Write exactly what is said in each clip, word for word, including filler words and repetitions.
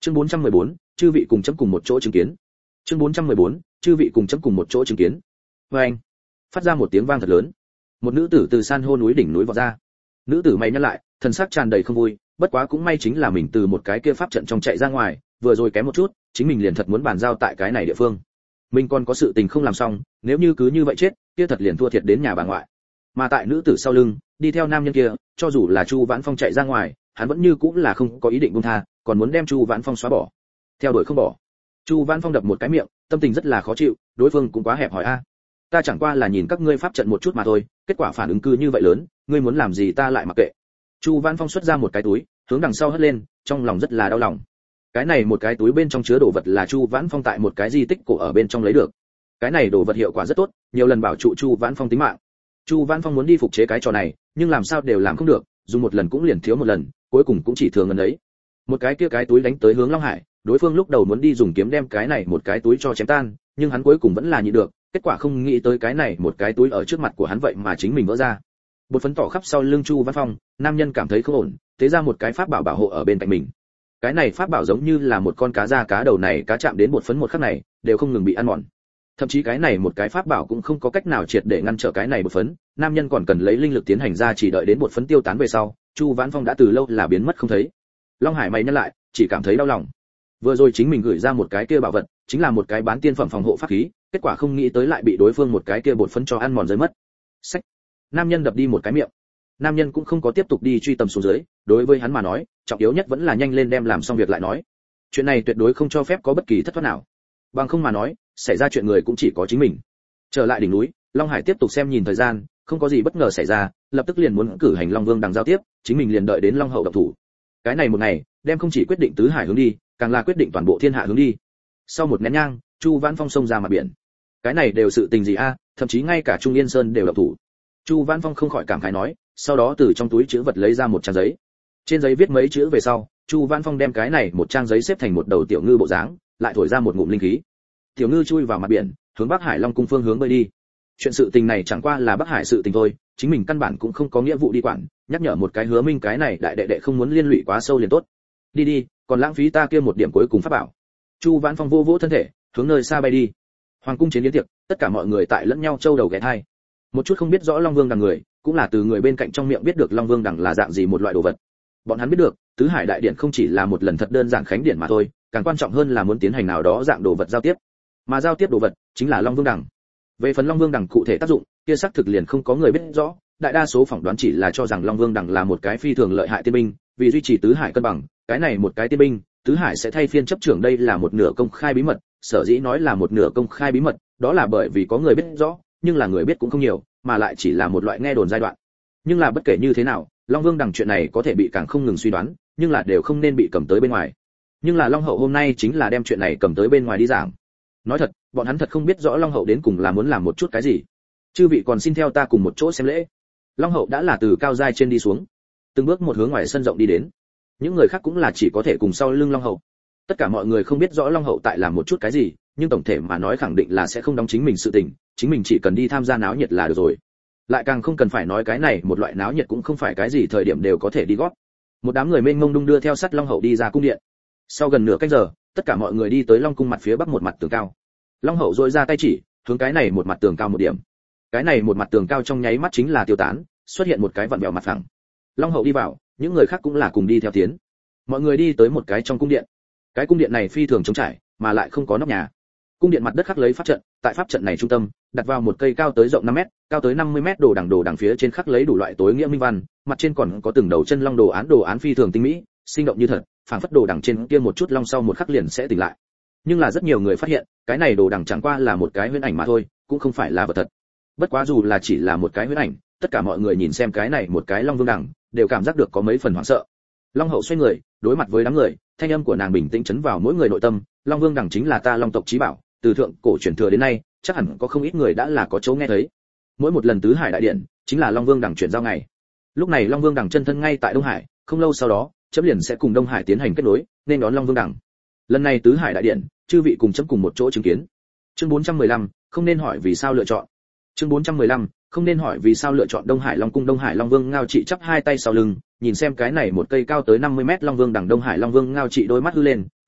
Chương bốn trăm mười bốn, chư vị cùng chấm cùng một chỗ chứng kiến. Chương bốn trăm mười bốn, chư vị cùng chấm cùng một chỗ chứng kiến. Oeng! Phát ra một tiếng vang thật lớn. Một nữ tử từ san hô núi đỉnh núi vọt ra. Nữ tử mày nhăn lại, thần sắc tràn đầy không vui, bất quá cũng may chính là mình từ một cái kia pháp trận trong chạy ra ngoài, vừa rồi kém một chút, chính mình liền thật muốn bàn giao tại cái này địa phương. Mình còn có sự tình không làm xong, nếu như cứ như vậy chết, kia thật liền thua thiệt đến nhà bà ngoại. Mà tại nữ tử sau lưng, đi theo nam nhân kia, cho dù là Chu Vãn Phong chạy ra ngoài, hắn vẫn như cũng là không có ý định buông tha, còn muốn đem Chu Vãn Phong xóa bỏ. Theo đuổi không bỏ. Chu Vãn Phong đập một cái miệng, tâm tình rất là khó chịu, đối phương cũng quá hẹp hòi a. Ta chẳng qua là nhìn các ngươi pháp trận một chút mà thôi, kết quả phản ứng cư như vậy lớn, ngươi muốn làm gì ta lại mặc kệ. Chu Vãn Phong xuất ra một cái túi, hướng đằng sau hất lên, trong lòng rất là đau lòng. Cái này một cái túi bên trong chứa đồ vật là Chu Vãn Phong tại một cái di tích cổ ở bên trong lấy được. Cái này đồ vật hiệu quả rất tốt, nhiều lần bảo trụ Chu Vãn Phong tính mạng. Chu Vãn Phong muốn đi phục chế cái trò này, nhưng làm sao đều làm không được, dùng một lần cũng liền thiếu một lần, cuối cùng cũng chỉ thừa ngần ấy. Một cái kia cái túi đánh tới hướng Long Hải, đối phương lúc đầu muốn đi dùng kiếm đem cái này một cái túi cho chém tan, nhưng hắn cuối cùng vẫn là nhịn được, kết quả không nghĩ tới cái này một cái túi ở trước mặt của hắn vậy mà chính mình vỡ ra. Bột phấn tỏ khắp sau lưng Chu Vãn Phong, nam nhân cảm thấy không ổn, thế ra một cái pháp bảo bảo hộ ở bên cạnh mình. Cái này pháp bảo giống như là một con cá da cá đầu này cá chạm đến bột phấn một khắc này, đều không ngừng bị ăn mòn. Thậm chí cái này một cái pháp bảo cũng không có cách nào triệt để ngăn trở cái này bột phấn, nam nhân còn cần lấy linh lực tiến hành ra chỉ đợi đến bột phấn tiêu tán về sau, Chu Vãn Phong đã từ lâu là biến mất không thấy. Long Hải mày nhăn lại, chỉ cảm thấy đau lòng. Vừa rồi chính mình gửi ra một cái kia bảo vật, chính là một cái bán tiên phẩm phòng hộ pháp khí, kết quả không nghĩ tới lại bị đối phương một cái kia bột phấn cho ăn mòn rơi mất. Sách. Nam nhân đập đi một cái miệng. Nam nhân cũng không có tiếp tục đi truy tầm xuống dưới, đối với hắn mà nói, trọng yếu nhất vẫn là nhanh lên đem làm xong việc lại nói. Chuyện này tuyệt đối không cho phép có bất kỳ thất thoát nào. Bằng không mà nói, xảy ra chuyện người cũng chỉ có chính mình. Trở lại đỉnh núi, Long Hải tiếp tục xem nhìn thời gian, không có gì bất ngờ xảy ra, lập tức liền muốn cử hành Long Vương đằng giao tiếp, chính mình liền đợi đến Long Hậu động thủ. Cái này một ngày, đem không chỉ quyết định tứ hải hướng đi, càng là quyết định toàn bộ thiên hạ hướng đi. Sau một nén nhang, Chu Vãn Phong xông ra mặt biển. Cái này đều sự tình gì a, thậm chí ngay cả Trung Yên Sơn đều động thủ. Chu Vãn Phong không khỏi cảm khái nói, sau đó từ trong túi chữ vật lấy ra một trang giấy. Trên giấy viết mấy chữ về sau, Chu Vãn Phong đem cái này một trang giấy xếp thành một đầu tiểu ngư bộ dáng, lại thổi ra một ngụm linh khí. Tiểu ngư chui vào mặt biển, hướng Bắc Hải Long cung phương hướng bơi đi. Chuyện sự tình này chẳng qua là Bắc Hải sự tình thôi, chính mình căn bản cũng không có nghĩa vụ đi quản, nhắc nhở một cái Hứa Minh cái này đại đệ đệ không muốn liên lụy quá sâu liền tốt. Đi đi, còn lãng phí ta kia một điểm cuối cùng pháp bảo. Chu Vãn Phong vô vỗ thân thể, hướng nơi xa bay đi. Hoàng cung chiến yến tiệc, tất cả mọi người tại lẫn nhau châu đầu ghé thai. Một chút không biết rõ Long Vương đằng người, cũng là từ người bên cạnh trong miệng biết được Long Vương đằng là dạng gì một loại đồ vật. Bọn hắn biết được, tứ hải đại điện không chỉ là một lần thật đơn giản khánh điện mà thôi, càng quan trọng hơn là muốn tiến hành nào đó dạng đồ vật giao tiếp. Mà giao tiếp đồ vật chính là Long Vương đằng. Về phần Long Vương đằng cụ thể tác dụng, kia xác thực liền không có người biết rõ, đại đa số phỏng đoán chỉ là cho rằng Long Vương đằng là một cái phi thường lợi hại tiên binh, vì duy trì tứ hải cân bằng, cái này một cái tiên binh, tứ hải sẽ thay phiên chấp trưởng, đây là một nửa công khai bí mật, sở dĩ nói là một nửa công khai bí mật, đó là bởi vì có người biết rõ, nhưng là người biết cũng không nhiều, mà lại chỉ là một loại nghe đồn giai đoạn. Nhưng là bất kể như thế nào, Long Vương đằng chuyện này có thể bị càng không ngừng suy đoán, nhưng là đều không nên bị cầm tới bên ngoài. Nhưng là Long Hậu hôm nay chính là đem chuyện này cầm tới bên ngoài đi giảng. Nói thật, bọn hắn thật không biết rõ Long Hậu đến cùng là muốn làm một chút cái gì. Chư vị còn xin theo ta cùng một chỗ xem lễ. Long Hậu đã là từ cao giai trên đi xuống, từng bước một hướng ngoài sân rộng đi đến. Những người khác cũng là chỉ có thể cùng sau lưng Long Hậu. Tất cả mọi người không biết rõ Long Hậu tại làm một chút cái gì, nhưng tổng thể mà nói khẳng định là sẽ không đóng chính mình sự tình, chính mình chỉ cần đi tham gia náo nhiệt là được rồi. Lại càng không cần phải nói cái này một loại náo nhiệt cũng không phải cái gì thời điểm đều có thể đi gót. Một đám người mênh mông đung đưa theo sát Long Hậu đi ra cung điện. Sau gần nửa canh giờ, tất cả mọi người đi tới Long cung mặt phía bắc một mặt tường cao. Long Hậu dội ra tay chỉ, hướng cái này một mặt tường cao một điểm. Cái này một mặt tường cao trong nháy mắt chính là tiêu tán, xuất hiện một cái vặn vẹo mặt phẳng. Long Hậu đi vào, những người khác cũng là cùng đi theo tiến. Mọi người đi tới một cái trong cung điện. Cái cung điện này phi thường trống trải, mà lại không có nóc nhà. Cung điện mặt đất khắc lấy pháp trận, tại pháp trận này trung tâm, đặt vào một cây cao tới rộng năm mét, cao tới năm mươi mét đồ đằng đồ đằng phía trên khắc lấy đủ loại tối nghĩa minh văn, mặt trên còn có từng đầu chân long đồ án đồ án phi thường tinh mỹ, sinh động như thật, phảng phất đồ đằng trên kia một chút long sau một khắc liền sẽ tỉnh lại. Nhưng là rất nhiều người phát hiện, cái này đồ đằng chẳng qua là một cái huyễn ảnh mà thôi, cũng không phải là vật thật. Bất quá dù là chỉ là một cái huyễn ảnh, tất cả mọi người nhìn xem cái này một cái Long Vương đằng, đều cảm giác được có mấy phần hoảng sợ. Long Hậu xoay người, đối mặt với đám người, thanh âm của nàng bình tĩnh chấn vào mỗi người nội tâm, Long Vương đằng chính là ta Long tộc chí bảo, từ thượng cổ truyền thừa đến nay, chắc hẳn có không ít người đã là có chỗ nghe thấy. Mỗi một lần tứ hải đại điện, chính là Long Vương đằng chuyển giao ngày. Lúc này Long Vương đằng chân thân ngay tại Đông Hải, không lâu sau đó, chấm liền sẽ cùng Đông Hải tiến hành kết nối, nên đón Long Vương đằng. Lần này tứ hải đại điện, chư vị cùng chấm cùng một chỗ chứng kiến. Chương bốn trăm mười lăm, không nên hỏi vì sao lựa chọn. Chương bốn trăm mười lăm, không nên hỏi vì sao lựa chọn Đông Hải Long cung. Đông Hải Long Vương Ngao Trị chắp hai tay sau lưng, nhìn xem cái này một cây cao tới năm mươi mét Long Vương đằng. Đông Hải Long Vương Ngao Trị đôi mắt hư lên,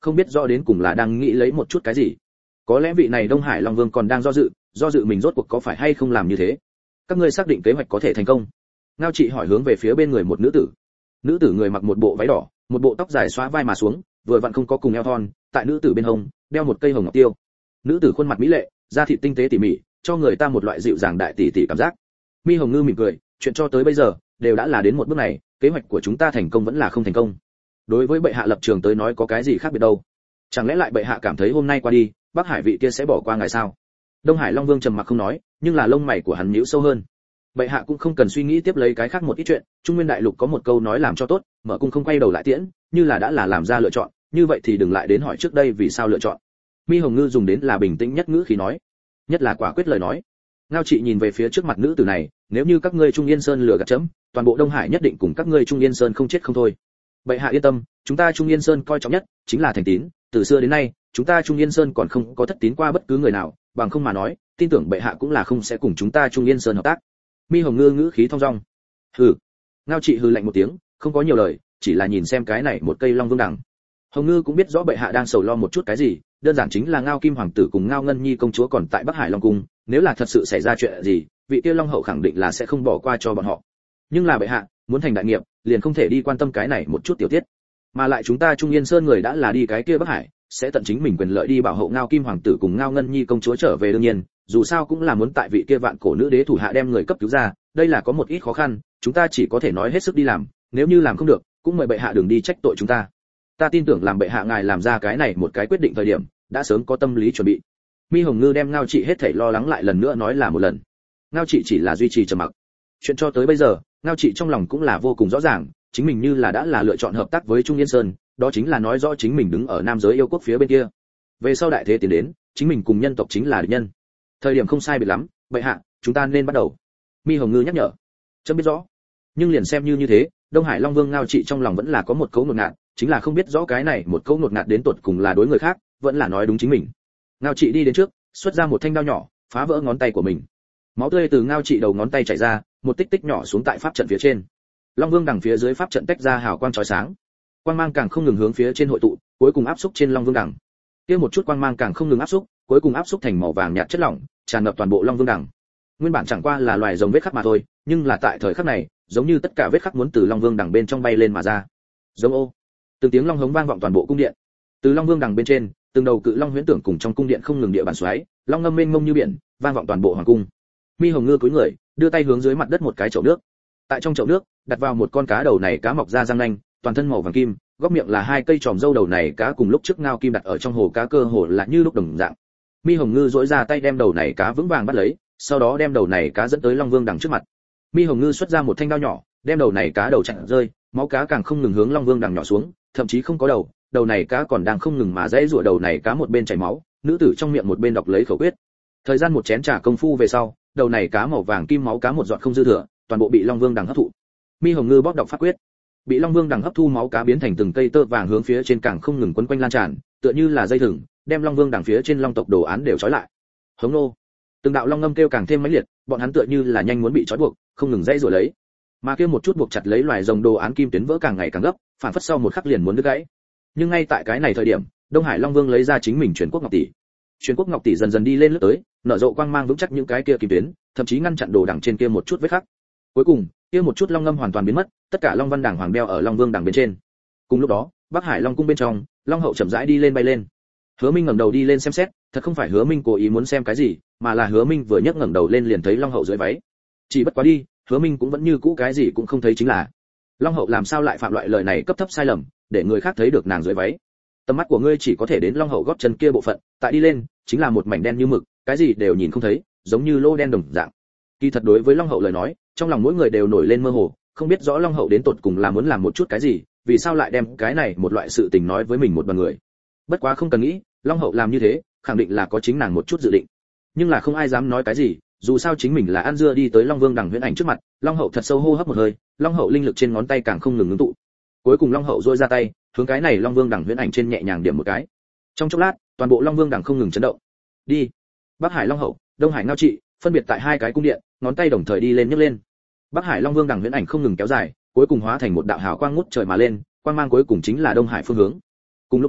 không biết rõ đến cùng là đang nghĩ lấy một chút cái gì. Có lẽ vị này Đông Hải Long Vương còn đang do dự, do dự mình rốt cuộc có phải hay không làm như thế. Các ngươi xác định kế hoạch có thể thành công? Ngao Trị hỏi hướng về phía bên người một nữ tử. Nữ tử người mặc một bộ váy đỏ, một bộ tóc dài xóa vai mà xuống, vừa vặn không có cùng eo thon, tại nữ tử bên hông đeo một cây hồng ngọc tiêu. Nữ tử khuôn mặt mỹ lệ, da thịt tinh tế tỉ mỉ, cho người ta một loại dịu dàng đại tỷ tỷ cảm giác. Mi Hồng Ngư mỉm cười, chuyện cho tới bây giờ đều đã là đến một bước này, kế hoạch của chúng ta thành công vẫn là không thành công. Đối với bệ hạ lập trường tới nói có cái gì khác biệt đâu? Chẳng lẽ lại bệ hạ cảm thấy hôm nay qua đi, Bắc Hải vị kia sẽ bỏ qua ngài sao? Đông Hải Long Vương trầm mặc không nói, nhưng là lông mày của hắn nhíu sâu hơn. Bệ hạ cũng không cần suy nghĩ tiếp lấy cái khác một ít chuyện, Trung Nguyên đại lục có một câu nói làm cho tốt, mở cung không quay đầu lại tiễn, như là đã là làm ra lựa chọn, như vậy thì đừng lại đến hỏi trước đây vì sao lựa chọn. Mi Hồng Ngư dùng đến là bình tĩnh nhất ngữ khí nói, nhất là quả quyết lời nói. Ngao Trị nhìn về phía trước mặt nữ tử này, nếu như các ngươi Trung Yên Sơn lừa gạt chấm, toàn bộ Đông Hải nhất định cùng các ngươi Trung Yên Sơn không chết không thôi. Bệ hạ yên tâm, chúng ta Trung Yên Sơn coi trọng nhất chính là thành tín, từ xưa đến nay, chúng ta Trung Yên Sơn còn không có thất tín qua bất cứ người nào, bằng không mà nói, tin tưởng bệ hạ cũng là không sẽ cùng chúng ta Trung Yên Sơn hợp tác. Mi Hồng Ngư ngữ khí thong dong. Hừ. Ngao Trị hừ lạnh một tiếng, không có nhiều lời, chỉ là nhìn xem cái này một cây Long Vương đằng. Hồng Ngư cũng biết rõ bệ hạ đang sầu lo một chút cái gì, đơn giản chính là Ngao Kim hoàng tử cùng Ngao Ngân Nhi công chúa còn tại Bắc Hải Long cung, nếu là thật sự xảy ra chuyện gì, vị kia Long hậu khẳng định là sẽ không bỏ qua cho bọn họ. Nhưng là bệ hạ, muốn thành đại nghiệp, liền không thể đi quan tâm cái này một chút tiểu tiết. Mà lại chúng ta Trung Yên Sơn người đã là đi cái kia Bắc Hải, sẽ tận chính mình quyền lợi đi bảo hộ Ngao Kim hoàng tử cùng Ngao Ngân Nhi công chúa trở về đương nhiên, dù sao cũng là muốn tại vị kia vạn cổ nữ đế thủ hạ đem người cấp cứu ra, đây là có một ít khó khăn, chúng ta chỉ có thể nói hết sức đi làm, nếu như làm không được, cũng mời bệ hạ đừng đi trách tội chúng ta. Ta tin tưởng làm bệ hạ ngài làm ra cái này một cái quyết định thời điểm, đã sớm có tâm lý chuẩn bị. Mi Hồng Ngư đem Ngao Trị hết thảy lo lắng lại lần nữa nói là một lần. Ngao Trị chỉ là duy trì trầm mặc. Chuyện cho tới bây giờ, Ngao Trị trong lòng cũng là vô cùng rõ ràng, chính mình như là đã là lựa chọn hợp tác với Trung Yên Sơn, đó chính là nói rõ chính mình đứng ở nam giới yêu quốc phía bên kia. Về sau đại thế tiến đến, chính mình cùng nhân tộc chính là địch nhân. Thời điểm không sai biệt lắm, bệ hạ, chúng ta nên bắt đầu. Mi Hồng Ngư nhắc nhở. Chấm biết rõ. Nhưng liền xem như như thế, Đông Hải Long Vương Ngao Trị trong lòng vẫn là có một cấu ngột ngạt, chính là không biết rõ cái này một cấu ngột ngạt đến tột cùng là đối người khác, vẫn là nói đúng chính mình. Ngao Trị đi đến trước, xuất ra một thanh đao nhỏ, phá vỡ ngón tay của mình. Máu tươi từ Ngao Trị đầu ngón tay chảy ra, một tích tích nhỏ xuống tại pháp trận phía trên. Long Vương đằng phía dưới pháp trận tách ra hào quang chói sáng. Quang mang càng không ngừng hướng phía trên hội tụ, cuối cùng áp xúc trên Long Vương đằng. Kia một chút quang mang càng không ngừng áp xúc, cuối cùng áp xúc thành màu vàng nhạt chất lỏng, tràn ngập toàn bộ Long Vương đằng. Nguyên bản chẳng qua là loài rồng vết khắc mà thôi, nhưng là tại thời khắc này, giống như tất cả vết khắc muốn từ Long Vương đằng bên trong bay lên mà ra. Giống ô. Từng tiếng long hống vang vọng toàn bộ cung điện. Từ Long Vương đằng bên trên, từng đầu cự long huyễn tưởng cùng trong cung điện không ngừng địa bàn xoáy, long ngâm mênh mông như biển, vang vọng toàn bộ hoàng cung. Mi Hồng Ngư cúi người, đưa tay hướng dưới mặt đất một cái chậu nước. Tại trong chậu nước, đặt vào một con cá đầu này cá mọc ra răng nanh, toàn thân màu vàng kim, góc miệng là hai cây tròm râu đầu này cá cùng lúc trước Ngao Kim đặt ở trong hồ cá cơ hồ là như lúc đồng dạng. Mi Hồng Ngư duỗi ra tay đem đầu này cá vững vàng bắt lấy, sau đó đem đầu này cá dẫn tới Long Vương đằng trước mặt. Mi Hồng Ngư xuất ra một thanh đao nhỏ, đem đầu này cá đầu chặn rơi, máu cá càng không ngừng hướng Long Vương đằng nhỏ xuống, thậm chí không có đầu, đầu này cá còn đang không ngừng mà dãy rủa đầu này cá một bên chảy máu, nữ tử trong miệng một bên đọc lấy khẩu quyết. Thời gian một chén trà công phu về sau, đầu này cá màu vàng kim máu cá một giọt không dư thừa, toàn bộ bị Long Vương đằng hấp thụ. Mi Hồng Ngư bóp đọc pháp quyết, bị Long Vương đằng hấp thu máu cá biến thành từng cây tơ vàng hướng phía trên càng không ngừng quấn quanh lan tràn, tựa như là dây thừng, đem Long Vương đằng phía trên long tộc đồ án đều trói lại. Hống nô. Từng đạo long ngâm kêu càng thêm mãnh liệt, bọn hắn tựa như là nhanh muốn bị trói buộc, không ngừng dãy rủa lấy. Mà kia một chút buộc chặt lấy loài rồng đồ án kim tuyến vỡ càng ngày càng gấp, phản phất sau một khắc liền muốn đứt gãy. Nhưng ngay tại cái này thời điểm, Đông Hải Long Vương lấy ra chính mình truyền quốc ngọc tỷ. Truyền quốc ngọc tỷ dần dần đi lên lướt tới, nở rộ quang mang vững chắc những cái kia kim tuyến, thậm chí ngăn chặn đồ đằng trên kia một chút vết khắc. Cuối cùng, kia một chút long ngâm hoàn toàn biến mất, tất cả long văn đằng hoàng đeo ở Long Vương đằng bên trên. Cùng lúc đó, Bắc Hải Long cung bên trong, Long hậu chậm rãi đi lên bay lên. Hứa Minh ngẩng đầu đi lên xem xét, thật không phải Hứa Minh cố ý muốn xem cái gì, mà là Hứa Minh vừa nhấc ngẩng đầu lên liền thấy Long hậu dưới váy. Chỉ bất quá đi, Hứa Minh cũng vẫn như cũ cái gì cũng không thấy chính là. Long hậu làm sao lại phạm loại lời này cấp thấp sai lầm, để người khác thấy được nàng dưới váy. Tầm mắt của ngươi chỉ có thể đến Long hậu gót chân kia bộ phận, tại đi lên, chính là một mảnh đen như mực, cái gì đều nhìn không thấy, giống như lô đen đồng dạng. Kỳ thật đối với Long hậu lời nói, trong lòng mỗi người đều nổi lên mơ hồ, không biết rõ Long hậu đến tột cùng là muốn làm một chút cái gì, vì sao lại đem cái này một loại sự tình nói với mình một bằng người. Bất quá không cần nghĩ, Long hậu làm như thế, khẳng định là có chính nàng một chút dự định. Nhưng là không ai dám nói cái gì, dù sao chính mình là ăn dưa đi tới Long Vương đằng huyễn ảnh trước mặt, Long hậu thật sâu hô hấp một hơi, Long hậu linh lực trên ngón tay càng không ngừng ngưng tụ. Cuối cùng Long hậu duỗi ra tay, hướng cái này Long Vương đằng huyễn ảnh trên nhẹ nhàng điểm một cái. Trong chốc lát, toàn bộ Long Vương đằng không ngừng chấn động. Đi. Bắc Hải Long hậu, Đông Hải Ngao Trị, phân biệt tại hai cái cung điện, ngón tay đồng thời đi lên nhấc lên. Bắc Hải Long Vương đằng huyễn ảnh không ngừng kéo dài, cuối cùng hóa thành một đạo hào quang ngút trời mà lên, quang mang cuối cùng chính là Đông Hải phương hướng. Cùng lúc đó,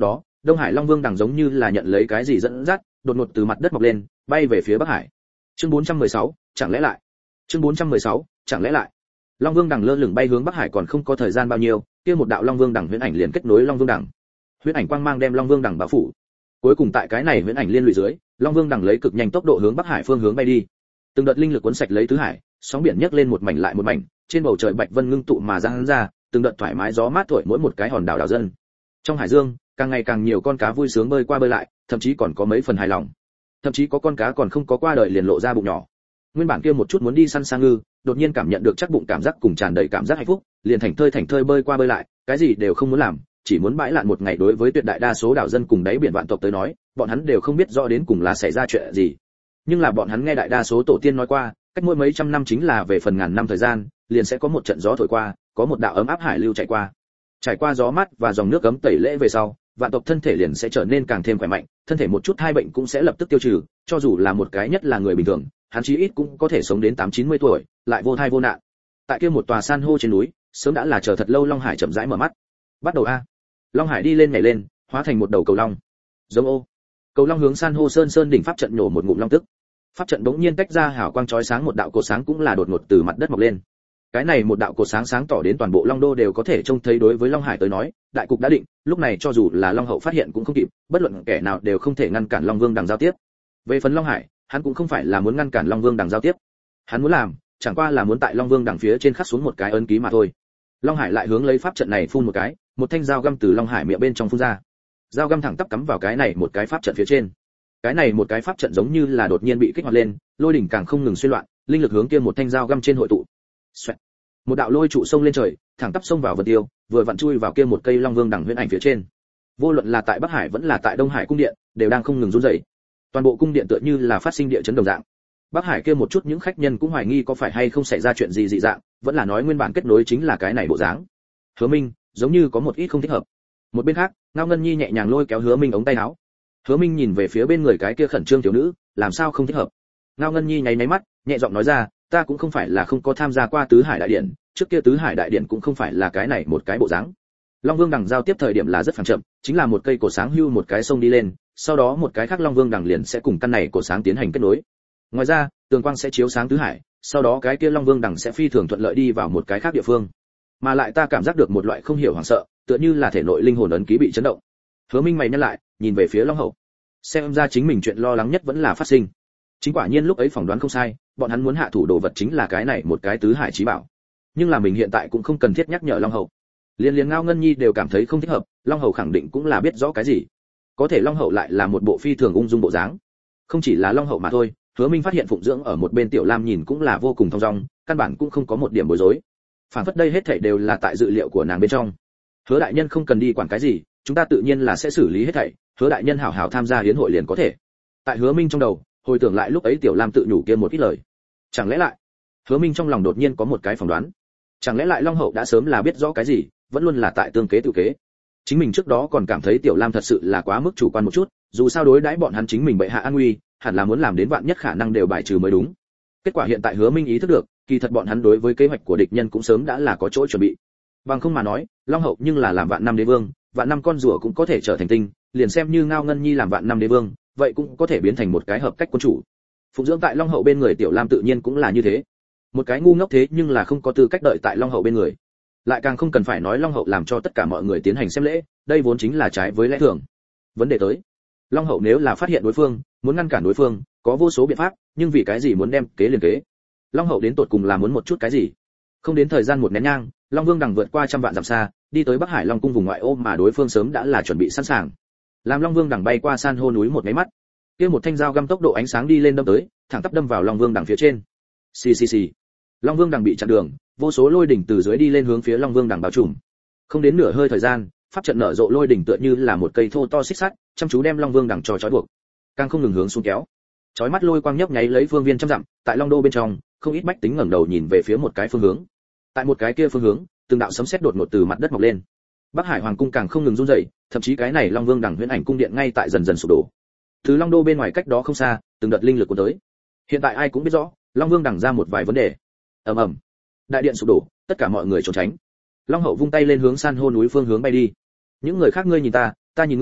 Đông Hải Long Vương đằng giống như là nhận lấy cái gì dẫn dắt, đột ngột từ mặt đất mọc lên, bay về phía Bắc Hải. Chương bốn trăm mười sáu, chẳng lẽ lại? Chương bốn trăm mười sáu, chẳng lẽ lại? Long Vương đằng lơ lửng bay hướng Bắc Hải còn không có thời gian bao nhiêu, kia một đạo Long Vương đằng huyễn ảnh liền kết nối Long Vương đằng. Huyễn ảnh quang mang đem Long Vương đằng bao phủ. Cuối cùng tại cái này huyễn ảnh liên lụy dưới, Long Vương đằng lấy cực nhanh tốc độ hướng Bắc Hải phương hướng bay đi. Từng đợt linh lực cuốn sạch lấy tứ hải, sóng biển nhấc lên một mảnh lại một mảnh, trên bầu trời bạch vân ngưng tụ mà giăng ra, từng đợt thoải mái gió mát thổi mỗi một cái hòn đảo đảo dân. Trong hải dương, càng ngày càng nhiều con cá vui sướng bơi qua bơi lại, thậm chí còn có mấy phần hài lòng. Thậm chí có con cá còn không có qua đời liền lộ ra bụng nhỏ. Nguyên bản kia một chút muốn đi săn sang ngư, đột nhiên cảm nhận được chắc bụng cảm giác cùng tràn đầy cảm giác hạnh phúc, liền thành thơi thành thơi bơi qua bơi lại, cái gì đều không muốn làm, chỉ muốn bãi lạn một ngày. Đối với tuyệt đại đa số đảo dân cùng đáy biển vạn tộc tới nói, bọn hắn đều không biết rõ đến cùng là xảy ra chuyện gì. Nhưng là bọn hắn nghe đại đa số tổ tiên nói qua, cách mỗi mấy trăm năm chính là về phần ngàn năm thời gian, liền sẽ có một trận gió thổi qua, có một đạo ấm áp hải lưu chạy qua. Trải qua gió mát và dòng nước ấm tẩy lễ về sau, vạn tộc thân thể liền sẽ trở nên càng thêm khỏe mạnh, thân thể một chút hai bệnh cũng sẽ lập tức tiêu trừ, cho dù là một cái nhất là người bình thường, hắn chí ít cũng có thể sống đến tám chín mươi tuổi, lại vô thai vô nạn. Tại kia một tòa san hô trên núi, sớm đã là chờ thật lâu Long Hải chậm rãi mở mắt. Bắt đầu a. Long Hải đi lên nhảy lên, hóa thành một đầu cầu long. Giống ô. Cầu long hướng san hô sơn sơn đỉnh pháp trận nổ một ngụm long tức. Pháp trận bỗng nhiên tách ra hào quang chói sáng, một đạo cột sáng cũng là đột ngột từ mặt đất mọc lên. Cái này một đạo cột sáng sáng tỏ đến toàn bộ Long Đô đều có thể trông thấy. Đối với Long Hải tới nói, đại cục đã định, lúc này cho dù là Long Hậu phát hiện cũng không kịp, bất luận kẻ nào đều không thể ngăn cản Long Vương đằng giao tiếp. Về phần Long Hải, hắn cũng không phải là muốn ngăn cản Long Vương đằng giao tiếp, hắn muốn làm chẳng qua là muốn tại Long Vương đằng phía trên khắc xuống một cái ấn ký mà thôi. Long Hải lại hướng lấy pháp trận này phun một cái, một thanh dao găm từ Long Hải miệng bên trong phun ra. Dao găm thẳng tắp cắm vào cái này một cái pháp trận phía trên. Cái này một cái pháp trận giống như là đột nhiên bị kích hoạt lên, lôi đỉnh càng không ngừng xuyên loạn, linh lực hướng kia một thanh dao găm trên hội tụ. Xoẹt. Một đạo lôi trụ xông lên trời, thẳng tắp xông vào vân tiêu, vừa vặn chui vào kia một cây Long Vương đằng huyễn ảnh phía trên. Vô luận là tại Bắc Hải vẫn là tại Đông Hải cung điện, đều đang không ngừng run rẩy. Toàn bộ cung điện tựa như là phát sinh địa chấn đồng dạng. Bắc Hải kia một chút những khách nhân cũng hoài nghi có phải hay không xảy ra chuyện gì dị dạng, vẫn là nói nguyên bản kết nối chính là cái này bộ dáng. Hứa Minh, giống như có một ít không thích hợp. Một bên khác, Ngao Ngân Nhi nhẹ nhàng lôi kéo Hứa Minh ống tay áo. Hứa Minh nhìn về phía bên người cái kia khẩn trương tiểu nữ, làm sao không thích hợp. Ngao Ngân Nhi nháy nháy mắt, nhẹ giọng nói ra, ta cũng không phải là không có tham gia qua tứ hải đại điện, trước kia tứ hải đại điện cũng không phải là cái này một cái bộ dáng. Long Vương đằng giao tiếp thời điểm là rất phẳng chậm, chính là một cây cổ sáng hưu một cái sông đi lên, sau đó một cái khác Long Vương đằng liền sẽ cùng căn này cổ sáng tiến hành kết nối. Ngoài ra, tường quang sẽ chiếu sáng tứ hải, sau đó cái kia Long Vương đằng sẽ phi thường thuận lợi đi vào một cái khác địa phương. Mà lại ta cảm giác được một loại không hiểu hoảng sợ, tựa như là thể nội linh hồn ấn ký bị chấn động. Hứa Minh mày nhăn lại, nhìn về phía Long Hậu. Xem ra chính mình chuyện lo lắng nhất vẫn là phát sinh. Chính quả nhiên lúc ấy phỏng đoán không sai, bọn hắn muốn hạ thủ đồ vật chính là cái này một cái tứ hải chí bảo. Nhưng là mình hiện tại cũng không cần thiết nhắc nhở Long Hậu. Liên liên Ngao Ngân Nhi đều cảm thấy không thích hợp, Long Hậu khẳng định cũng là biết rõ cái gì. Có thể Long Hậu lại là một bộ phi thường ung dung bộ dáng. Không chỉ là Long Hậu mà thôi, Hứa Minh phát hiện phụng dưỡng ở một bên Tiểu Lam nhìn cũng là vô cùng thong dong, căn bản cũng không có một điểm bối rối. Phản phất đây hết thảy đều là tại dự liệu của nàng bên trong. Hứa đại nhân không cần đi quản cái gì, chúng ta tự nhiên là sẽ xử lý hết thảy, Hứa đại nhân hảo hảo tham gia hiến hội liền có thể. Tại Hứa Minh trong đầu, hồi tưởng lại lúc ấy Tiểu Lam tự nhủ kia một ít lời. Chẳng lẽ lại? Hứa Minh trong lòng đột nhiên có một cái phỏng đoán. Chẳng lẽ lại Long Hậu đã sớm là biết rõ cái gì, vẫn luôn là tại tương kế tự kế. Chính mình trước đó còn cảm thấy Tiểu Lam thật sự là quá mức chủ quan một chút, dù sao đối đãi bọn hắn chính mình bệ hạ an nguy, hẳn là muốn làm đến vạn nhất khả năng đều bài trừ mới đúng. Kết quả hiện tại Hứa Minh ý thức được, kỳ thật bọn hắn đối với kế hoạch của địch nhân cũng sớm đã là có chỗ chuẩn bị. Bằng không mà nói, Long Hậu nhưng là làm vạn năm đế vương, vạn năm con rùa cũng có thể trở thành tinh, liền xem như Ngao Ngân Nhi làm vạn năm đế vương, vậy cũng có thể biến thành một cái hợp cách quân chủ. Phụng dưỡng tại Long Hậu bên người Tiểu Lam tự nhiên cũng là như thế. Một cái ngu ngốc thế nhưng là không có tư cách đợi tại Long Hậu bên người. Lại càng không cần phải nói Long Hậu làm cho tất cả mọi người tiến hành xem lễ, đây vốn chính là trái với lẽ thường. Vấn đề tới, Long Hậu nếu là phát hiện đối phương, muốn ngăn cản đối phương, có vô số biện pháp, nhưng vì cái gì muốn đem kế liền kế? Long Hậu đến tột cùng là muốn một chút cái gì? Không đến thời gian một nén nhang, Long Vương đằng vượt qua trăm vạn dặm xa, đi tới Bắc Hải Long cung vùng ngoại ô mà đối phương sớm đã là chuẩn bị sẵn sàng. Làm Long Vương đằng bay qua san hô núi một cái mắt, kia một thanh dao găm tốc độ ánh sáng đi lên đâm tới, thẳng tắp đâm vào Long Vương đằng phía trên. Xì xì xì. Long Vương đằng bị chặn đường, vô số lôi đỉnh từ dưới đi lên hướng phía Long Vương đằng bao trùm. Không đến nửa hơi thời gian, pháp trận nở rộ lôi đỉnh tựa như là một cây thô to xích sắt, chăm chú đem Long Vương đằng cho trói buộc, càng không ngừng hướng xuống kéo. Chói mắt lôi quang nhấp nháy lấy phương viên trăm dặm, tại Long Đô bên trong, không ít bách tính ngẩng đầu nhìn về phía một cái phương hướng. Tại một cái kia phương hướng, từng đạo sấm sét đột ngột từ mặt đất mọc lên. Bắc Hải Hoàng cung càng không ngừng run rẩy, thậm chí cái này Long Vương đằng huyễn ảnh cung điện ngay tại dần dần sụp đổ. Từ Long Đô bên ngoài cách đó không xa, từng đợt linh lực cuốn tới. Hiện tại ai cũng biết rõ, Long Vương đằng ra một vài vấn đề. Ầm ầm. Đại điện sụp đổ, tất cả mọi người trốn tránh. Long Hậu vung tay lên hướng san hô núi phương hướng bay đi. Những người khác ngươi nhìn ta, ta nhìn ngươi,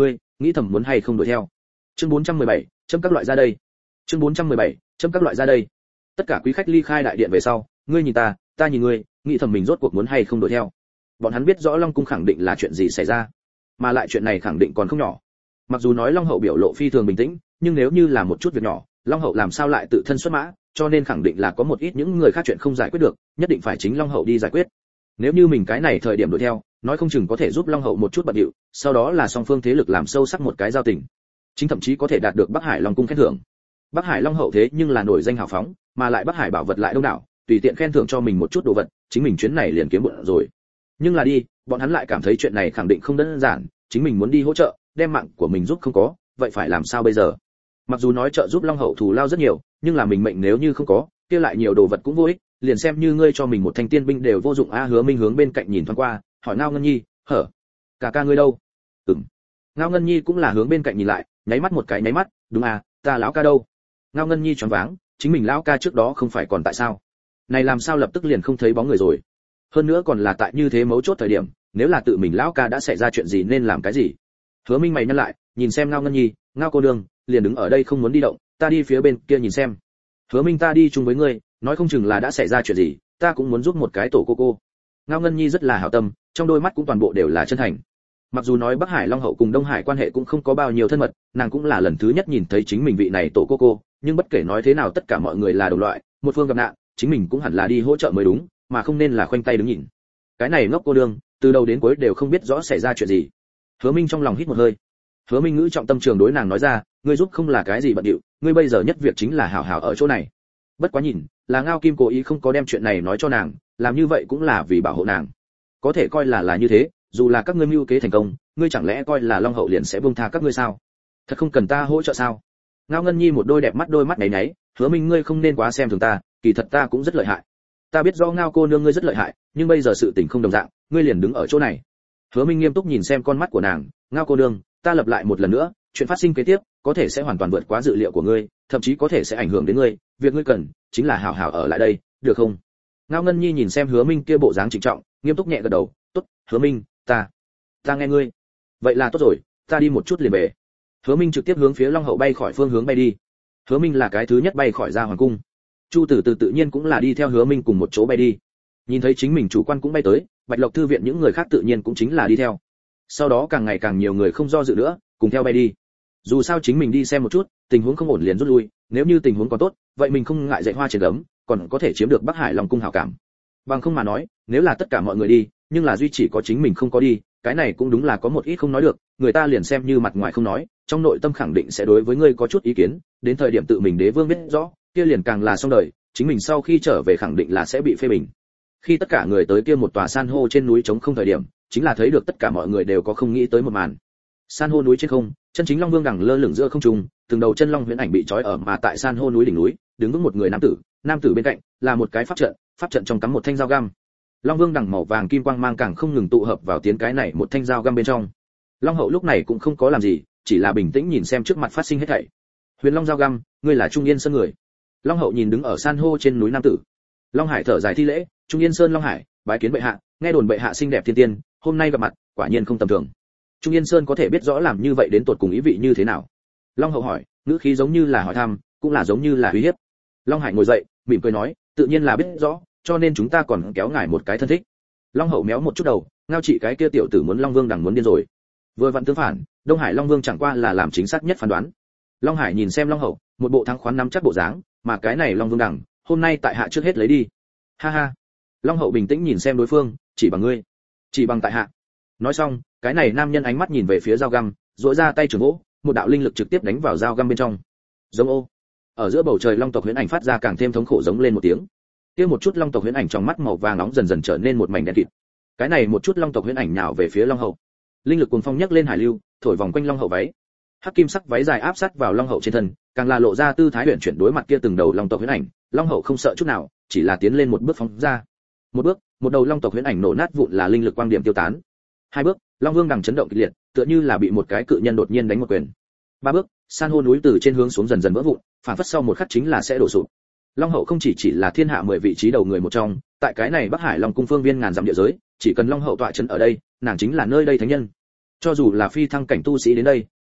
nghĩ thầm muốn hay không đuổi theo. Chương bốn trăm mười bảy, chấm các loại ra đây. Chương bốn trăm mười bảy, chấm các loại ra đây. Tất cả quý khách ly khai đại điện về sau, ngươi nhìn ta, ta nhìn ngươi, nghĩ thầm mình rốt cuộc muốn hay không đuổi theo. Bọn hắn biết rõ Long cung khẳng định là chuyện gì xảy ra, mà lại chuyện này khẳng định còn không nhỏ. Mặc dù nói Long hậu biểu lộ phi thường bình tĩnh, nhưng nếu như là một chút việc nhỏ, Long hậu làm sao lại tự thân xuất mã, cho nên khẳng định là có một ít những người khác chuyện không giải quyết được, nhất định phải chính Long hậu đi giải quyết. Nếu như mình cái này thời điểm đuổi theo, nói không chừng có thể giúp Long hậu một chút bận điệu, sau đó là song phương thế lực làm sâu sắc một cái giao tình, chính thậm chí có thể đạt được Bắc Hải Long cung khen thưởng. Bắc Hải Long hậu thế nhưng là nổi danh hào phóng, mà lại Bắc Hải bảo vật lại đông đảo, tùy tiện khen thưởng cho mình một chút đồ vật, chính mình chuyến này liền kiếm bộn rồi. Nhưng là đi, bọn hắn lại cảm thấy chuyện này khẳng định không đơn giản, chính mình muốn đi hỗ trợ, đem mạng của mình giúp không có, vậy phải làm sao bây giờ? Mặc dù nói trợ giúp Long hậu thù lao rất nhiều, nhưng là mình mệnh nếu như không có, kia lại nhiều đồ vật cũng vô ích, liền xem như ngươi cho mình một thanh tiên binh đều vô dụng a. Hứa Minh hướng bên cạnh nhìn thoáng qua, hỏi Ngao Ngân Nhi, hở, cả ca ngươi đâu? Ừm. Ngao Ngân Nhi cũng là hướng bên cạnh nhìn lại, nháy mắt một cái nháy mắt, đúng à, ta lão ca đâu? Ngao Ngân Nhi choáng váng, chính mình lão ca trước đó không phải còn tại sao? Này làm sao lập tức liền không thấy bóng người rồi? Hơn nữa còn là tại như thế mấu chốt thời điểm, nếu là tự mình lão ca đã xảy ra chuyện gì nên làm cái gì? Hứa Minh mày nhăn lại, nhìn xem Ngao Ngân Nhi, Ngao cô nương, liền đứng ở đây không muốn đi động, ta đi phía bên kia nhìn xem. Hứa Minh ta đi chung với ngươi, nói không chừng là đã xảy ra chuyện gì, ta cũng muốn giúp một cái tổ cô cô. Ngao Ngân Nhi rất là hảo tâm, trong đôi mắt cũng toàn bộ đều là chân thành. Mặc dù nói Bắc Hải Long hậu cùng Đông Hải quan hệ cũng không có bao nhiêu thân mật, nàng cũng là lần thứ nhất nhìn thấy chính mình vị này tổ cô cô, nhưng bất kể nói thế nào tất cả mọi người là đồng loại, một phương gặp nạn, chính mình cũng hẳn là đi hỗ trợ mới đúng, mà không nên là khoanh tay đứng nhìn. Cái này ngốc cô đương, từ đầu đến cuối đều không biết rõ xảy ra chuyện gì. Hứa Minh trong lòng hít một hơi. Hứa Minh ngữ trọng tâm trường đối nàng nói ra, ngươi giúp không là cái gì bận điệu, ngươi bây giờ nhất việc chính là hảo hảo ở chỗ này. Bất quá nhìn, là Ngao Kim cố ý không có đem chuyện này nói cho nàng, làm như vậy cũng là vì bảo hộ nàng. Có thể coi là là như thế, dù là các ngươi mưu kế thành công, ngươi chẳng lẽ coi là Long hậu liền sẽ buông tha các ngươi sao? Thật không cần ta hỗ trợ sao? Ngao Ngân Nhi một đôi đẹp mắt đôi mắt nháy nháy, Hứa Minh ngươi không nên quá xem thường ta, kỳ thật ta cũng rất lợi hại. Ta biết rõ Ngao cô nương ngươi rất lợi hại, nhưng bây giờ sự tình không đồng dạng, ngươi liền đứng ở chỗ này. Hứa Minh nghiêm túc nhìn xem con mắt của nàng, Ngao cô nương, ta lặp lại một lần nữa, chuyện phát sinh kế tiếp, có thể sẽ hoàn toàn vượt quá dự liệu của ngươi, thậm chí có thể sẽ ảnh hưởng đến ngươi, việc ngươi cần chính là hảo hảo ở lại đây, được không? Ngao Ngân Nhi nhìn xem Hứa Minh kia bộ dáng trịnh trọng, nghiêm túc nhẹ gật đầu, tốt, Hứa Minh, ta, ta nghe ngươi. Vậy là tốt rồi, ta đi một chút liền về. Hứa Minh trực tiếp hướng phía Long hậu bay khỏi phương hướng bay đi. Hứa Minh là cái thứ nhất bay khỏi ra hoàng cung. Chu Tử Từ tự nhiên cũng là đi theo Hứa Minh cùng một chỗ bay đi. Nhìn thấy chính mình chủ quan cũng bay tới, Bạch Lộc thư viện những người khác tự nhiên cũng chính là đi theo. Sau đó càng ngày càng nhiều người không do dự nữa, cùng theo bay đi. Dù sao chính mình đi xem một chút, tình huống không ổn liền rút lui, nếu như tình huống còn tốt, vậy mình không ngại dạy hoa trên gấm, còn có thể chiếm được Bắc Hải Long cung hảo cảm. Bằng không mà nói, nếu là tất cả mọi người đi, nhưng là duy chỉ có chính mình không có đi, cái này cũng đúng là có một ít không nói được, người ta liền xem như mặt ngoài không nói, trong nội tâm khẳng định sẽ đối với ngươi có chút ý kiến, đến thời điểm tự mình đế vương biết rõ, kia liền càng là xong đời, chính mình sau khi trở về khẳng định là sẽ bị phê bình. Khi tất cả người tới kia một tòa san hô trên núi trống không thời điểm, chính là thấy được tất cả mọi người đều có không nghĩ tới một màn. San hô núi trên không, chân chính Long Vương đằng lơ lửng giữa không trung, từng đầu chân long huyễn ảnh bị trói ở mà tại san hô núi đỉnh núi, đứng vững một người nam tử, nam tử bên cạnh là một cái pháp trận, pháp trận trong cắm một thanh dao găm. Long Vương đằng màu vàng kim quang mang càng không ngừng tụ hợp vào tiến cái này một thanh dao găm bên trong. Long hậu lúc này cũng không có làm gì, chỉ là bình tĩnh nhìn xem trước mặt phát sinh hết thảy. Huyền Long dao găm, ngươi là Trung Yên Sơn người. Long hậu nhìn đứng ở san hô trên núi nam tử. Long Hải thở dài thi lễ, Trung Yên Sơn Long Hải, bái kiến bệ hạ, nghe đồn bệ hạ xinh đẹp thiên tiên, hôm nay gặp mặt, quả nhiên không tầm thường. Trung Yên Sơn có thể biết rõ làm như vậy đến tột cùng ý vị như thế nào? Long hậu hỏi, ngữ khí giống như là hỏi thăm, cũng là giống như là uy hiếp. Long Hải ngồi dậy, mỉm cười nói, tự nhiên là biết rõ, cho nên chúng ta còn kéo ngài một cái thân thích. Long hậu méo một chút đầu, ngao chị cái kia tiểu tử muốn Long Vương đằng muốn điên rồi. Vừa vặn tương phản, Đông Hải Long Vương chẳng qua là làm chính xác nhất phán đoán. Long Hải nhìn xem Long hậu, một bộ thắng khoán nắm chắc bộ dáng, mà cái này Long Vương đằng, hôm nay tại hạ trước hết lấy đi. Ha ha. Long hậu bình tĩnh nhìn xem đối phương, chỉ bằng ngươi, chỉ bằng tại hạ. Nói xong, cái này nam nhân ánh mắt nhìn về phía dao găm, duỗi ra tay trường gỗ, một đạo linh lực trực tiếp đánh vào dao găm bên trong. Giống ô. Ở giữa bầu trời long tộc huyễn ảnh phát ra càng thêm thống khổ giống lên một tiếng. Kia một chút long tộc huyễn ảnh trong mắt màu vàng nóng dần dần trở nên một mảnh đen kịt. Cái này một chút long tộc huyễn ảnh nhào về phía long hậu. Linh lực cuồng phong nhấc lên hải lưu, thổi vòng quanh long hậu váy. Hắc kim sắc váy dài áp sát vào long hậu trên thân, càng là lộ ra tư thái huyền chuyển đối mặt kia từng đầu long tộc huyễn ảnh. Long hậu không sợ chút nào, chỉ là tiến lên một bước phóng ra. Một bước, một đầu long tộc huyễn ảnh nổ nát vụn là linh lực quang điểm tiêu tán. Hai bước, Long Vương đằng chấn động kịch liệt, tựa như là bị một cái cự nhân đột nhiên đánh một quyền. Ba bước, san hô núi từ trên hướng xuống dần dần vỡ vụn, phản phất sau một khắc chính là sẽ đổ sụp. Long hậu không chỉ chỉ là thiên hạ mười vị trí đầu người một trong, tại cái này Bắc Hải Long cung phương viên ngàn dặm địa giới, chỉ cần Long hậu tọa trấn ở đây, nàng chính là nơi đây thánh nhân. Cho dù là phi thăng cảnh tu sĩ đến đây,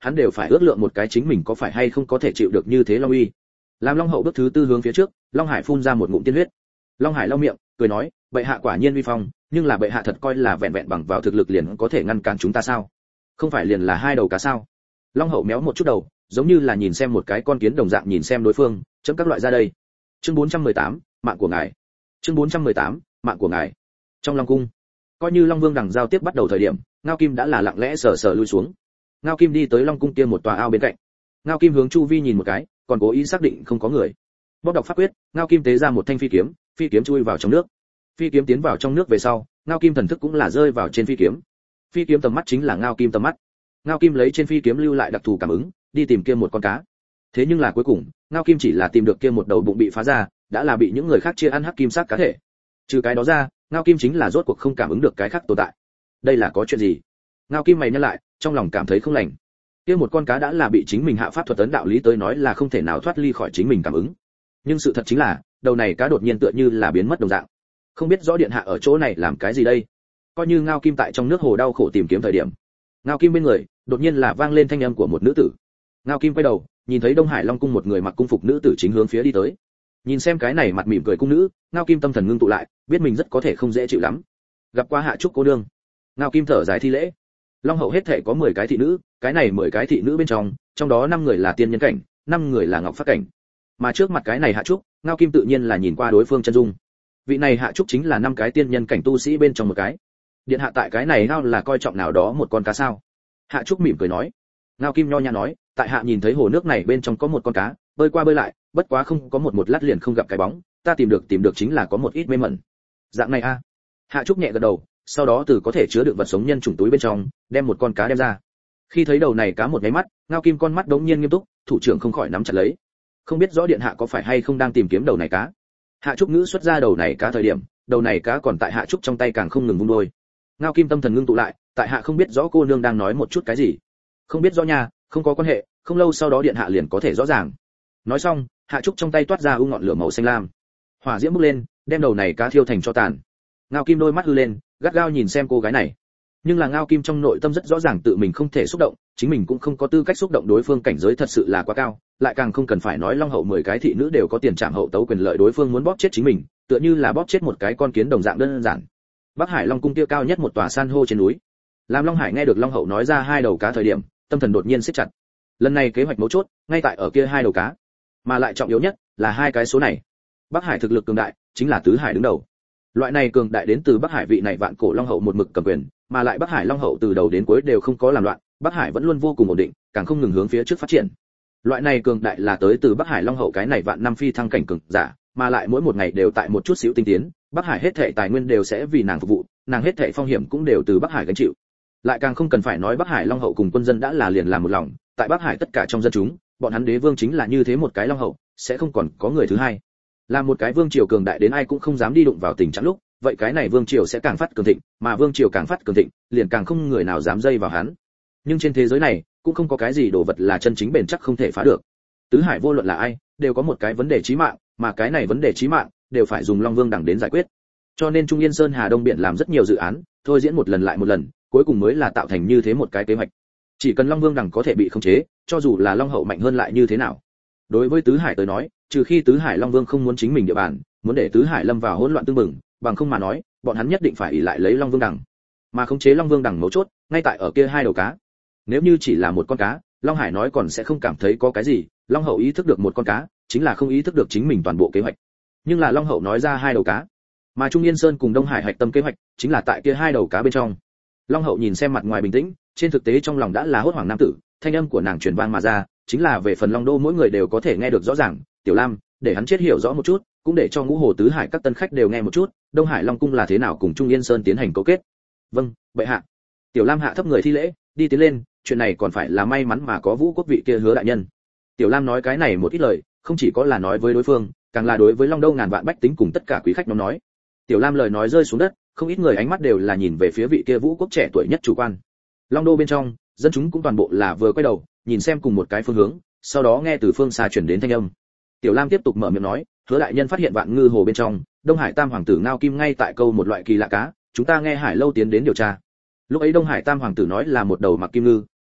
hắn đều phải ước lượng một cái chính mình có phải hay không có thể chịu được như thế long uy. Làm Long hậu bước thứ tư hướng phía trước, Long Hải phun ra một ngụm tiên huyết. Long Hải lau miệng, cười nói, bệ hạ quả nhiên uy phong, nhưng là bệ hạ thật coi là vẹn vẹn bằng vào thực lực liền có thể ngăn cản chúng ta sao? Không phải liền là hai đầu cá sao? Long hậu méo một chút đầu, giống như là nhìn xem một cái con kiến đồng dạng nhìn xem đối phương, chấm các loại ra đây. Chương bốn trăm mười tám, mạng của ngài. Chương bốn trăm mười tám, mạng của ngài. Trong Long cung, coi như Long Vương đằng giao tiếp bắt đầu thời điểm, Ngao Kim đã là lặng lẽ sờ sờ lui xuống. Ngao Kim đi tới Long cung kia một tòa ao bên cạnh. Ngao Kim hướng chu vi nhìn một cái, còn cố ý xác định không có người. Bóp đọc pháp quyết, Ngao Kim tế ra một thanh phi kiếm, phi kiếm chui vào trong nước. Phi kiếm tiến vào trong nước về sau, Ngao Kim thần thức cũng là rơi vào trên phi kiếm. Phi kiếm tầm mắt chính là Ngao Kim tầm mắt. Ngao Kim lấy trên phi kiếm lưu lại đặc thù cảm ứng, đi tìm kia một con cá. Thế nhưng là cuối cùng, Ngao Kim chỉ là tìm được kia một đầu bụng bị phá ra, đã là bị những người khác chia ăn hắc kim sắc cá thể. Trừ cái đó ra, Ngao Kim chính là rốt cuộc không cảm ứng được cái khác tồn tại. Đây là có chuyện gì? Ngao Kim mày nhăn lại, trong lòng cảm thấy không lành. Kia một con cá đã là bị chính mình hạ pháp thuật ấn đạo lý tới nói là không thể nào thoát ly khỏi chính mình cảm ứng. Nhưng sự thật chính là, đầu này cá đột nhiên tựa như là biến mất đồng dạng. Không biết rõ điện hạ ở chỗ này làm cái gì đây? Coi như Ngao Kim tại trong nước hồ đau khổ tìm kiếm thời điểm, Ngao Kim bên người, đột nhiên là vang lên thanh âm của một nữ tử. Ngao Kim quay đầu, nhìn thấy Đông Hải Long cung một người mặc cung phục nữ tử chính hướng phía đi tới. Nhìn xem cái này mặt mỉm cười cung nữ, Ngao Kim tâm thần ngưng tụ lại, biết mình rất có thể không dễ chịu lắm. Gặp qua Hạ Trúc cô nương. Ngao Kim thở dài thi lễ. Long hậu hết thể có mười cái thị nữ, cái này mười cái thị nữ bên trong, trong đó năm người là tiên nhân cảnh, năm người là ngọc phát cảnh. Mà trước mặt cái này Hạ Trúc, Ngao Kim tự nhiên là nhìn qua đối phương chân dung. Vị này Hạ Trúc chính là năm cái tiên nhân cảnh tu sĩ bên trong một cái. Điện hạ tại cái này ngao là coi trọng nào đó một con cá sao? Hạ Trúc mỉm cười nói. Ngao Kim nho nhã nói, tại hạ nhìn thấy hồ nước này bên trong có một con cá, bơi qua bơi lại, bất quá không có một một lát liền không gặp cái bóng, ta tìm được tìm được chính là có một ít mê mẩn. Dạng này a. Hạ Trúc nhẹ gật đầu, sau đó từ có thể chứa đựng vật sống nhân chủng túi bên trong, đem một con cá đem ra. Khi thấy đầu này cá một cái mắt, Ngao Kim con mắt đống nhiên nghiêm túc, thủ trưởng không khỏi nắm chặt lấy. Không biết rõ điện hạ có phải hay không đang tìm kiếm đầu này cá. Hạ Trúc ngữ xuất ra đầu này cá thời điểm, đầu này cá còn tại Hạ Trúc trong tay càng không ngừng vung đôi. Ngao Kim tâm thần ngưng tụ lại, tại hạ không biết rõ cô nương đang nói một chút cái gì. Không biết rõ nha, không có quan hệ, không lâu sau đó điện hạ liền có thể rõ ràng. Nói xong, Hạ Trúc trong tay toát ra u ngọn lửa màu xanh lam. Hỏa diễm bốc lên, đem đầu này cá thiêu thành tro tàn. Ngao Kim đôi mắt hư lên, gắt gao nhìn xem cô gái này. Nhưng là Ngao Kim trong nội tâm rất rõ ràng tự mình không thể xúc động, chính mình cũng không có tư cách xúc động đối phương, cảnh giới thật sự là quá cao, lại càng không cần phải nói Long hậu mười cái thị nữ đều có tiền trảm hậu tấu quyền lợi, đối phương muốn bóp chết chính mình, tựa như là bóp chết một cái con kiến đồng dạng đơn giản. Bắc Hải Long cung kia cao nhất một tòa san hô trên núi. Làm Long Hải nghe được Long hậu nói ra hai đầu cá thời điểm, tâm thần đột nhiên siết chặt. Lần này kế hoạch mấu chốt ngay tại ở kia hai đầu cá, mà lại trọng yếu nhất là hai cái số này. Bắc Hải thực lực cường đại, chính là tứ hải đứng đầu. Loại này cường đại đến từ Bắc Hải vị này vạn cổ Long hậu một mực cầm quyền, mà lại Bắc Hải Long hậu từ đầu đến cuối đều không có làm loạn, Bắc Hải vẫn luôn vô cùng ổn định, càng không ngừng hướng phía trước phát triển. Loại này cường đại là tới từ Bắc Hải Long hậu cái này vạn năm phi thăng cảnh cường giả, mà lại mỗi một ngày đều tại một chút xíu tinh tiến, Bắc Hải hết thảy tài nguyên đều sẽ vì nàng phục vụ, nàng hết thảy phong hiểm cũng đều từ Bắc Hải gánh chịu. Lại càng không cần phải nói Bắc Hải Long hậu cùng quân dân đã là liền làm một lòng, tại Bắc Hải tất cả trong dân chúng, bọn hắn đế vương chính là như thế một cái Long hậu, sẽ không còn có người thứ hai. Là một cái vương triều cường đại đến ai cũng không dám đi đụng vào tình trạng lúc, vậy cái này vương triều sẽ càng phát cường thịnh, mà vương triều càng phát cường thịnh, liền càng không người nào dám dây vào hắn. Nhưng trên thế giới này, cũng không có cái gì đồ vật là chân chính bền chắc không thể phá được. Tứ hải vô luận là ai, đều có một cái vấn đề chí mạng, mà cái này vấn đề chí mạng đều phải dùng Long Vương đẳng đến giải quyết. Cho nên Trung Yên Sơn Hà Đông Biển làm rất nhiều dự án, thôi diễn một lần lại một lần, cuối cùng mới là tạo thành như thế một cái kế hoạch. Chỉ cần Long Vương đẳng có thể bị khống chế, cho dù là Long hậu mạnh hơn lại như thế nào. Đối với tứ hải tới nói, trừ khi tứ hải Long Vương không muốn chính mình địa bàn, muốn để tứ hải lâm vào hỗn loạn tương mừng, bằng không mà nói, bọn hắn nhất định phải ỷ lại lấy Long Vương đẳng. Mà khống chế Long Vương đẳng mấu chốt, ngay tại ở kia hai đầu cá. Nếu như chỉ là một con cá, Long Hải nói còn sẽ không cảm thấy có cái gì, Long hậu ý thức được một con cá, chính là không ý thức được chính mình toàn bộ kế hoạch. Nhưng là Long hậu nói ra hai đầu cá, mà Trung Yên Sơn cùng Đông Hải hạch tâm kế hoạch chính là tại kia hai đầu cá bên trong. Long hậu nhìn xem mặt ngoài bình tĩnh, trên thực tế trong lòng đã là hốt hoảng nam tử, thanh âm của nàng truyền vang mà ra, chính là về phần Long đô mỗi người đều có thể nghe được rõ ràng. Tiểu Lam, để hắn chết hiểu rõ một chút, cũng để cho ngũ hồ tứ hải các tân khách đều nghe một chút, Đông Hải Long cung là thế nào cùng Trung Yên Sơn tiến hành cấu kết. Vâng, bệ hạ. Tiểu Lam hạ thấp người thi lễ, đi tiến lên, chuyện này còn phải là may mắn mà có Vũ Quốc vị kia Hứa đại nhân. Tiểu Lam nói cái này một ít lời, không chỉ có là nói với đối phương, càng là đối với Long Đô ngàn vạn bách tính cùng tất cả quý khách nhóm nói. Tiểu Lam lời nói rơi xuống đất, không ít người ánh mắt đều là nhìn về phía vị kia Vũ Quốc trẻ tuổi nhất chủ quan. Long Đô bên trong, dân chúng cũng toàn bộ là vừa quay đầu, nhìn xem cùng một cái phương hướng, sau đó nghe từ phương xa truyền đến thanh âm. Tiểu Lam tiếp tục mở miệng nói, Hứa đại nhân phát hiện Vạn Ngư hồ bên trong, Đông Hải Tam hoàng tử Ngao Kim ngay tại câu một loại kỳ lạ cá, chúng ta nghe Hải lâu tiến đến điều tra. Lúc ấy Đông Hải Tam hoàng tử nói là một đầu mặc kim ngư,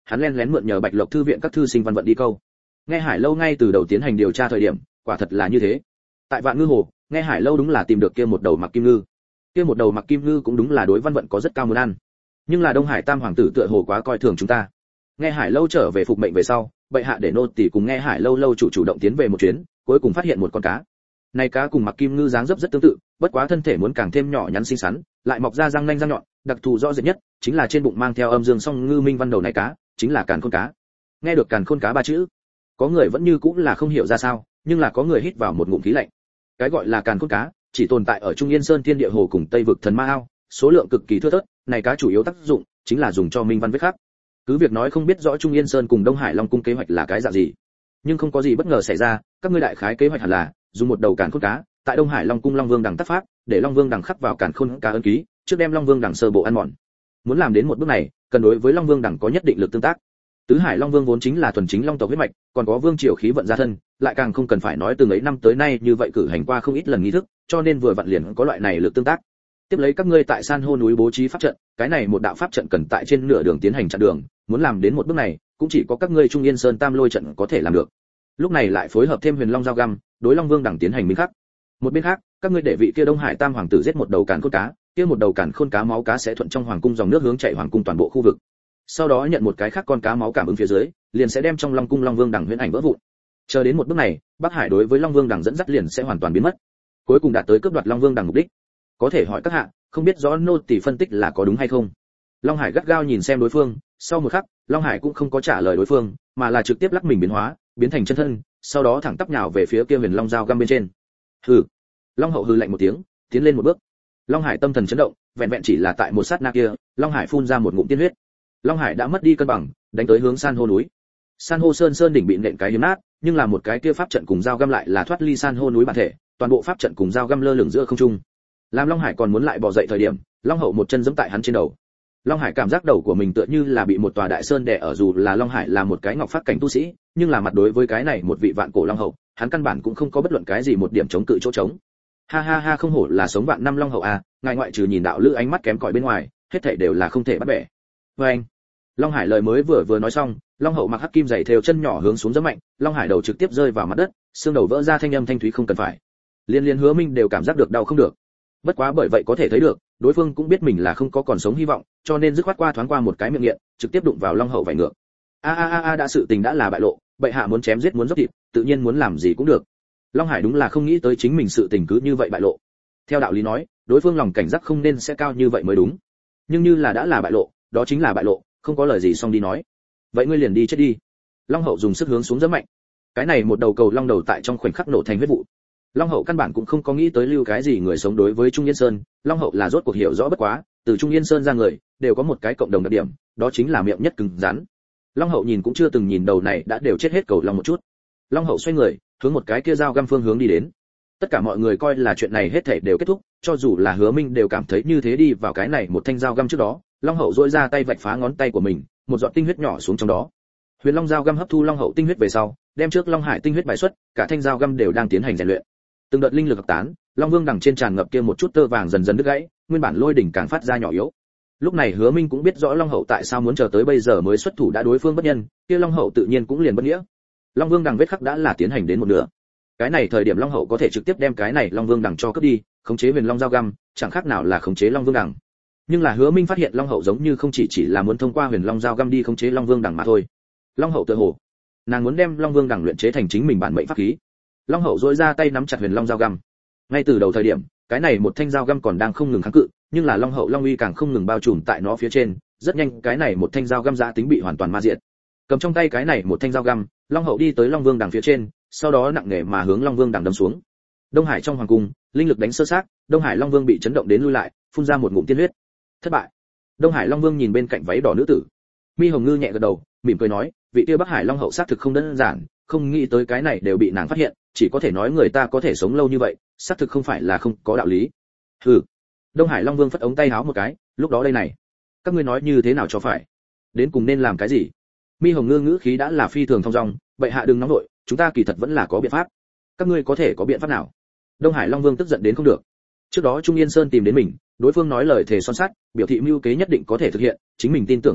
hắn lén lén mượn nhờ Bạch Lộc thư viện các thư sinh văn vận đi câu. Nghe Hải Lâu ngay từ đầu tiến hành điều tra thời điểm, quả thật là như thế. Tại Vạn Ngư Hồ, Nghe Hải Lâu đúng là tìm được kia một đầu Mặc Kim Ngư. Kia một đầu Mặc Kim Ngư cũng đúng là đối văn vận có rất cao muốn ăn. Nhưng là Đông Hải Tam hoàng tử tựa hồ quá coi thường chúng ta. Nghe Hải Lâu trở về phục mệnh về sau, bệ hạ để nô tỳ cùng Nghe Hải Lâu lâu chủ chủ động tiến về một chuyến, cuối cùng phát hiện một con cá. Này cá cùng Mặc Kim Ngư dáng dấp rất tương tự, bất quá thân thể muốn càng thêm nhỏ nhắn xinh xắn, lại mọc ra răng nanh răng nhọn, đặc thù rõ rệt nhất chính là trên bụng mang theo âm dương song ngư minh văn đầu này cá, chính là Càn Khôn cá. Nghe được Càn Khôn cá ba chữ, có người vẫn như cũng là không hiểu ra sao, nhưng là có người hít vào một ngụm khí lạnh. Cái gọi là Càn Khôn cá, chỉ tồn tại ở Trung Yên Sơn Thiên Địa Hồ cùng Tây vực Thần Ma Ao, số lượng cực kỳ thưa thớt, này cá chủ yếu tác dụng chính là dùng cho minh văn viết khắc. Cứ việc nói không biết rõ Trung Yên Sơn cùng Đông Hải Long cung kế hoạch là cái dạng gì, nhưng không có gì bất ngờ xảy ra, các ngươi đại khái kế hoạch hẳn là dùng một đầu Càn Khôn cá, tại Đông Hải Long cung Long Vương đằng tác pháp, để Long Vương đằng khắc vào Càn Khôn cá ấn ký, trước đem Long Vương đằng sơ bộ ăn mòn. Muốn làm đến một bước này, cần đối với Long Vương đằng có nhất định lực tương tác. Tứ Hải Long Vương vốn chính là thuần chính long tộc huyết mạch, còn có vương triều khí vận gia thân, lại càng không cần phải nói từ ấy năm tới nay như vậy cử hành qua không ít lần nghi thức, cho nên vừa vặn liền có loại này lực tương tác. Tiếp lấy các ngươi tại san hô núi bố trí pháp trận, cái này một đạo pháp trận cần tại trên nửa đường tiến hành chặn đường, muốn làm đến một bước này, cũng chỉ có các ngươi Trung Yên Sơn Tam Lôi trận có thể làm được. Lúc này lại phối hợp thêm Huyền Long giao găm, đối Long Vương đẳng tiến hành minh khắc. Một bên khác, các ngươi để vị kia Đông Hải Tam hoàng tử giết một đầu Càn Khôn cá, kia một đầu Càn Khôn cá máu cá sẽ thuận trong hoàng cung dòng nước hướng chạy hoàng cung toàn bộ khu vực. Sau đó nhận một cái khác con cá máu cảm ứng phía dưới, liền sẽ đem trong Long cung Long Vương đẳng huyễn ảnh vỡ vụn. Chờ đến một bước này, Bắc Hải đối với Long Vương đẳng dẫn dắt liền sẽ hoàn toàn biến mất. Cuối cùng đạt tới cướp đoạt Long Vương đẳng mục đích. Có thể hỏi các hạ, không biết rõ nô tỳ phân tích là có đúng hay không? Long Hải gắt gao nhìn xem đối phương, sau một khắc, Long Hải cũng không có trả lời đối phương, mà là trực tiếp lắc mình biến hóa, biến thành chân thân, sau đó thẳng tắp nhào về phía kia Huyền Long dao găm bên trên. Hừ. Long Hậu hừ lạnh một tiếng, tiến lên một bước. Long Hải tâm thần chấn động, vẹn vẹn chỉ là tại một sát na kia, Long Hải phun ra một ngụm tiên huyết. Long Hải đã mất đi cân bằng, đánh tới hướng san hô núi. San hô sơn sơn đỉnh bị nện cái hiếm nát, nhưng là một cái kia pháp trận cùng dao găm lại là thoát ly san hô núi bản thể, toàn bộ pháp trận cùng dao găm lơ lửng giữa không trung. Làm Long Hải còn muốn lại bò dậy thời điểm, Long Hậu một chân giẫm tại hắn trên đầu. Long Hải cảm giác đầu của mình tựa như là bị một tòa đại sơn đè ở, dù là Long Hải là một cái ngọc phát cảnh tu sĩ, nhưng là mặt đối với cái này một vị vạn cổ Long Hậu, hắn căn bản cũng không có bất luận cái gì một điểm chống cự chỗ trống. Ha ha ha, không hổ là sống vạn năm Long Hậu à, ngài ngoại trừ nhìn đạo lữ ánh mắt kém cỏi bên ngoài, hết thảy đều là không thể bắt bẻ. Và anh, Long Hải lời mới vừa vừa nói xong, Long Hậu mặc hắc kim giày thêu chân nhỏ hướng xuống giẫm mạnh, Long Hải đầu trực tiếp rơi vào mặt đất, xương đầu vỡ ra thanh âm thanh thúy không cần phải. Liên Liên Hứa Minh đều cảm giác được đau không được. Bất quá bởi vậy có thể thấy được, đối phương cũng biết mình là không có còn sống hy vọng, cho nên dứt khoát qua thoáng qua một cái miệng nghiện, trực tiếp đụng vào Long Hậu vảy ngược. A a a a, đã sự tình đã là bại lộ, bệ hạ muốn chém giết muốn dốc thịt, tự nhiên muốn làm gì cũng được. Long Hải đúng là không nghĩ tới chính mình sự tình cứ như vậy bại lộ. Theo đạo lý nói, đối phương lòng cảnh giác không nên sẽ cao như vậy mới đúng. Nhưng như là đã là bại lộ, đó chính là bại lộ, không có lời gì xong đi nói. Vậy ngươi liền đi chết đi. Long Hậu dùng sức hướng xuống rất mạnh. Cái này một đầu cầu long đầu tại trong khoảnh khắc nổ thành huyết vụ. Long Hậu căn bản cũng không có nghĩ tới lưu cái gì người sống đối với Trung Yên Sơn, Long Hậu là rốt cuộc hiểu rõ bất quá, từ Trung Yên Sơn ra người, đều có một cái cộng đồng đặc điểm, đó chính là miệng nhất cứng rắn. Long Hậu nhìn cũng chưa từng nhìn đầu này đã đều chết hết cầu long một chút. Long Hậu xoay người, hướng một cái kia dao găm phương hướng đi đến. Tất cả mọi người coi là chuyện này hết thảy đều kết thúc, cho dù là Hứa Minh đều cảm thấy như thế. Đi vào cái này một thanh dao găm trước đó, Long Hậu duỗi ra tay vạch phá ngón tay của mình, một giọt tinh huyết nhỏ xuống trong đó. Huyền Long dao găm hấp thu Long Hậu tinh huyết về sau, đem trước Long Hải tinh huyết bài xuất, cả thanh dao găm đều đang tiến hành rèn luyện. Từng đợt linh lực hợp tán, Long Vương đằng trên tràn ngập kia một chút tơ vàng dần dần đứt gãy, nguyên bản lôi đỉnh càng phát ra nhỏ yếu. Lúc này Hứa Minh cũng biết rõ Long Hậu tại sao muốn chờ tới bây giờ mới xuất thủ, đã đối phương bất nhân, kia Long Hậu tự nhiên cũng liền bất nghĩa. Long Vương đằng vết khắc đã là tiến hành đến một nửa. Cái này thời điểm Long Hậu có thể trực tiếp đem cái này Long Vương đằng cho cướp đi, khống chế Huyền Long dao găm, chẳng khác nào là khống chế Long Vương đằng. Nhưng là Hứa Minh phát hiện Long Hậu giống như không chỉ chỉ là muốn thông qua Huyền Long dao găm đi khống chế Long Vương đằng mà thôi. Long Hậu tự hồ, nàng muốn đem Long Vương đằng luyện chế thành chính mình bản mệnh pháp khí. Long Hậu duỗi ra tay nắm chặt Huyền Long dao găm. Ngay từ đầu thời điểm, cái này một thanh dao găm còn đang không ngừng kháng cự, nhưng là Long Hậu Long uy càng không ngừng bao trùm tại nó phía trên, rất nhanh cái này một thanh dao găm giá tính bị hoàn toàn ma diệt. Cầm trong tay cái này một thanh dao găm, Long Hậu đi tới Long Vương đằng phía trên, sau đó nặng nề mà hướng Long Vương đằng đâm xuống. Đông Hải trong hoàng cung, linh lực đánh sơ sát, Đông Hải Long Vương bị chấn động đến lui lại, phun ra một ngụm tiên huyết. Thất bại. Đông Hải Long Vương nhìn bên cạnh váy đỏ nữ tử. Mi Hồng Ngư nhẹ gật đầu, mỉm cười nói, vị kia Bắc Hải Long Hậu xác thực không đơn giản, không nghĩ tới cái này đều bị nàng phát hiện, chỉ có thể nói người ta có thể sống lâu như vậy, xác thực không phải là không có đạo lý. Hừ. Đông Hải Long Vương phất ống tay áo một cái, lúc đó đây này, các ngươi nói như thế nào cho phải? Đến cùng nên làm cái gì? Mi Hồng Ngư ngữ khí đã là phi thường thong dong, vậy hạ đừng nóng nội, chúng ta kỳ thật vẫn là có biện pháp. Các ngươi có thể có biện pháp nào? Đông Hải Long Vương tức giận đến không được. Trước đó Trung Yên Sơn tìm đến mình, đối phương nói lời thề son sắt, biểu thị mưu kế nhất định có thể thực hiện, chính mình tin tưởng bọn họ,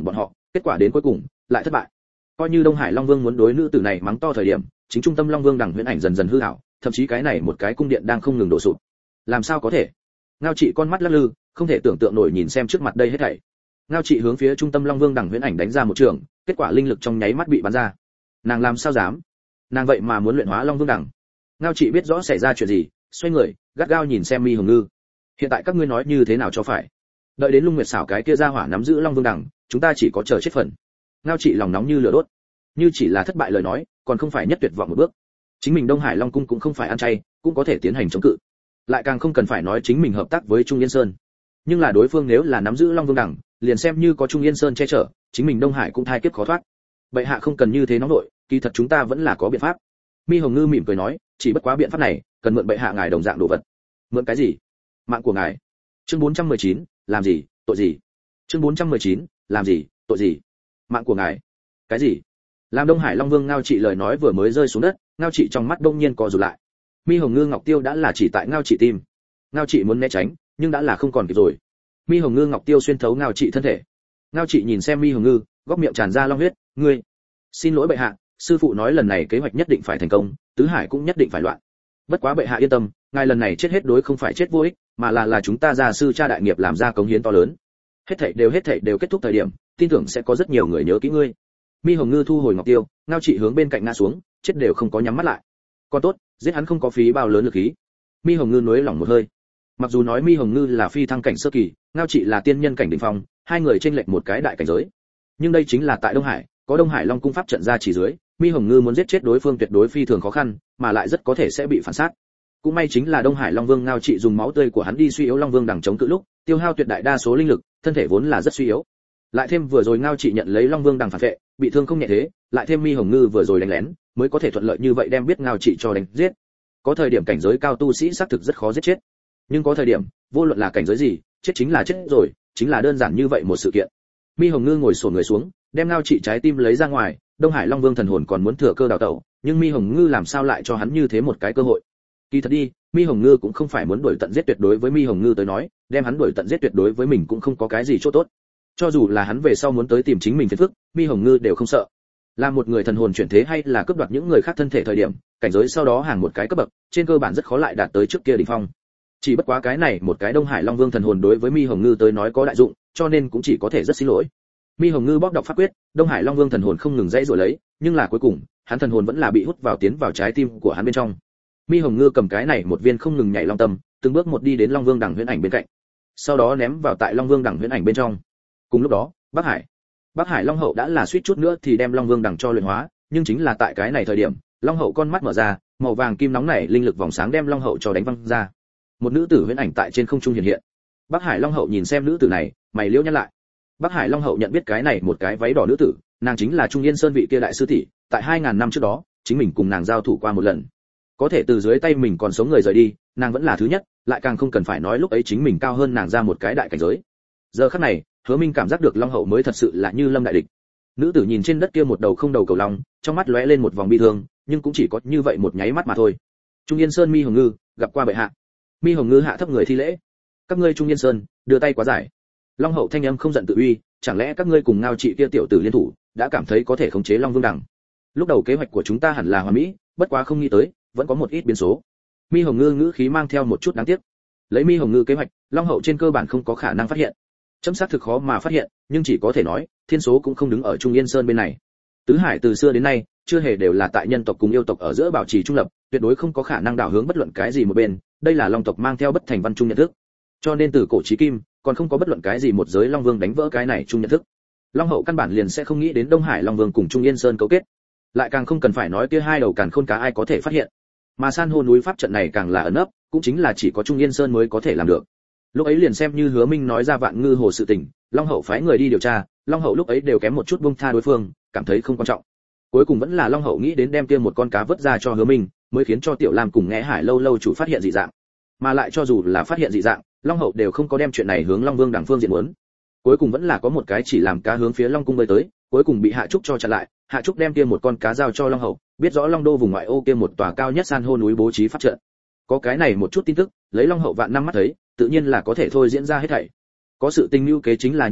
kết quả đến cuối cùng lại thất bại. Coi như Đông Hải Long Vương muốn đối nữ tử này mắng to thời điểm, chính trung tâm Long Vương Đằng Huyễn Ảnh dần dần hư ảo, thậm chí cái này một cái cung điện đang không ngừng đổ sụp. Làm sao có thể? Ngao Trị con mắt lắc lư, không thể tưởng tượng nổi nhìn xem trước mặt đây hết thảy. Ngao Trị hướng phía trung tâm Long Vương Đằng Huyễn Ảnh đánh ra một trường, kết quả linh lực trong nháy mắt bị bắn ra. Nàng làm sao dám? Nàng vậy mà muốn luyện hóa Long Vương Đằng. Ngao Trị biết rõ xảy ra chuyện gì, xoay người, gắt gao nhìn xem Mi Hồng Ngư. Hiện tại các ngươi nói như thế nào cho phải? Đợi đến Lung Nguyệt xảo cái kia ra hỏa nắm giữ Long Vương Đằng, chúng ta chỉ có chờ chết phần. Ngao Trị lòng nóng như lửa đốt. Như chỉ là thất bại lời nói, còn không phải nhất tuyệt vọng một bước. Chính mình Đông Hải Long cung cũng không phải ăn chay, cũng có thể tiến hành chống cự. Lại càng không cần phải nói chính mình hợp tác với Trung Yên Sơn. Nhưng là đối phương nếu là nắm giữ Long Vương Đằng, liền xem như có Trung Yên Sơn che chở, chính mình Đông Hải cũng thai kiếp khó thoát. Bệ hạ không cần như thế nóng nội, kỳ thật chúng ta vẫn là có biện pháp. Mi Hồng Ngư mỉm cười nói, chỉ bất quá biện pháp này, cần mượn bệ hạ ngài đồng dạng đồ vật. Mượn cái gì? Mạng của ngài. Chương bốn trăm mười chín, làm gì, tội gì? Chương bốn trăm mười chín, làm gì, tội gì? Mạng của ngài. Cái gì? Làm Đông Hải Long Vương Ngao Trị lời nói vừa mới rơi xuống đất, Ngao Trị trong mắt đông nhiên co rụt lại. Mi Hồng Ngư Ngọc Tiêu đã là chỉ tại Ngao Trị tim. Ngao Trị muốn né tránh, nhưng đã là không còn kịp rồi. Mi Hồng Ngư Ngọc Tiêu xuyên thấu Ngao Trị thân thể. Ngao Trị nhìn xem Mi Hồng Ngư, góc miệng tràn ra long huyết, "Ngươi, xin lỗi bệ hạ, sư phụ nói lần này kế hoạch nhất định phải thành công, tứ hải cũng nhất định phải loạn. Bất quá bệ hạ yên tâm, ngài lần này chết hết đối không phải chết vô ích, mà là là chúng ta gia sư cha đại nghiệp làm ra cống hiến to lớn. Hết thảy đều hết thảy đều kết thúc thời điểm, tin tưởng sẽ có rất nhiều người nhớ kỹ ngươi." Mi Hồng Ngư thu hồi Ngọc Tiêu, Ngao Trị hướng bên cạnh ngã xuống, chết đều không có nhắm mắt lại. Còn tốt, giết hắn không có phí bao lớn lực khí. Mi Hồng Ngư nuối lòng một hơi. Mặc dù nói Mi Hồng Ngư là phi thăng cảnh sơ kỳ, Ngao Trị là tiên nhân cảnh đỉnh phong, hai người chênh lệch một cái đại cảnh giới. Nhưng đây chính là tại Đông Hải, có Đông Hải Long cung pháp trận ra chỉ dưới, Mi Hồng Ngư muốn giết chết đối phương tuyệt đối phi thường khó khăn, mà lại rất có thể sẽ bị phản sát. Cũng may chính là Đông Hải Long Vương Ngao Trị dùng máu tươi của hắn đi suy yếu Long Vương đằng chống cự lúc, tiêu hao tuyệt đại đa số linh lực, thân thể vốn là rất suy yếu. Lại thêm vừa rồi Ngao Trị nhận lấy Long Vương đằng phản vệ, bị thương không nhẹ thế, lại thêm Mi Hồng Ngư vừa rồi đánh lén, mới có thể thuận lợi như vậy đem biết Ngao Trị cho đánh giết. Có thời điểm cảnh giới cao tu sĩ xác thực rất khó giết chết, nhưng có thời điểm, vô luận là cảnh giới gì, chết chính là chết rồi, chính là đơn giản như vậy một sự kiện. Mi Hồng Ngư ngồi xổm người xuống, đem Ngao Trị trái tim lấy ra ngoài, Đông Hải Long Vương thần hồn còn muốn thừa cơ đào tẩu, nhưng Mi Hồng Ngư làm sao lại cho hắn như thế một cái cơ hội? Kỳ thật đi, Mi Hồng Ngư cũng không phải muốn đuổi tận giết tuyệt, đối với Mi Hồng Ngư tới nói, đem hắn đuổi tận giết tuyệt đối với mình cũng không có cái gì chỗ tốt. Cho dù là hắn về sau muốn tới tìm chính mình phiền phức, Mi Hồng Ngư đều không sợ. Là một người thần hồn chuyển thế hay là cướp đoạt những người khác thân thể thời điểm, cảnh giới sau đó hàng một cái cấp bậc, trên cơ bản rất khó lại đạt tới trước kia đỉnh phong. Chỉ bất quá cái này một cái Đông Hải Long Vương thần hồn đối với Mi Hồng Ngư tới nói có đại dụng, cho nên cũng chỉ có thể rất xin lỗi. Mi Hồng Ngư bóc đọc pháp quyết, Đông Hải Long Vương thần hồn không ngừng dãy rồi lấy, nhưng là cuối cùng, hắn thần hồn vẫn là bị hút vào tiến vào trái tim của hắn bên trong. Mi Hồng Ngư cầm cái này một viên không ngừng nhảy long tâm, từng bước một đi đến Long Vương đằng huyễn ảnh bên cạnh. Sau đó ném vào tại Long Vương đằng huyễn ảnh bên trong. Cùng lúc đó, Bắc Hải, Bắc Hải Long Hậu đã là suýt chút nữa thì đem Long Vương đằng cho luyện hóa, nhưng chính là tại cái này thời điểm, Long Hậu con mắt mở ra, màu vàng kim nóng nảy linh lực vòng sáng đem Long Hậu cho đánh văng ra. Một nữ tử huyễn ảnh tại trên không trung hiện hiện. Bắc Hải Long Hậu nhìn xem nữ tử này, mày liễu nhăn lại. Bắc Hải Long Hậu nhận biết cái này một cái váy đỏ nữ tử, nàng chính là Trung Yên Sơn vị kia đại sư tỷ, tại hai ngàn năm trước đó, chính mình cùng nàng giao thủ qua một lần. Có thể từ dưới tay mình còn sống người rời đi, nàng vẫn là thứ nhất, lại càng không cần phải nói lúc ấy chính mình cao hơn nàng ra một cái đại cảnh giới. Giờ khắc này, Hứa Minh cảm giác được Long Hậu mới thật sự là như lâm đại địch. Nữ tử nhìn trên đất kia một đầu không đầu cầu long, trong mắt lóe lên một vòng bi thương, nhưng cũng chỉ có như vậy một nháy mắt mà thôi. Trung Yên Sơn Mi Hồng Ngư, gặp qua bệ hạ. Mi Hồng Ngư hạ thấp người thi lễ. Các ngươi Trung Yên Sơn, đưa tay quá giải. Long Hậu thanh âm không giận tự uy, chẳng lẽ các ngươi cùng Ngao Trị kia tiểu tử liên thủ, đã cảm thấy có thể khống chế Long Vương đằng? Lúc đầu kế hoạch của chúng ta hẳn là hoàn mỹ, bất quá không nghĩ tới, vẫn có một ít biến số. Mi Hồng Ngư ngữ khí mang theo một chút đáng tiếc. Lấy Mi Hồng Ngư kế hoạch, Long Hậu trên cơ bản không có khả năng phát hiện. Chấm xác thực khó mà phát hiện, nhưng chỉ có thể nói, thiên số cũng không đứng ở Trung Yên Sơn bên này. Tứ Hải từ xưa đến nay, chưa hề đều là tại nhân tộc cùng yêu tộc ở giữa bảo trì trung lập, tuyệt đối không có khả năng đảo hướng bất luận cái gì một bên, đây là Long tộc mang theo bất thành văn chung nhận thức. Cho nên từ cổ chí kim, còn không có bất luận cái gì một giới Long Vương đánh vỡ cái này chung nhận thức. Long Hậu căn bản liền sẽ không nghĩ đến Đông Hải Long Vương cùng Trung Yên Sơn cấu kết. Lại càng không cần phải nói kia hai đầu càn khôn cá ai có thể phát hiện. Mà san hô núi pháp trận này càng là ẩn nấp, cũng chính là chỉ có Trung Yên Sơn mới có thể làm được. Lúc ấy liền xem như Hứa Minh nói ra Vạn Ngư Hồ sự tình, Long Hậu phái người đi điều tra, Long Hậu lúc ấy đều kém một chút buông tha đối phương, cảm thấy không quan trọng. Cuối cùng vẫn là Long Hậu nghĩ đến đem kia một con cá vớt ra cho Hứa Minh, mới khiến cho Tiểu Lam cùng Ngẽ Hải lâu lâu chủ phát hiện dị dạng. Mà lại cho dù là phát hiện dị dạng, Long Hậu đều không có đem chuyện này hướng Long Vương đẳng phương diện muốn. Cuối cùng vẫn là có một cái chỉ làm cá hướng phía Long cung bơi tới, cuối cùng bị Hạ Trúc cho chặn lại, Hạ Trúc đem kia một con cá giao cho Long Hậu, biết rõ Long Đô vùng ngoại ô kia một tòa cao nhất san hô núi bố trí pháp trận. Có cái này một chút tin tức, lấy Long Hậu vạn năm mắt thấy, tự nhiên là có thể thôi diễn ra hết thảy. Có sự tình lưu kế chính là như vậy,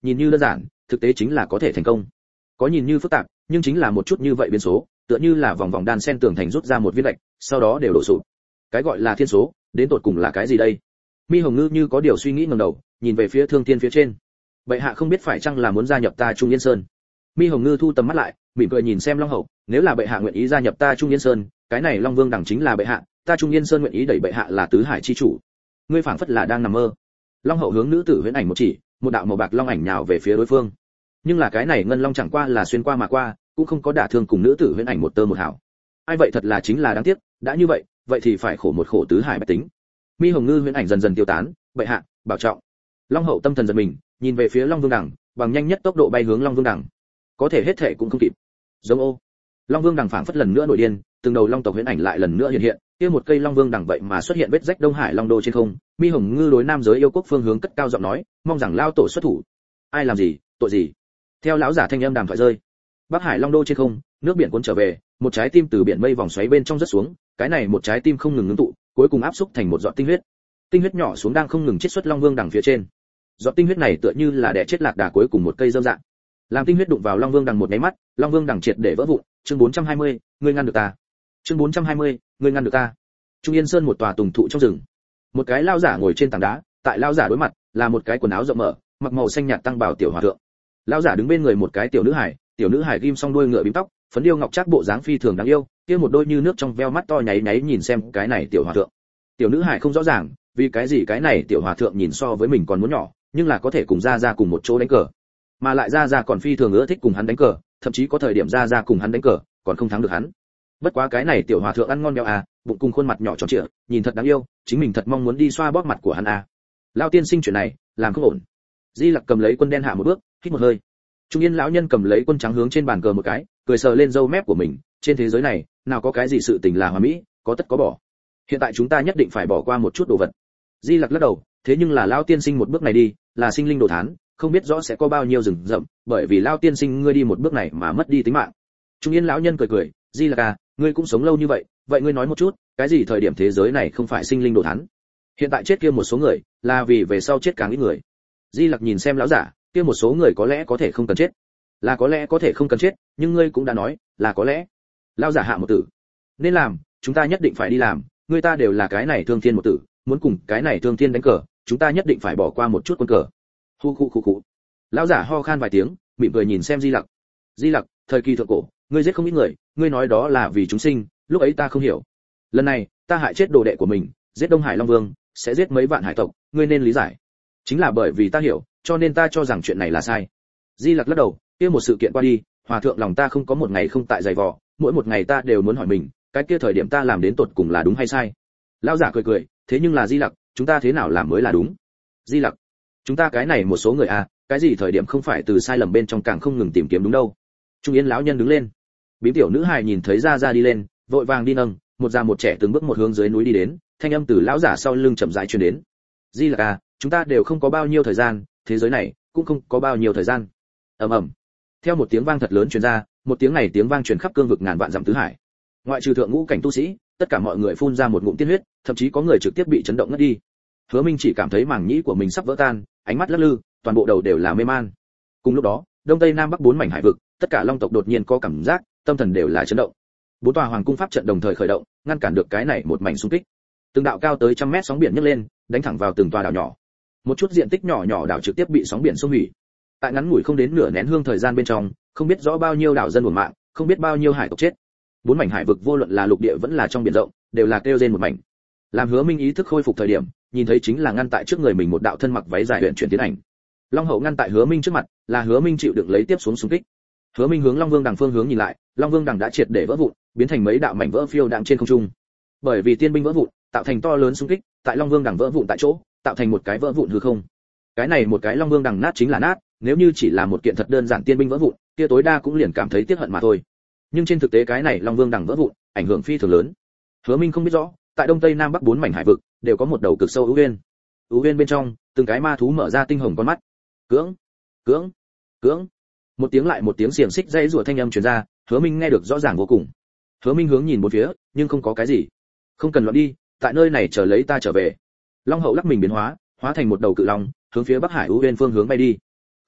nhìn như đơn giản, thực tế chính là có thể thành công. Có nhìn như phức tạp, nhưng chính là một chút như vậy biến số, tựa như là vòng vòng đan sen tường thành rút ra một viên gạch, sau đó đều đổ sụp. Cái gọi là thiên số, đến tột cùng là cái gì đây? Mi Hồng Ngư như có điều suy nghĩ ngẩng đầu, nhìn về phía Thương Thiên phía trên. Bệ hạ không biết phải chăng là muốn gia nhập ta Trung Yên Sơn. Mi Hồng Ngư thu tầm mắt lại, mỉm cười nhìn xem Long Hậu, nếu là bệ hạ nguyện ý gia nhập ta Trung Yên Sơn, cái này Long Vương đẳng chính là bệ hạ, ta Trung Yên Sơn nguyện ý đẩy bệ hạ là tứ hải chi chủ. Ngươi phảng phất là đang nằm mơ. Long Hậu hướng nữ tử huyễn ảnh một chỉ, một đạo màu bạc long ảnh nhào về phía đối phương. Nhưng là cái này ngân long chẳng qua là xuyên qua mà qua, cũng không có đả thương cùng nữ tử huyễn ảnh một tơ một hào. Ai vậy thật là chính là đáng tiếc, đã như vậy, vậy thì phải khổ một khổ tứ hải bách tính. Mi Hồng Ngư huyễn ảnh dần dần tiêu tán, bệ hạ, bảo trọng. Long Hậu tâm thần giật mình, nhìn về phía Long Vương đẳng, bằng nhanh nhất tốc độ bay hướng Long Vương đẳng. Có thể hết thể cũng không kịp. Giống ô. Long Vương đẳng phảng phất lần nữa nổi điên, từng đầu long tộc huyễn ảnh lại lần nữa hiện hiện, kia một cây Long Vương đẳng vậy mà xuất hiện vết rách Đông Hải Long Đô trên không. Mi Hồng Ngư đối nam giới yêu quốc phương hướng cất cao giọng nói, mong rằng lao tổ xuất thủ. Ai làm gì, tội gì? Theo lão giả thanh âm đàm thoại rơi, Bắc Hải Long Đô trên không, nước biển cuốn trở về, một trái tim từ biển mây vòng xoáy bên trong rất xuống, cái này một trái tim không ngừng ngưng tụ, cuối cùng áp xúc thành một giọt tinh huyết. Tinh huyết nhỏ xuống đang không ngừng chiết xuất Long Vương đằng phía trên. Giọt tinh huyết này tựa như là đè chết lạc đà cuối cùng một cây dâm dạng. Làm tinh huyết đụng vào Long Vương đằng một cái mắt, Long Vương đằng triệt để vỡ vụn. Chương bốn trăm hai mươi, ngươi ngăn được ta. Chương bốn trăm hai mươi, ngươi ngăn được ta. Trung Yên Sơn một tòa tùng thụ trong rừng. Một cái lao giả ngồi trên tảng đá, tại lao giả đối mặt là một cái quần áo rộng mở, mặc màu xanh nhạt tăng bào tiểu hòa thượng. Lao giả đứng bên người một cái tiểu nữ hải, tiểu nữ hải ghim xong đuôi ngựa bím tóc, phấn điêu ngọc trác bộ dáng phi thường đáng yêu, kia một đôi như nước trong veo mắt to nháy nháy nhìn xem cái này tiểu hòa thượng. Tiểu nữ hải không rõ ràng, vì cái gì cái này tiểu hòa thượng nhìn so với mình còn muốn nhỏ, nhưng là có thể cùng ra ra cùng một chỗ đánh cờ, mà lại ra ra còn phi thường ưa thích cùng hắn đánh cờ, thậm chí có thời điểm ra ra cùng hắn đánh cờ, còn không thắng được hắn. Bất quá cái này tiểu hòa thượng ăn ngon béo à, bụng cùng khuôn mặt nhỏ tròn trịa, nhìn thật đáng yêu, chính mình thật mong muốn đi xoa bóp mặt của hắn à. Lão tiên sinh chuyện này, làm không ổn. Di Lặc cầm lấy quân đen hạ một bước, hít một hơi. Trung Yên lão nhân cầm lấy quân trắng hướng trên bàn cờ một cái, cười sờ lên râu mép của mình, trên thế giới này, nào có cái gì sự tình là hòa mỹ, có tất có bỏ. Hiện tại chúng ta nhất định phải bỏ qua một chút đồ vật. Di Lặc lắc đầu, thế nhưng là lão tiên sinh một bước này đi, là sinh linh đồ thán, không biết rõ sẽ có bao nhiêu rừng rậm, bởi vì lão tiên sinh ngươi đi một bước này mà mất đi tính mạng. Trung Yên lão nhân cười cười, Di Lặc à, ngươi cũng sống lâu như vậy, vậy ngươi nói một chút, cái gì thời điểm thế giới này không phải sinh linh đồ thán? Hiện tại chết kia một số người, là vì về sau chết càng ít người. Di Lặc nhìn xem lão giả, kia một số người có lẽ có thể không cần chết, là có lẽ có thể không cần chết, nhưng ngươi cũng đã nói, là có lẽ. Lão giả hạ một tử, nên làm, chúng ta nhất định phải đi làm, người ta đều là cái này Thương Thiên một tử, muốn cùng cái này Thương Thiên đánh cờ, chúng ta nhất định phải bỏ qua một chút quân cờ. Hu hu hu hu. Lão giả ho khan vài tiếng, mỉm cười nhìn xem Di Lặc. Di Lặc, thời kỳ thượng cổ, ngươi giết không ít người, ngươi nói đó là vì chúng sinh, lúc ấy ta không hiểu. Lần này, ta hại chết đồ đệ của mình, giết Đông Hải Long Vương, sẽ giết mấy vạn hải tộc, ngươi nên lý giải. Chính là bởi vì ta hiểu, cho nên ta cho rằng chuyện này là sai. Di Lặc lắc đầu, kia một sự kiện qua đi, hòa thượng lòng ta không có một ngày không tại dày vò, mỗi một ngày ta đều muốn hỏi mình, cái kia thời điểm ta làm đến tột cùng là đúng hay sai. Lão giả cười cười, thế nhưng là Di Lặc, chúng ta thế nào làm mới là đúng? Di Lặc, chúng ta cái này một số người à, cái gì thời điểm không phải từ sai lầm bên trong càng không ngừng tìm kiếm đúng đâu. Trung Yên lão nhân đứng lên. Bím tiểu nữ hài nhìn thấy ra ra đi lên, vội vàng đi nâng, một già một trẻ từng bước một hướng dưới núi đi đến, thanh âm từ lão giả sau lưng chậm rãi truyền đến. Di Lặc à, chúng ta đều không có bao nhiêu thời gian, thế giới này cũng không có bao nhiêu thời gian. Ầm ầm. Theo một tiếng vang thật lớn truyền ra, một tiếng này tiếng vang truyền khắp cương vực ngàn vạn dặm tứ hải. Ngoại trừ thượng ngũ cảnh tu sĩ, tất cả mọi người phun ra một ngụm tiên huyết, thậm chí có người trực tiếp bị chấn động ngất đi. Hứa Minh chỉ cảm thấy màng nhĩ của mình sắp vỡ tan, ánh mắt lắc lư, toàn bộ đầu đều là mê man. Cùng lúc đó, đông tây nam bắc bốn mảnh hải vực, tất cả long tộc đột nhiên có cảm giác, tâm thần đều là chấn động. Bốn tòa hoàng cung pháp trận đồng thời khởi động, ngăn cản được cái này một mảnh xung kích. Từng đạo cao tới trăm mét sóng biển nhấc lên, đánh thẳng vào từng tòa đảo nhỏ. Một chút diện tích nhỏ nhỏ đảo trực tiếp bị sóng biển xô hủy. Tại ngắn ngủi không đến nửa nén hương thời gian bên trong, không biết rõ bao nhiêu đảo dân uổng mạng, không biết bao nhiêu hải tộc chết. Bốn mảnh hải vực vô luận là lục địa vẫn là trong biển rộng, đều là kêu rên một mảnh. Làm Hứa Minh ý thức khôi phục thời điểm, nhìn thấy chính là ngăn tại trước người mình một đạo thân mặc váy dài huyền chuyển tiến ảnh. Long Hậu ngăn tại Hứa Minh trước mặt, là Hứa Minh chịu đựng lấy tiếp xuống xung kích. Hứa Minh hướng Long Vương đằng phương hướng nhìn lại, Long Vương đằng đã triệt để vỡ vụn, biến thành mấy đạo mảnh vỡ phiêu đạm trên không trung. Bởi vì tiên binh vỡ vụn, tạo thành to lớn xung kích, tại Long Vương đằng vỡ vụn tại chỗ, tạo thành một cái vỡ vụn hư không. Cái này một cái Long Vương đằng nát chính là nát, nếu như chỉ là một kiện thật đơn giản tiên binh vỡ vụn, kia tối đa cũng liền cảm thấy tiếc hận mà thôi. Nhưng trên thực tế cái này Long Vương đằng vỡ vụn, ảnh hưởng phi thường lớn. Hứa Minh không biết rõ, tại đông tây nam bắc bốn mảnh hải vực, đều có một đầu cực sâu u uyên. U uyên bên trong, từng cái ma thú mở ra tinh hồng con mắt. Cưỡng, cưỡng, cưỡng. Một tiếng lại một tiếng xiềng xích dây rủa thanh âm truyền ra, Hứa Minh nghe được rõ ràng vô cùng. Hứa Minh hướng nhìn bốn phía, nhưng không có cái gì. Không cần loạn đi, tại nơi này chờ lấy ta trở về. Long Hậu lắc mình biến hóa, hóa thành một đầu cự long, hướng phía Bắc Hải U Uyên phương hướng bay đi.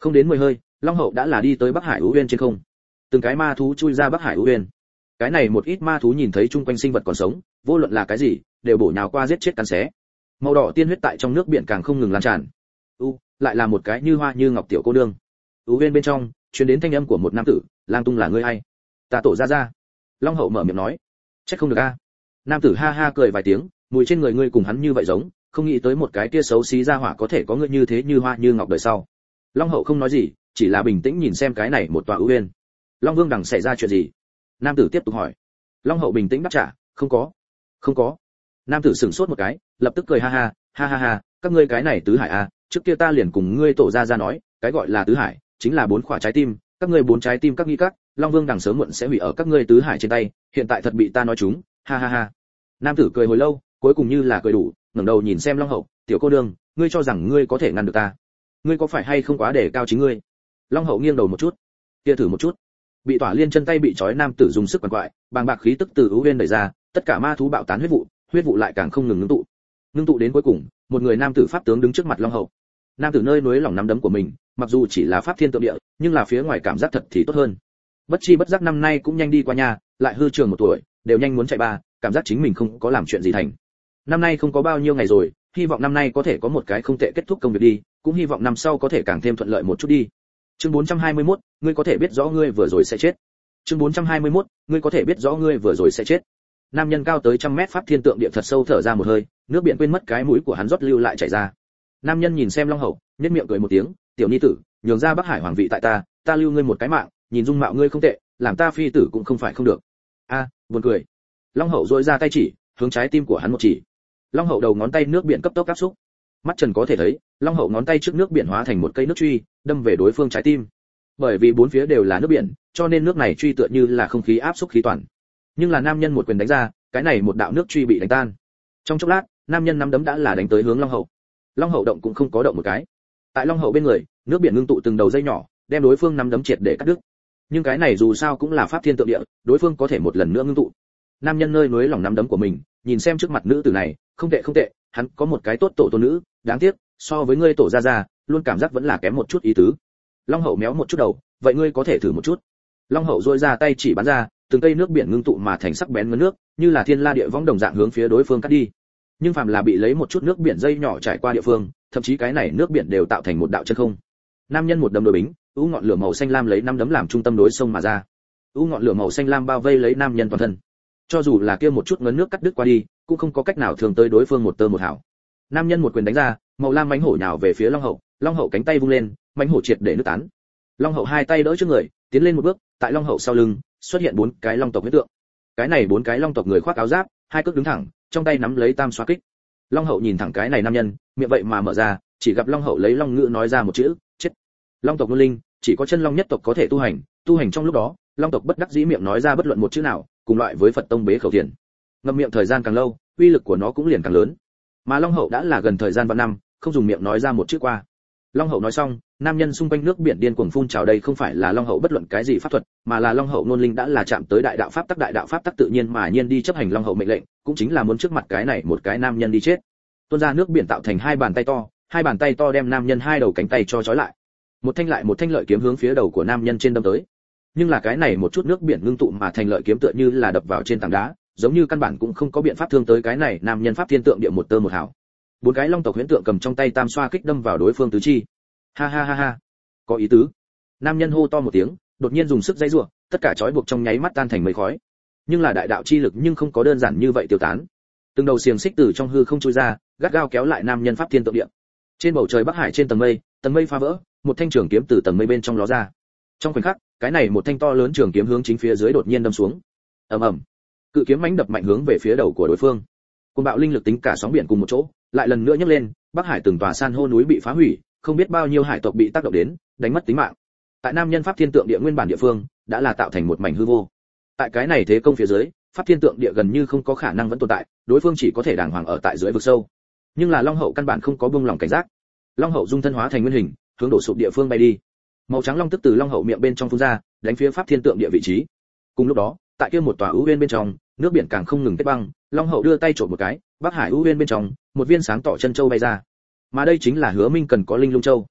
Không đến mười hơi, long hậu đã là đi tới Bắc Hải Ưu Uyên trên không. Từng cái ma thú chui ra Bắc Hải Ưu Uyên. Cái này một ít ma thú nhìn thấy chung quanh sinh vật còn sống, vô luận là cái gì, đều bổ nhào qua giết chết cắn xé. Màu đỏ tiên huyết tại trong nước biển càng không ngừng lan tràn. U, lại là một cái như hoa như ngọc tiểu cô nương. Ưu Uyên bên trong, truyền đến thanh âm của một nam tử, Lang Tung là ngươi hay? Ta tổ ra ra. Long hậu mở miệng nói, chắc không được a. Nam tử ha ha cười vài tiếng, mùi trên người ngươi cùng hắn như vậy giống, không nghĩ tới một cái tia xấu xí ra hỏa có thể có ngươi như thế như hoa như ngọc đời sau. Long hậu không nói gì, chỉ là bình tĩnh nhìn xem cái này một tòa Ưu Uyên. Long Vương đằng xảy ra chuyện gì? Nam tử tiếp tục hỏi. Long hậu bình tĩnh đáp trả, không có, không có. Nam tử sửng sốt một cái, lập tức cười ha ha, ha ha ha, các ngươi cái này tứ hải a, trước kia ta liền cùng ngươi tổ ra ra nói, cái gọi là tứ hải, chính là bốn quả trái tim, các ngươi bốn trái tim các nghi các, Long Vương đằng sớm muộn sẽ hủy ở các ngươi tứ hải trên tay, hiện tại thật bị ta nói trúng, ha ha ha. Nam tử cười hồi lâu, cuối cùng như là cười đủ, ngẩng đầu nhìn xem Long hậu, tiểu cô đương, ngươi cho rằng ngươi có thể ngăn được ta? Ngươi có phải hay không quá để cao chính ngươi? Long hậu nghiêng đầu một chút, kia thử một chút. Bị tỏa liên chân tay bị trói nam tử dùng sức quằn quại, bàng bạc khí tức từ Ưu Uyên đẩy ra, tất cả ma thú bạo tán huyết vụ, huyết vụ lại càng không ngừng ngưng tụ. Ngưng tụ đến cuối cùng, một người nam tử pháp tướng đứng trước mặt Long hậu. Nam tử nơi núi lỏng nắm đấm của mình, mặc dù chỉ là pháp thiên tượng địa, nhưng là phía ngoài cảm giác thật thì tốt hơn. Bất chi bất giác năm nay cũng nhanh đi qua nhà, lại hư trường một tuổi, đều nhanh muốn chạy ba, cảm giác chính mình không có làm chuyện gì thành. Năm nay không có bao nhiêu ngày rồi, hy vọng năm nay có thể có một cái không tệ kết thúc công việc đi, cũng hy vọng năm sau có thể càng thêm thuận lợi một chút đi. Chương bốn trăm hai mươi mốt, ngươi có thể biết rõ ngươi vừa rồi sẽ chết. Chương bốn trăm hai mươi mốt, ngươi có thể biết rõ ngươi vừa rồi sẽ chết. Nam nhân cao tới trăm mét pháp thiên tượng địa thật sâu thở ra một hơi, nước biển quên mất cái mũi của hắn rót lưu lại chảy ra. Nam nhân nhìn xem Long hậu, nhếch miệng cười một tiếng, tiểu nhi tử, nhường ra Bắc Hải hoàng vị tại ta, ta lưu ngươi một cái mạng, nhìn dung mạo ngươi không tệ, làm ta phi tử cũng không phải không được. A, buồn cười. Long hậu duỗi ra tay chỉ, hướng trái tim của hắn một chỉ. Long hậu đầu ngón tay nước biển cấp tốc áp xúc. Mắt Trần có thể thấy, Long hậu ngón tay trước nước biển hóa thành một cây nước truy, đâm về đối phương trái tim. Bởi vì bốn phía đều là nước biển, cho nên nước này truy tựa như là không khí áp xúc khí toàn. Nhưng là nam nhân một quyền đánh ra, cái này một đạo nước truy bị đánh tan. Trong chốc lát, nam nhân nắm đấm đã là đánh tới hướng Long hậu. Long hậu động cũng không có động một cái. Tại Long hậu bên người, nước biển ngưng tụ từng đầu dây nhỏ, đem đối phương nắm đấm triệt để cắt đứt. Nhưng cái này dù sao cũng là pháp thiên tượng địa, đối phương có thể một lần nữa ngưng tụ. Nam nhân nơi núi lòng nắm đấm của mình, nhìn xem trước mặt nữ tử này, không tệ không tệ, hắn có một cái tốt tổ tôn nữ, đáng tiếc, so với ngươi tổ gia gia, luôn cảm giác vẫn là kém một chút ý tứ. Long hậu méo một chút đầu, vậy ngươi có thể thử một chút. Long hậu duỗi ra tay chỉ bắn ra, từng cây nước biển ngưng tụ mà thành sắc bén ngấn nước, như là thiên la địa võng đồng dạng hướng phía đối phương cắt đi. Nhưng phàm là bị lấy một chút nước biển dây nhỏ trải qua địa phương, thậm chí cái này nước biển đều tạo thành một đạo chân không. Nam nhân một đấm đối bính, u ngọn lửa màu xanh lam lấy năm đấm làm trung tâm đối sông mà ra. U ngọn lửa màu xanh lam bao vây lấy nam nhân toàn thân. Cho dù là kia một chút ngấn nước cắt đứt qua đi, cũng không có cách nào thường tới đối phương một tơ một hảo. Nam nhân một quyền đánh ra, màu lam mãnh hổ nhào về phía Long hậu, Long hậu cánh tay vung lên, mãnh hổ triệt để nứt tán. Long hậu hai tay đỡ trước người, tiến lên một bước, tại Long hậu sau lưng xuất hiện bốn cái long tộc huyết tượng. Cái này bốn cái long tộc người khoác áo giáp, hai cước đứng thẳng, trong tay nắm lấy tam xoa kích. Long hậu nhìn thẳng cái này nam nhân, miệng vậy mà mở ra, chỉ gặp Long hậu lấy long ngữ nói ra một chữ, chết. Long tộc luân linh, chỉ có chân long nhất tộc có thể tu hành, tu hành trong lúc đó, long tộc bất đắc dĩ miệng nói ra bất luận một chữ nào, cùng loại với Phật tông bế khẩu thiền. Ngậm miệng thời gian càng lâu, uy lực của nó cũng liền càng lớn. Mà Long hậu đã là gần thời gian vạn năm, không dùng miệng nói ra một chữ qua. Long hậu nói xong, nam nhân xung quanh nước biển điên cuồng phun trào, đây không phải là Long hậu bất luận cái gì pháp thuật, mà là Long hậu nôn linh đã là chạm tới đại đạo pháp tắc, đại đạo pháp tắc tự nhiên mà nhiên đi chấp hành Long hậu mệnh lệnh, cũng chính là muốn trước mặt cái này một cái nam nhân đi chết. Tuôn ra nước biển tạo thành hai bàn tay to, hai bàn tay to đem nam nhân hai đầu cánh tay cho trói lại. Một thanh lại một thanh lợi kiếm hướng phía đầu của nam nhân trên đâm tới. Nhưng là cái này một chút nước biển ngưng tụ mà thành lợi kiếm tựa như là đập vào trên tảng đá, giống như căn bản cũng không có biện pháp thương tới cái này nam nhân pháp thiên tượng địa một tơ một hào. Bốn cái long tộc huyễn tượng cầm trong tay tam xoa kích đâm vào đối phương tứ chi. Ha ha ha ha, có ý tứ. Nam nhân hô to một tiếng, đột nhiên dùng sức dây rủa, tất cả trói buộc trong nháy mắt tan thành mây khói. Nhưng là đại đạo chi lực nhưng không có đơn giản như vậy tiêu tán. Từng đầu xiềng xích từ trong hư không chui ra, gắt gao kéo lại nam nhân pháp thiên tượng địa. Trên bầu trời Bắc Hải trên tầng mây, tầng mây phá vỡ, một thanh trường kiếm từ tầng mây bên trong ló ra. Trong khoảnh khắc, cái này một thanh to lớn trường kiếm hướng chính phía dưới đột nhiên đâm xuống. Ầm ầm. Cự kiếm mãnh đập mạnh hướng về phía đầu của đối phương. Cơn bạo linh lực tính cả sóng biển cùng một chỗ, lại lần nữa nhấc lên, Bắc Hải từng tòa san hô núi bị phá hủy, không biết bao nhiêu hải tộc bị tác động đến, đánh mất tính mạng. Tại nam nhân pháp thiên tượng địa nguyên bản địa phương, đã là tạo thành một mảnh hư vô. Tại cái này thế công phía dưới, pháp thiên tượng địa gần như không có khả năng vẫn tồn tại, đối phương chỉ có thể đàng hoàng ở tại dưới vực sâu. Nhưng là Long hậu căn bản không có buông lỏng cảnh giác. Long hậu dung thân hóa thành nguyên hình, hướng đổ sụp địa phương bay đi. Màu trắng long tức từ Long hậu miệng bên trong phun ra, đánh phía pháp thiên tượng địa vị trí. Cùng lúc đó, tại kia một tòa ưu uyên bên trong, nước biển càng không ngừng kết băng, Long hậu đưa tay trộn một cái, Bắc Hải ưu uyên bên trong, một viên sáng tỏ chân châu bay ra. Mà đây chính là Hứa Minh cần có linh lung châu.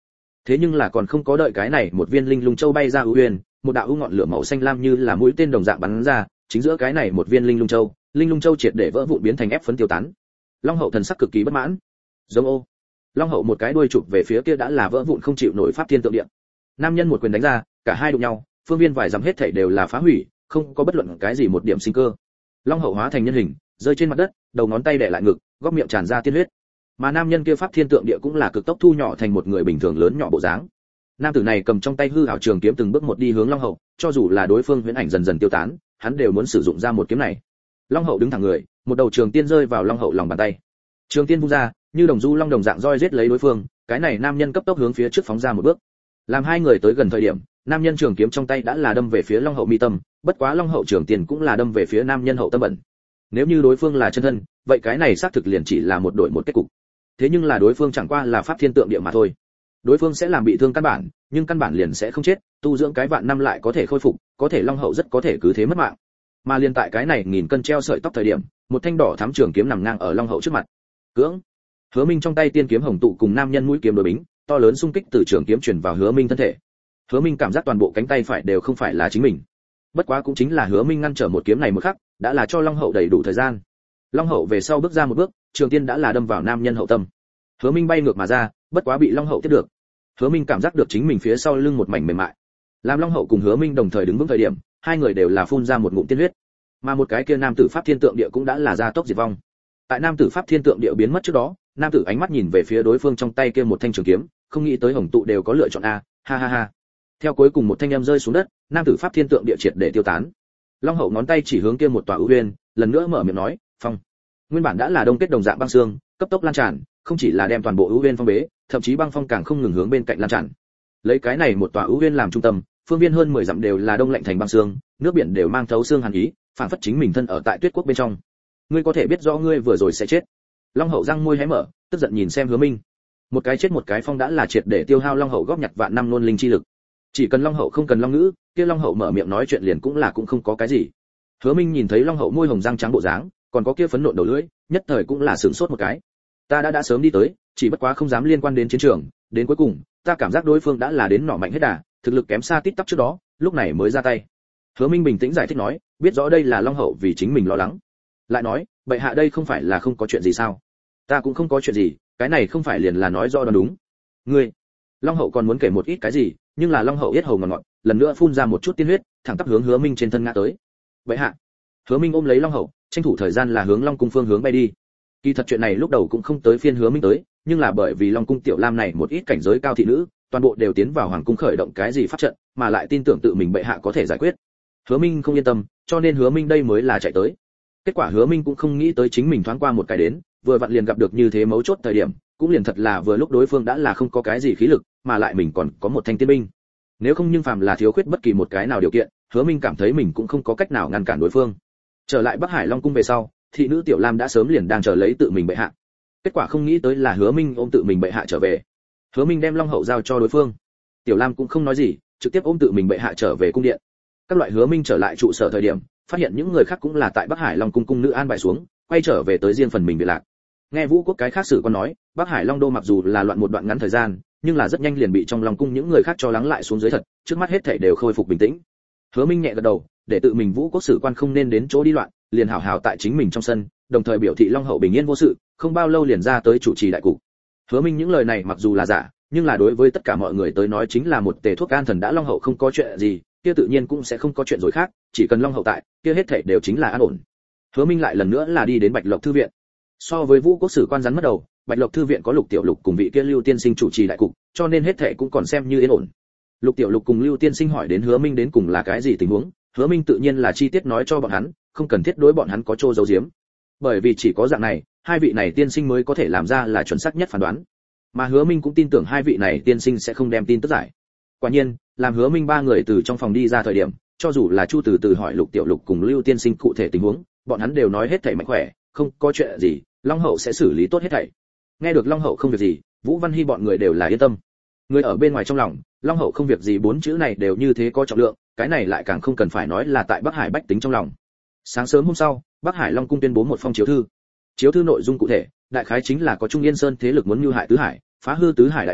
Thế nhưng là còn không có đợi cái này một viên linh lung châu bay ra ưu uyên, một đạo ưu ngọn lửa màu xanh lam như là mũi tên đồng dạng bắn ra, chính giữa cái này một viên linh lung châu, linh lung châu triệt để vỡ vụn biến thành ép phấn tiêu tán. Long hậu thần sắc cực kỳ bất mãn. Giống ô. Long hậu một cái đuôi chụp về phía kia đã là vỡ vụn không chịu nổi pháp thiên tượng địa. Nam nhân một quyền đánh ra, cả hai đụng nhau, phương viên vài dặm hết thảy đều là phá hủy, không có bất luận cái gì một điểm sinh cơ. Long hậu hóa thành nhân hình, rơi trên mặt đất, đầu ngón tay đè lại ngực, góc miệng tràn ra tiên huyết. Mà nam nhân kia pháp thiên tượng địa cũng là cực tốc thu nhỏ thành một người bình thường lớn nhỏ bộ dáng. Nam tử này cầm trong tay hư ảo trường kiếm từng bước một đi hướng Long hậu, cho dù là đối phương huyễn ảnh dần dần tiêu tán, hắn đều muốn sử dụng ra một kiếm này. Long hậu đứng thẳng người, một đầu trường tiên rơi vào Long hậu lòng bàn tay. Trường tiên vung ra, như đồng du long đồng dạng roi giết lấy đối phương, cái này nam nhân cấp tốc hướng phía trước phóng ra một bước. Làm hai người tới gần thời điểm, nam nhân trường kiếm trong tay đã là đâm về phía Long hậu mi tâm, bất quá Long hậu trường tiên cũng là đâm về phía nam nhân hậu tâm bẩn. Nếu như đối phương là chân thân, vậy cái này xác thực liền chỉ là một đội một kết cục. Thế nhưng là đối phương chẳng qua là pháp thiên tượng địa mà thôi. Đối phương sẽ làm bị thương căn bản, nhưng căn bản liền sẽ không chết, tu dưỡng cái vạn năm lại có thể khôi phục, có thể Long hậu rất có thể cứ thế mất mạng. Mà liên tại cái này nghìn cân treo sợi tóc thời điểm, một thanh đỏ thắm trường kiếm nằm ngang ở Long hậu trước mặt. Cưỡng. Hứa Minh trong tay tiên kiếm hồng tụ cùng nam nhân mũi kiếm đối bính, to lớn xung kích từ trường kiếm truyền vào Hứa Minh thân thể. Hứa Minh cảm giác toàn bộ cánh tay phải đều không phải là chính mình. Bất quá cũng chính là Hứa Minh ngăn trở một kiếm này một khắc, đã là cho Long hậu đầy đủ thời gian. Long hậu về sau bước ra một bước, trường tiên đã là đâm vào nam nhân hậu tâm. Hứa Minh bay ngược mà ra, bất quá bị Long hậu tiếp được. Hứa Minh cảm giác được chính mình phía sau lưng một mảnh mềm mại. Làm Long hậu cùng Hứa Minh đồng thời đứng vững thời điểm, hai người đều là phun ra một ngụm tiên huyết. Mà một cái kia nam tử pháp thiên tượng địa cũng đã là ra tốc diệt vong. Tại nam tử pháp thiên tượng địa biến mất trước đó, nam tử ánh mắt nhìn về phía đối phương trong tay kia một thanh trường kiếm, không nghĩ tới hồng tụ đều có lựa chọn a, ha ha ha. Theo cuối cùng một thanh âm rơi xuống đất, nam tử pháp thiên tượng địa triệt để tiêu tán. Long hậu ngón tay chỉ hướng kia một tòa ưu uyên, lần nữa mở miệng nói, phong. Nguyên bản đã là đông kết đồng dạng băng xương, cấp tốc lan tràn, không chỉ là đem toàn bộ ưu uyên phong bế, thậm chí băng phong càng không ngừng hướng bên cạnh lan tràn. Lấy cái này một tòa ưu uyên làm trung tâm, phương viên hơn mười dặm đều là đông lạnh thành băng xương, nước biển đều mang thấu xương hàn ý, phảng phất chính mình thân ở tại tuyết quốc bên trong. Ngươi có thể biết rõ ngươi vừa rồi sẽ chết. Long hậu răng môi hé mở, tức giận nhìn xem Hứa Minh. Một cái chết một cái phong đã là triệt để tiêu hao Long hậu góp nhặt vạn năm luân linh chi lực. Chỉ cần Long hậu không cần long ngữ, kia Long hậu mở miệng nói chuyện liền cũng là cũng không có cái gì. Hứa Minh nhìn thấy Long hậu môi hồng răng trắng bộ dáng, còn có kia phấn nộn đầu lưỡi, nhất thời cũng là sửng sốt một cái. Ta đã đã sớm đi tới, chỉ bất quá không dám liên quan đến chiến trường, đến cuối cùng, ta cảm giác đối phương đã là đến nỏ mạnh hết đà, thực lực kém xa tít tắp trước đó, lúc này mới ra tay. Hứa Minh bình tĩnh giải thích nói, biết rõ đây là Long hậu vì chính mình lo lắng. Lại nói, bệ hạ đây không phải là không có chuyện gì sao? Ta cũng không có chuyện gì, cái này không phải liền là nói rõ đoán đúng. Ngươi, Long hậu còn muốn kể một ít cái gì, nhưng là Long hậu yết hầu ngọt ngọt, lần nữa phun ra một chút tiên huyết, thẳng tắp hướng Hứa Minh trên thân ngã tới. Bệ hạ. Hứa Minh ôm lấy Long hậu, tranh thủ thời gian là hướng Long cung phương hướng bay đi. Kỳ thật chuyện này lúc đầu cũng không tới phiên Hứa Minh tới, nhưng là bởi vì Long cung tiểu lam này một ít cảnh giới cao thị nữ, toàn bộ đều tiến vào hoàng cung khởi động cái gì pháp trận, mà lại tin tưởng tự mình bệ hạ có thể giải quyết. Hứa Minh không yên tâm, cho nên Hứa Minh đây mới là chạy tới. Kết quả Hứa Minh cũng không nghĩ tới chính mình thoáng qua một cái đến, vừa vặn liền gặp được như thế mấu chốt thời điểm, cũng liền thật là vừa lúc đối phương đã là không có cái gì khí lực, mà lại mình còn có một thanh tiên binh. Nếu không nhưng phàm là thiếu khuyết bất kỳ một cái nào điều kiện, Hứa Minh cảm thấy mình cũng không có cách nào ngăn cản đối phương. Trở lại Bắc Hải Long cung về sau, thị nữ Tiểu Lam đã sớm liền đang chờ lấy tự mình bệ hạ. Kết quả không nghĩ tới là Hứa Minh ôm tự mình bệ hạ trở về. Hứa Minh đem Long hậu giao cho đối phương. Tiểu Lam cũng không nói gì, trực tiếp ôm tự mình bệ hạ trở về cung điện. Các loại Hứa Minh trở lại trụ sở thời điểm, phát hiện những người khác cũng là tại Bắc Hải Long cung cung nữ an bài xuống, quay trở về tới riêng phần mình biệt lạc. Nghe Vũ Quốc cái khác sử quan nói, Bắc Hải Long đô mặc dù là loạn một đoạn ngắn thời gian, nhưng là rất nhanh liền bị trong Long cung những người khác cho lắng lại xuống dưới thật, trước mắt hết thảy đều khôi phục bình tĩnh. Hứa Minh nhẹ gật đầu, để tự mình Vũ Quốc sử quan không nên đến chỗ đi loạn, liền hảo hảo tại chính mình trong sân, đồng thời biểu thị Long hậu bình yên vô sự, không bao lâu liền ra tới chủ trì đại cục. Hứa Minh những lời này mặc dù là giả, nhưng là đối với tất cả mọi người tới nói chính là một tề thuốc an thần, đã Long hậu không có chuyện gì, kia tự nhiên cũng sẽ không có chuyện rồi khác, chỉ cần Long hậu tại, kia hết thảy đều chính là an ổn. Hứa Minh lại lần nữa là đi đến Bạch Lộc thư viện. So với Vũ Quốc sử quan rắn mất đầu, Bạch Lộc thư viện có Lục Tiểu Lục cùng vị kia Lưu tiên sinh chủ trì đại cục, cho nên hết thảy cũng còn xem như yên ổn. Lục Tiểu Lục cùng Lưu tiên sinh hỏi đến Hứa Minh đến cùng là cái gì tình huống, Hứa Minh tự nhiên là chi tiết nói cho bọn hắn, không cần thiết đối bọn hắn có trô giấu giếm. Bởi vì chỉ có dạng này, hai vị này tiên sinh mới có thể làm ra là chuẩn xác nhất phán đoán. Mà Hứa Minh cũng tin tưởng hai vị này tiên sinh sẽ không đem tin tức giải. Quả nhiên, làm Hứa Minh ba người từ trong phòng đi ra thời điểm, cho dù là Chu Từ Từ hỏi Lục Tiểu Lục cùng Lưu tiên sinh cụ thể tình huống, bọn hắn đều nói hết thảy mạnh khỏe, không có chuyện gì, Long hậu sẽ xử lý tốt hết thảy. Nghe được Long hậu không việc gì, Vũ Văn Hy bọn người đều là yên tâm. Người ở bên ngoài trong lòng, Long hậu không việc gì bốn chữ này đều như thế có trọng lượng, cái này lại càng không cần phải nói là tại Bắc Hải bách tính trong lòng. Sáng sớm hôm sau, Bắc Hải Long cung tuyên bố một phong chiếu thư. Chiếu thư nội dung cụ thể, đại khái chính là có Trung Yên Sơn thế lực muốn mưu hại Tứ Hải, phá hư Tứ Hải đại điện,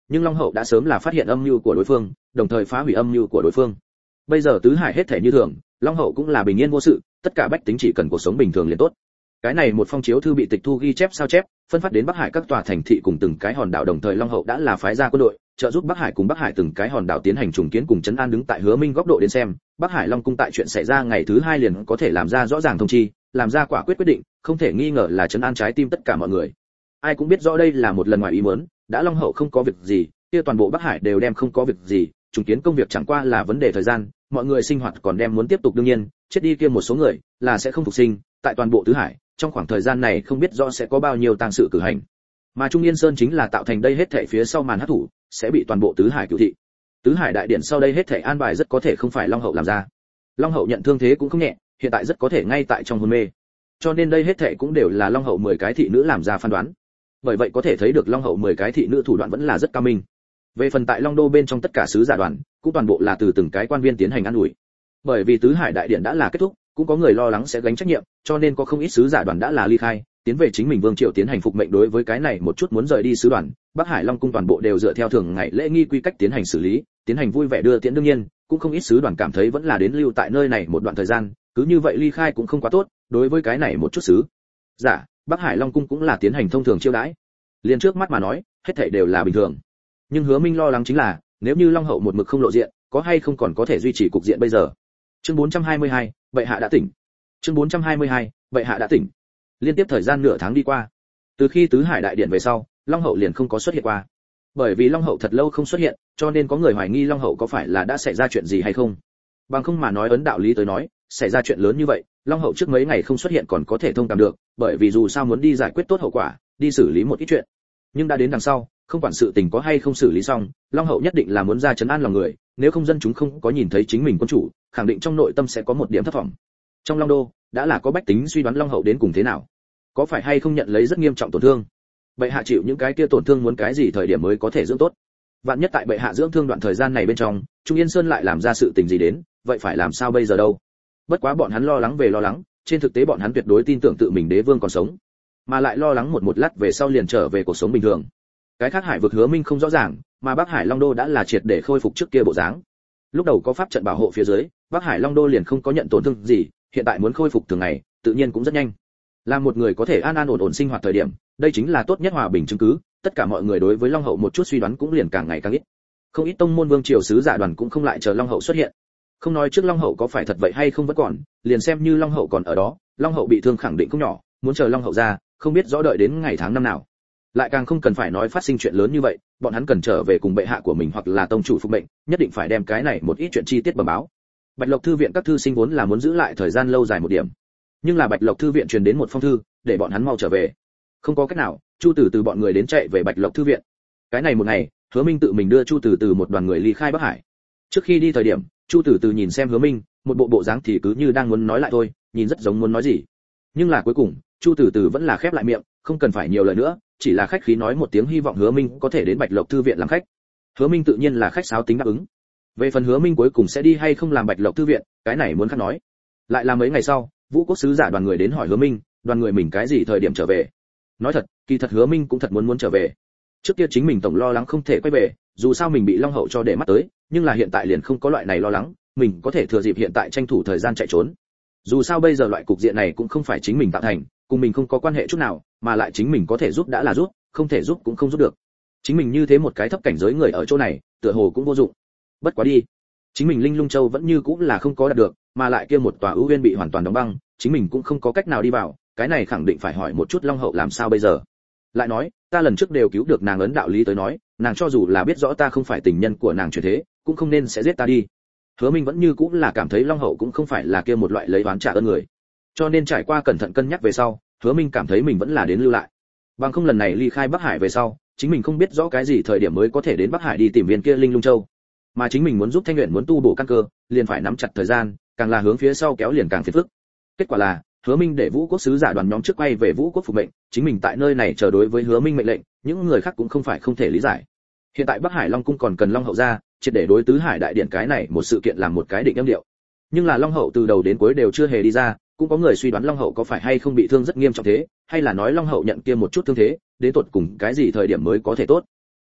nhưng long hậu đã sớm là phát hiện âm mưu của đối phương, đồng thời phá hủy âm mưu của đối phương. Bây giờ tứ hải hết thể như thường, long hậu cũng là bình yên vô sự, tất cả bách tính chỉ cần cuộc sống bình thường liền tốt. Cái này một phong chiếu thư bị tịch thu ghi chép sao chép, phân phát đến Bắc Hải các tòa thành thị cùng từng cái hòn đảo, đồng thời long hậu đã là phái ra quân đội trợ giúp Bắc Hải cùng Bắc Hải từng cái hòn đảo tiến hành trùng kiến cùng trấn an. Đứng tại Hứa Minh góc độ đến xem, Bắc Hải Long cung tại chuyện xảy ra ngày thứ hai liền có thể làm ra rõ ràng thông chi, làm ra quả quyết quyết định, không thể nghi ngờ là trấn an trái tim tất cả mọi người. Ai cũng biết rõ đây là một lần ngoài ý muốn, đã long hậu không có việc gì, kia toàn bộ Bắc Hải đều đem không có việc gì, trùng kiến công việc chẳng qua là vấn đề thời gian, mọi người sinh hoạt còn đem muốn tiếp tục. đương nhiên, chết đi kia một số người là sẽ không phục sinh, tại toàn bộ tứ hải, trong khoảng thời gian này không biết rõ sẽ có bao nhiêu tang sự cử hành. Mà Trung Yên Sơn chính là tạo thành đây hết thảy phía sau màn hắc thủ, sẽ bị toàn bộ tứ hải cửu thị. Tứ hải đại điện sau đây hết thảy an bài rất có thể không phải long hậu làm ra. Long hậu nhận thương thế cũng không nhẹ, hiện tại rất có thể ngay tại trong hôn mê. Cho nên đây hết thảy cũng đều là long hậu mười cái thị nữ làm ra phán đoán. Bởi vậy có thể thấy được long hậu mười cái thị nữ thủ đoạn vẫn là rất cao minh. Về phần tại long đô bên trong tất cả sứ giả đoàn, cũng toàn bộ là từ từng cái quan viên tiến hành ăn ủi. Bởi vì tứ hải đại điện đã là kết thúc, cũng có người lo lắng sẽ gánh trách nhiệm, cho nên có không ít sứ giả đoàn đã là ly khai, tiến về chính mình vương triều tiến hành phục mệnh. Đối với cái này một chút muốn rời đi sứ đoàn, Bắc Hải Long cung toàn bộ đều dựa theo thường ngày lễ nghi quy cách tiến hành xử lý, tiến hành vui vẻ đưa tiễn. đương nhiên, cũng không ít sứ đoàn cảm thấy vẫn là đến lưu tại nơi này một đoạn thời gian, cứ như vậy ly khai cũng không quá tốt. Đối với cái này một chút sứ giả, Bắc Hải Long cung cũng là tiến hành thông thường chiêu đãi. Liên trước mắt mà nói, hết thảy đều là bình thường. Nhưng Hứa Minh lo lắng chính là, nếu như long hậu một mực không lộ diện, có hay không còn có thể duy trì cục diện bây giờ. Chương bốn trăm hai mươi hai, bệ hạ đã tỉnh. Chương bốn trăm hai mươi hai, bệ hạ đã tỉnh. Liên tiếp thời gian nửa tháng đi qua, từ khi tứ hải đại điện về sau, long hậu liền không có xuất hiện qua. Bởi vì long hậu thật lâu không xuất hiện, cho nên có người hoài nghi long hậu có phải là đã xảy ra chuyện gì hay không. Bằng không mà nói, ấn đạo lý tới nói, xảy ra chuyện lớn như vậy, long hậu trước mấy ngày không xuất hiện còn có thể thông cảm được, bởi vì dù sao muốn đi giải quyết tốt hậu quả, đi xử lý một ít chuyện. Nhưng đã đến đằng sau, không quản sự tình có hay không xử lý xong, long hậu nhất định là muốn ra trấn an lòng người, nếu không dân chúng không có nhìn thấy chính mình quân chủ, khẳng định trong nội tâm sẽ có một điểm thất vọng. Trong long đô đã là có bách tính suy đoán long hậu đến cùng thế nào, có phải hay không nhận lấy rất nghiêm trọng tổn thương. Bệ hạ chịu những cái kia tổn thương muốn cái gì thời điểm mới có thể dưỡng tốt? Vạn nhất tại bệ hạ dưỡng thương đoạn thời gian này bên trong, Trung Yên Sơn lại làm ra sự tình gì đến, vậy phải làm sao bây giờ đâu? Bất quá bọn hắn lo lắng về lo lắng, trên thực tế bọn hắn tuyệt đối tin tưởng tự mình đế vương còn sống, mà lại lo lắng một một lát về sau liền trở về cuộc sống bình thường. Cái khác hải vực Hứa Minh không rõ ràng, mà Bắc Hải Long đô đã là triệt để khôi phục trước kia bộ dáng. Lúc đầu có pháp trận bảo hộ phía dưới, Bắc Hải Long đô liền không có nhận tổn thương gì, hiện tại muốn khôi phục thường ngày, tự nhiên cũng rất nhanh. Là một người có thể an an ổn ổn sinh hoạt thời điểm, đây chính là tốt nhất hòa bình chứng cứ, tất cả mọi người đối với Long hậu một chút suy đoán cũng liền càng ngày càng ít. Không ít tông môn vương triều sứ giả đoàn cũng không lại chờ Long hậu xuất hiện. Không nói trước Long hậu có phải thật vậy hay không vẫn còn, liền xem như Long hậu còn ở đó, Long hậu bị thương khẳng định không nhỏ, muốn chờ Long hậu ra, không biết rõ đợi đến ngày tháng năm nào. Lại càng không cần phải nói phát sinh chuyện lớn như vậy, bọn hắn cần trở về cùng bệ hạ của mình hoặc là tông chủ phục mệnh, nhất định phải đem cái này một ít chuyện chi tiết bẩm báo. Bạch Lộc thư viện các thư sinh vốn là muốn giữ lại thời gian lâu dài một điểm, nhưng là Bạch Lộc thư viện truyền đến một phong thư, để bọn hắn mau trở về. Không có cách nào, Chu Từ Từ bọn người đến chạy về Bạch Lộc thư viện. Cái này một ngày, Hứa Minh tự mình đưa Chu Từ Từ một đoàn người ly khai Bắc Hải. Trước khi đi thời điểm, Chu Từ Từ nhìn xem Hứa Minh, một bộ bộ dáng thì cứ như đang muốn nói lại thôi, nhìn rất giống muốn nói gì. Nhưng là cuối cùng, Chu Từ Từ vẫn là khép lại miệng, không cần phải nhiều lời nữa, chỉ là khách khí nói một tiếng hy vọng Hứa Minh có thể đến Bạch Lộc thư viện làm khách. Hứa Minh tự nhiên là khách sáo tính đáp ứng. Về phần Hứa Minh cuối cùng sẽ đi hay không làm Bạch Lộc thư viện, cái này muốn khác nói. Lại là mấy ngày sau, Vũ Quốc sứ giả đoàn người đến hỏi Hứa Minh, đoàn người mình cái gì thời điểm trở về. Nói thật, kỳ thật Hứa Minh cũng thật muốn muốn trở về. Trước kia chính mình tổng lo lắng không thể quay về, dù sao mình bị Long hậu cho để mắt tới, nhưng là hiện tại liền không có loại này lo lắng, mình có thể thừa dịp hiện tại tranh thủ thời gian chạy trốn. Dù sao bây giờ loại cục diện này cũng không phải chính mình tạo thành, cùng mình không có quan hệ chút nào, mà lại chính mình có thể giúp đã là giúp, không thể giúp cũng không giúp được. Chính mình như thế một cái thấp cảnh giới người ở chỗ này, tựa hồ cũng vô dụng. Bất quá đi, chính mình Linh Lung Châu vẫn như cũng là không có đạt được, mà lại kia một tòa ưu uyên bị hoàn toàn đóng băng, chính mình cũng không có cách nào đi vào, cái này khẳng định phải hỏi một chút Long hậu làm sao bây giờ. Lại nói, ta lần trước đều cứu được nàng, ấn đạo lý tới nói, nàng cho dù là biết rõ ta không phải tình nhân của nàng chuyển thế, cũng không nên sẽ giết ta đi. Hứa Minh vẫn như cũng là cảm thấy Long hậu cũng không phải là kia một loại lấy oán trả ơn người, cho nên trải qua cẩn thận cân nhắc về sau, Hứa Minh cảm thấy mình vẫn là đến lưu lại. Bằng không lần này ly khai Bắc Hải về sau, chính mình không biết rõ cái gì thời điểm mới có thể đến Bắc Hải đi tìm viên kia Linh Lung Châu, mà chính mình muốn giúp Thanh Uyển muốn tu bổ căn cơ, liền phải nắm chặt thời gian, càng là hướng phía sau kéo liền càng phiền phức. Kết quả là, Hứa Minh để Vũ Quốc sứ giả đoàn nhóm trước quay về Vũ Quốc phục mệnh, chính mình tại nơi này chờ đối với Hứa Minh mệnh lệnh, những người khác cũng không phải không thể lý giải. Hiện tại Bắc Hải Long cung còn cần Long hậu ra, triệt để đối tứ hải đại điện cái này một sự kiện làm một cái định âm điệu. Nhưng là Long hậu từ đầu đến cuối đều chưa hề đi ra, cũng có người suy đoán Long hậu có phải hay không bị thương rất nghiêm trọng thế, hay là nói Long hậu nhận kia một chút thương thế, đến tột cùng cái gì thời điểm mới có thể tốt.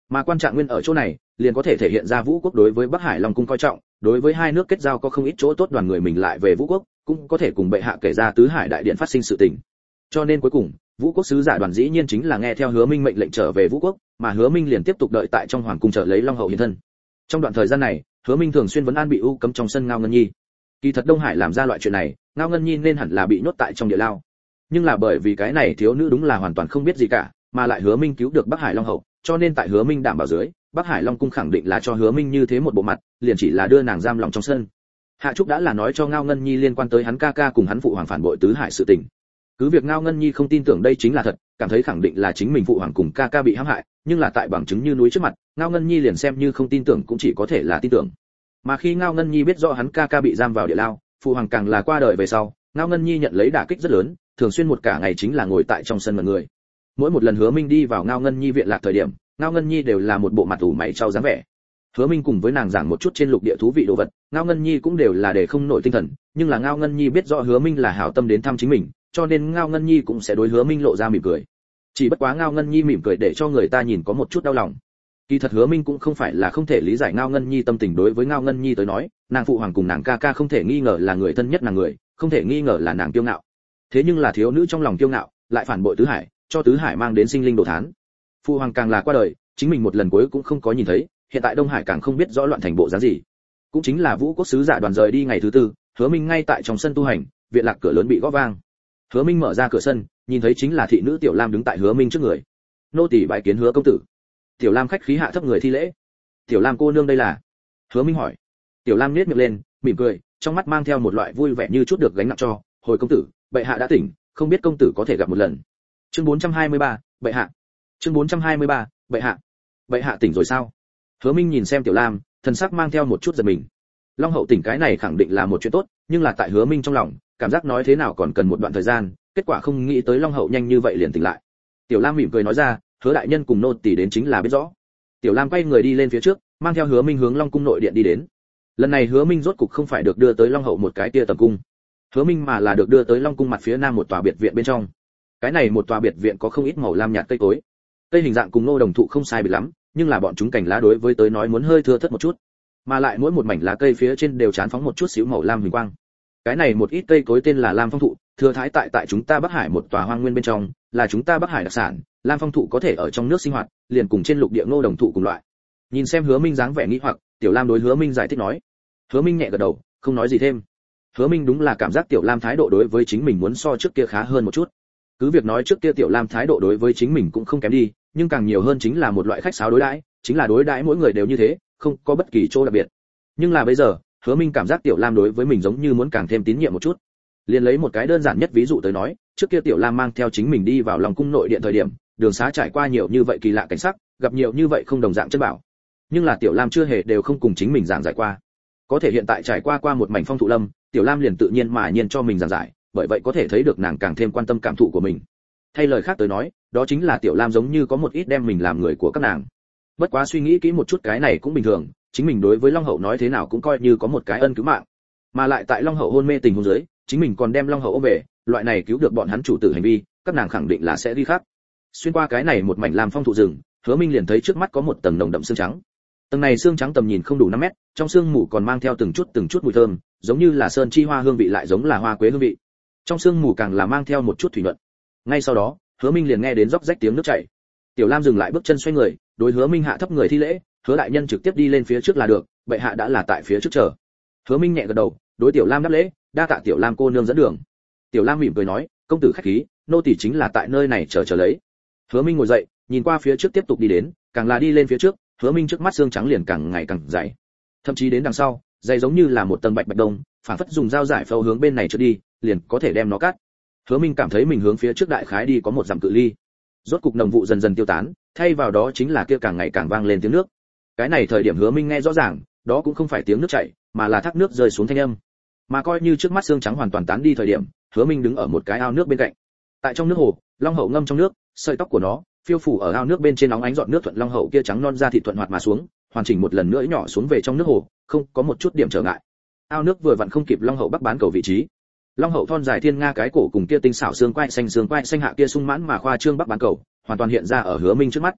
Mà quan trạng nguyên ở chỗ này, liền có thể thể hiện ra Vũ quốc đối với Bắc Hải Long cung coi trọng, đối với hai nước kết giao có không ít chỗ tốt, đoàn người mình lại về Vũ quốc, cũng có thể cùng bệ hạ kể ra tứ hải đại điện phát sinh sự tình. Cho nên cuối cùng, Vũ quốc sứ giả đoàn dĩ nhiên chính là nghe theo Hứa Minh mệnh lệnh trở về Vũ quốc, mà Hứa Minh liền tiếp tục đợi tại trong hoàng cung chờ lấy Long hậu hiện thân. Trong đoạn thời gian này, Hứa Minh thường xuyên vấn an bị u cấm trong sân Ngao Ngân Nhi. Kỳ thật Đông Hải làm ra loại chuyện này, Ngao Ngân Nhi nên hẳn là bị nhốt tại trong địa lao. Nhưng là bởi vì cái này thiếu nữ đúng là hoàn toàn không biết gì cả, mà lại Hứa Minh cứu được Bắc Hải Long hậu, cho nên tại Hứa Minh đảm bảo dưới, Bắc Hải Long cung khẳng định là cho Hứa Minh như thế một bộ mặt, liền chỉ là đưa nàng giam lòng trong sân. Hạ Trúc đã là nói cho Ngao Ngân Nhi liên quan tới hắn ca ca cùng hắn phụ hoàng phản bội tứ hải sự tình. Cứ việc Ngao Ngân Nhi không tin tưởng đây chính là thật, cảm thấy khẳng định là chính mình phụ hoàng cùng ca ca bị hãm hại, nhưng là tại bằng chứng như núi trước mặt, Ngao Ngân Nhi liền xem như không tin tưởng cũng chỉ có thể là tin tưởng. Mà khi Ngao Ngân Nhi biết rõ hắn ca ca bị giam vào địa lao, phụ hoàng càng là qua đời về sau, Ngao Ngân Nhi nhận lấy đả kích rất lớn, thường xuyên một cả ngày chính là ngồi tại trong sân mọi người. Mỗi một lần Hứa Minh đi vào Ngao Ngân Nhi viện lạc thời điểm, Ngao Ngân Nhi đều là một bộ mặt ủ mày trao dáng vẻ. Hứa Minh cùng với nàng giảng một chút trên lục địa thú vị đồ vật, Ngao Ngân Nhi cũng đều là để không nổi tinh thần, nhưng là Ngao Ngân Nhi biết rõ Hứa Minh là hảo tâm đến thăm chính mình, cho nên Ngao Ngân Nhi cũng sẽ đối Hứa Minh lộ ra mỉm cười. Chỉ bất quá Ngao Ngân Nhi mỉm cười để cho người ta nhìn có một chút đau lòng. Kỳ thật Hứa Minh cũng không phải là không thể lý giải Ngao Ngân Nhi tâm tình, đối với Ngao Ngân Nhi tới nói, nàng phụ hoàng cùng nàng ca ca không thể nghi ngờ là người thân nhất nàng người, không thể nghi ngờ là nàng kiêu ngạo. Thế nhưng là thiếu nữ trong lòng kiêu ngạo, lại phản bội tứ hải, cho tứ hải mang đến sinh linh đồ thán. Phụ hoàng càng là qua đời, chính mình một lần cuối cũng không có nhìn thấy, hiện tại Đông Hải càng không biết rõ loạn thành bộ dáng gì. Cũng chính là Vũ quốc sứ giả đoàn rời đi ngày thứ tư, Hứa Minh ngay tại trong sân tu hành, viện lạc cửa lớn bị gõ vang. Hứa Minh mở ra cửa sân, nhìn thấy chính là thị nữ Tiểu Lam đứng tại Hứa Minh trước người. Nô tỳ bái kiến Hứa công tử. Tiểu Lam khách khí hạ thấp người thi lễ. Tiểu Lam cô nương đây là? Hứa Minh hỏi. Tiểu Lam nhếch miệng lên, mỉm cười, trong mắt mang theo một loại vui vẻ như chút được gánh nặng cho. Hồi công tử, bệ hạ đã tỉnh, không biết công tử có thể gặp một lần. Chương bốn trăm hai mươi ba, bệ hạ. Chương bốn trăm hai mươi ba, bệ hạ. Bệ hạ tỉnh rồi sao? Hứa Minh nhìn xem Tiểu Lam, thần sắc mang theo một chút giật mình. Long hậu tỉnh cái này khẳng định là một chuyện tốt, nhưng là tại Hứa Minh trong lòng, cảm giác nói thế nào còn cần một đoạn thời gian, kết quả không nghĩ tới Long hậu nhanh như vậy liền tỉnh lại. Tiểu Lam mỉm cười nói ra, Hứa đại nhân cùng nô tỳ đến chính là biết rõ. Tiểu Lam quay người đi lên phía trước, mang theo Hứa Minh hướng Long cung nội điện đi đến. Lần này Hứa Minh rốt cục không phải được đưa tới Long hậu một cái tia tầm cung, Hứa Minh mà là được đưa tới Long cung mặt phía nam một tòa biệt viện bên trong. Cái này một tòa biệt viện có không ít màu lam nhạt cây cối, cây hình dạng cùng nô đồng thụ không sai biệt lắm, nhưng là bọn chúng cành lá đối với tới nói muốn hơi thưa thớt một chút, mà lại mỗi một mảnh lá cây phía trên đều chán phóng một chút xíu màu lam huỳnh quang. Cái này một ít cây cối tên là lam phong thụ, thừa thái tại tại chúng ta Bắc Hải một tòa hoang nguyên bên trong, là chúng ta Bắc Hải đặc sản. Lam phong thụ có thể ở trong nước sinh hoạt, liền cùng trên lục địa ngô đồng thụ cùng loại. Nhìn xem Hứa Minh dáng vẻ nghi hoặc, Tiểu Lam đối Hứa Minh giải thích nói. Hứa Minh nhẹ gật đầu, không nói gì thêm. Hứa Minh đúng là cảm giác Tiểu Lam thái độ đối với chính mình muốn so trước kia khá hơn một chút. Cứ việc nói trước kia Tiểu Lam thái độ đối với chính mình cũng không kém đi, nhưng càng nhiều hơn chính là một loại khách sáo đối đãi, chính là đối đãi mỗi người đều như thế, không có bất kỳ chỗ đặc biệt. Nhưng là bây giờ, Hứa Minh cảm giác Tiểu Lam đối với mình giống như muốn càng thêm tín nhiệm một chút. Liên lấy một cái đơn giản nhất ví dụ tới nói, trước kia Tiểu Lam mang theo chính mình đi vào Long cung nội điện thời điểm, đường xá trải qua nhiều như vậy kỳ lạ cảnh sắc, gặp nhiều như vậy không đồng dạng chân bảo. Nhưng là Tiểu Lam chưa hề đều không cùng chính mình giảng giải qua. Có thể hiện tại trải qua qua một mảnh phong thụ lâm, Tiểu Lam liền tự nhiên mà nhiên cho mình giảng giải, bởi vậy có thể thấy được nàng càng thêm quan tâm cảm thụ của mình. Thay lời khác tới nói, đó chính là Tiểu Lam giống như có một ít đem mình làm người của các nàng. Bất quá suy nghĩ kỹ một chút cái này cũng bình thường, chính mình đối với Long hậu nói thế nào cũng coi như có một cái ân cứu mạng. Mà lại tại Long hậu hôn mê tình huống dưới, chính mình còn đem Long hậu ôm về, loại này cứu được bọn hắn chủ tử hành vi, các nàng khẳng định là sẽ đi khác. Xuyên qua cái này một mảnh lam phong thụ rừng, Hứa Minh liền thấy trước mắt có một tầng nồng đậm xương trắng. Tầng này xương trắng tầm nhìn không đủ năm mét, trong xương mù còn mang theo từng chút từng chút mùi thơm, giống như là sơn chi hoa hương vị lại giống là hoa quế hương vị. Trong xương mù càng là mang theo một chút thủy nhuận. Ngay sau đó, Hứa Minh liền nghe đến róc rách tiếng nước chảy. Tiểu Lam dừng lại bước chân xoay người, đối Hứa Minh hạ thấp người thi lễ, Hứa đại nhân trực tiếp đi lên phía trước là được, bệ hạ đã là tại phía trước chờ. Hứa Minh nhẹ gật đầu, đối Tiểu Lam đáp lễ, đa tạ Tiểu Lam cô nương dẫn đường. Tiểu Lam mỉm cười nói, công tử khách khí, nô tỳ chính là tại nơi này chờ chờ lấy. Hứa Minh ngồi dậy, nhìn qua phía trước tiếp tục đi đến, càng là đi lên phía trước, Hứa Minh trước mắt xương trắng liền càng ngày càng dày. Thậm chí đến đằng sau, dày giống như là một tầng bạch bạch đông, phản phất dùng dao giải phẫu hướng bên này trượt đi, liền có thể đem nó cắt. Hứa Minh cảm thấy mình hướng phía trước đại khái đi có một dặm cự ly. Rốt cục nồng vụ dần dần tiêu tán, thay vào đó chính là kia càng ngày càng vang lên tiếng nước. Cái này thời điểm Hứa Minh nghe rõ ràng, đó cũng không phải tiếng nước chảy, mà là thác nước rơi xuống thanh âm. Mà coi như trước mắt xương trắng hoàn toàn tán đi thời điểm, Hứa Minh đứng ở một cái ao nước bên cạnh. Tại trong nước hồ, long hậu ngâm trong nước, sợi tóc của nó phiêu phủ ở ao nước bên trên, nóng ánh giọt nước thuận long hậu kia trắng non da thịt thuận hoạt mà xuống, hoàn chỉnh một lần nữa nhỏ xuống về trong nước hồ, không có một chút điểm trở ngại. Ao nước vừa vặn không kịp long hậu bắc bán cầu vị trí. Long hậu thon dài thiên nga cái cổ cùng kia tinh xảo xương quai xanh xương quai xanh hạ kia sung mãn mà khoa trương bắc bán cầu, hoàn toàn hiện ra ở Hứa Minh trước mắt.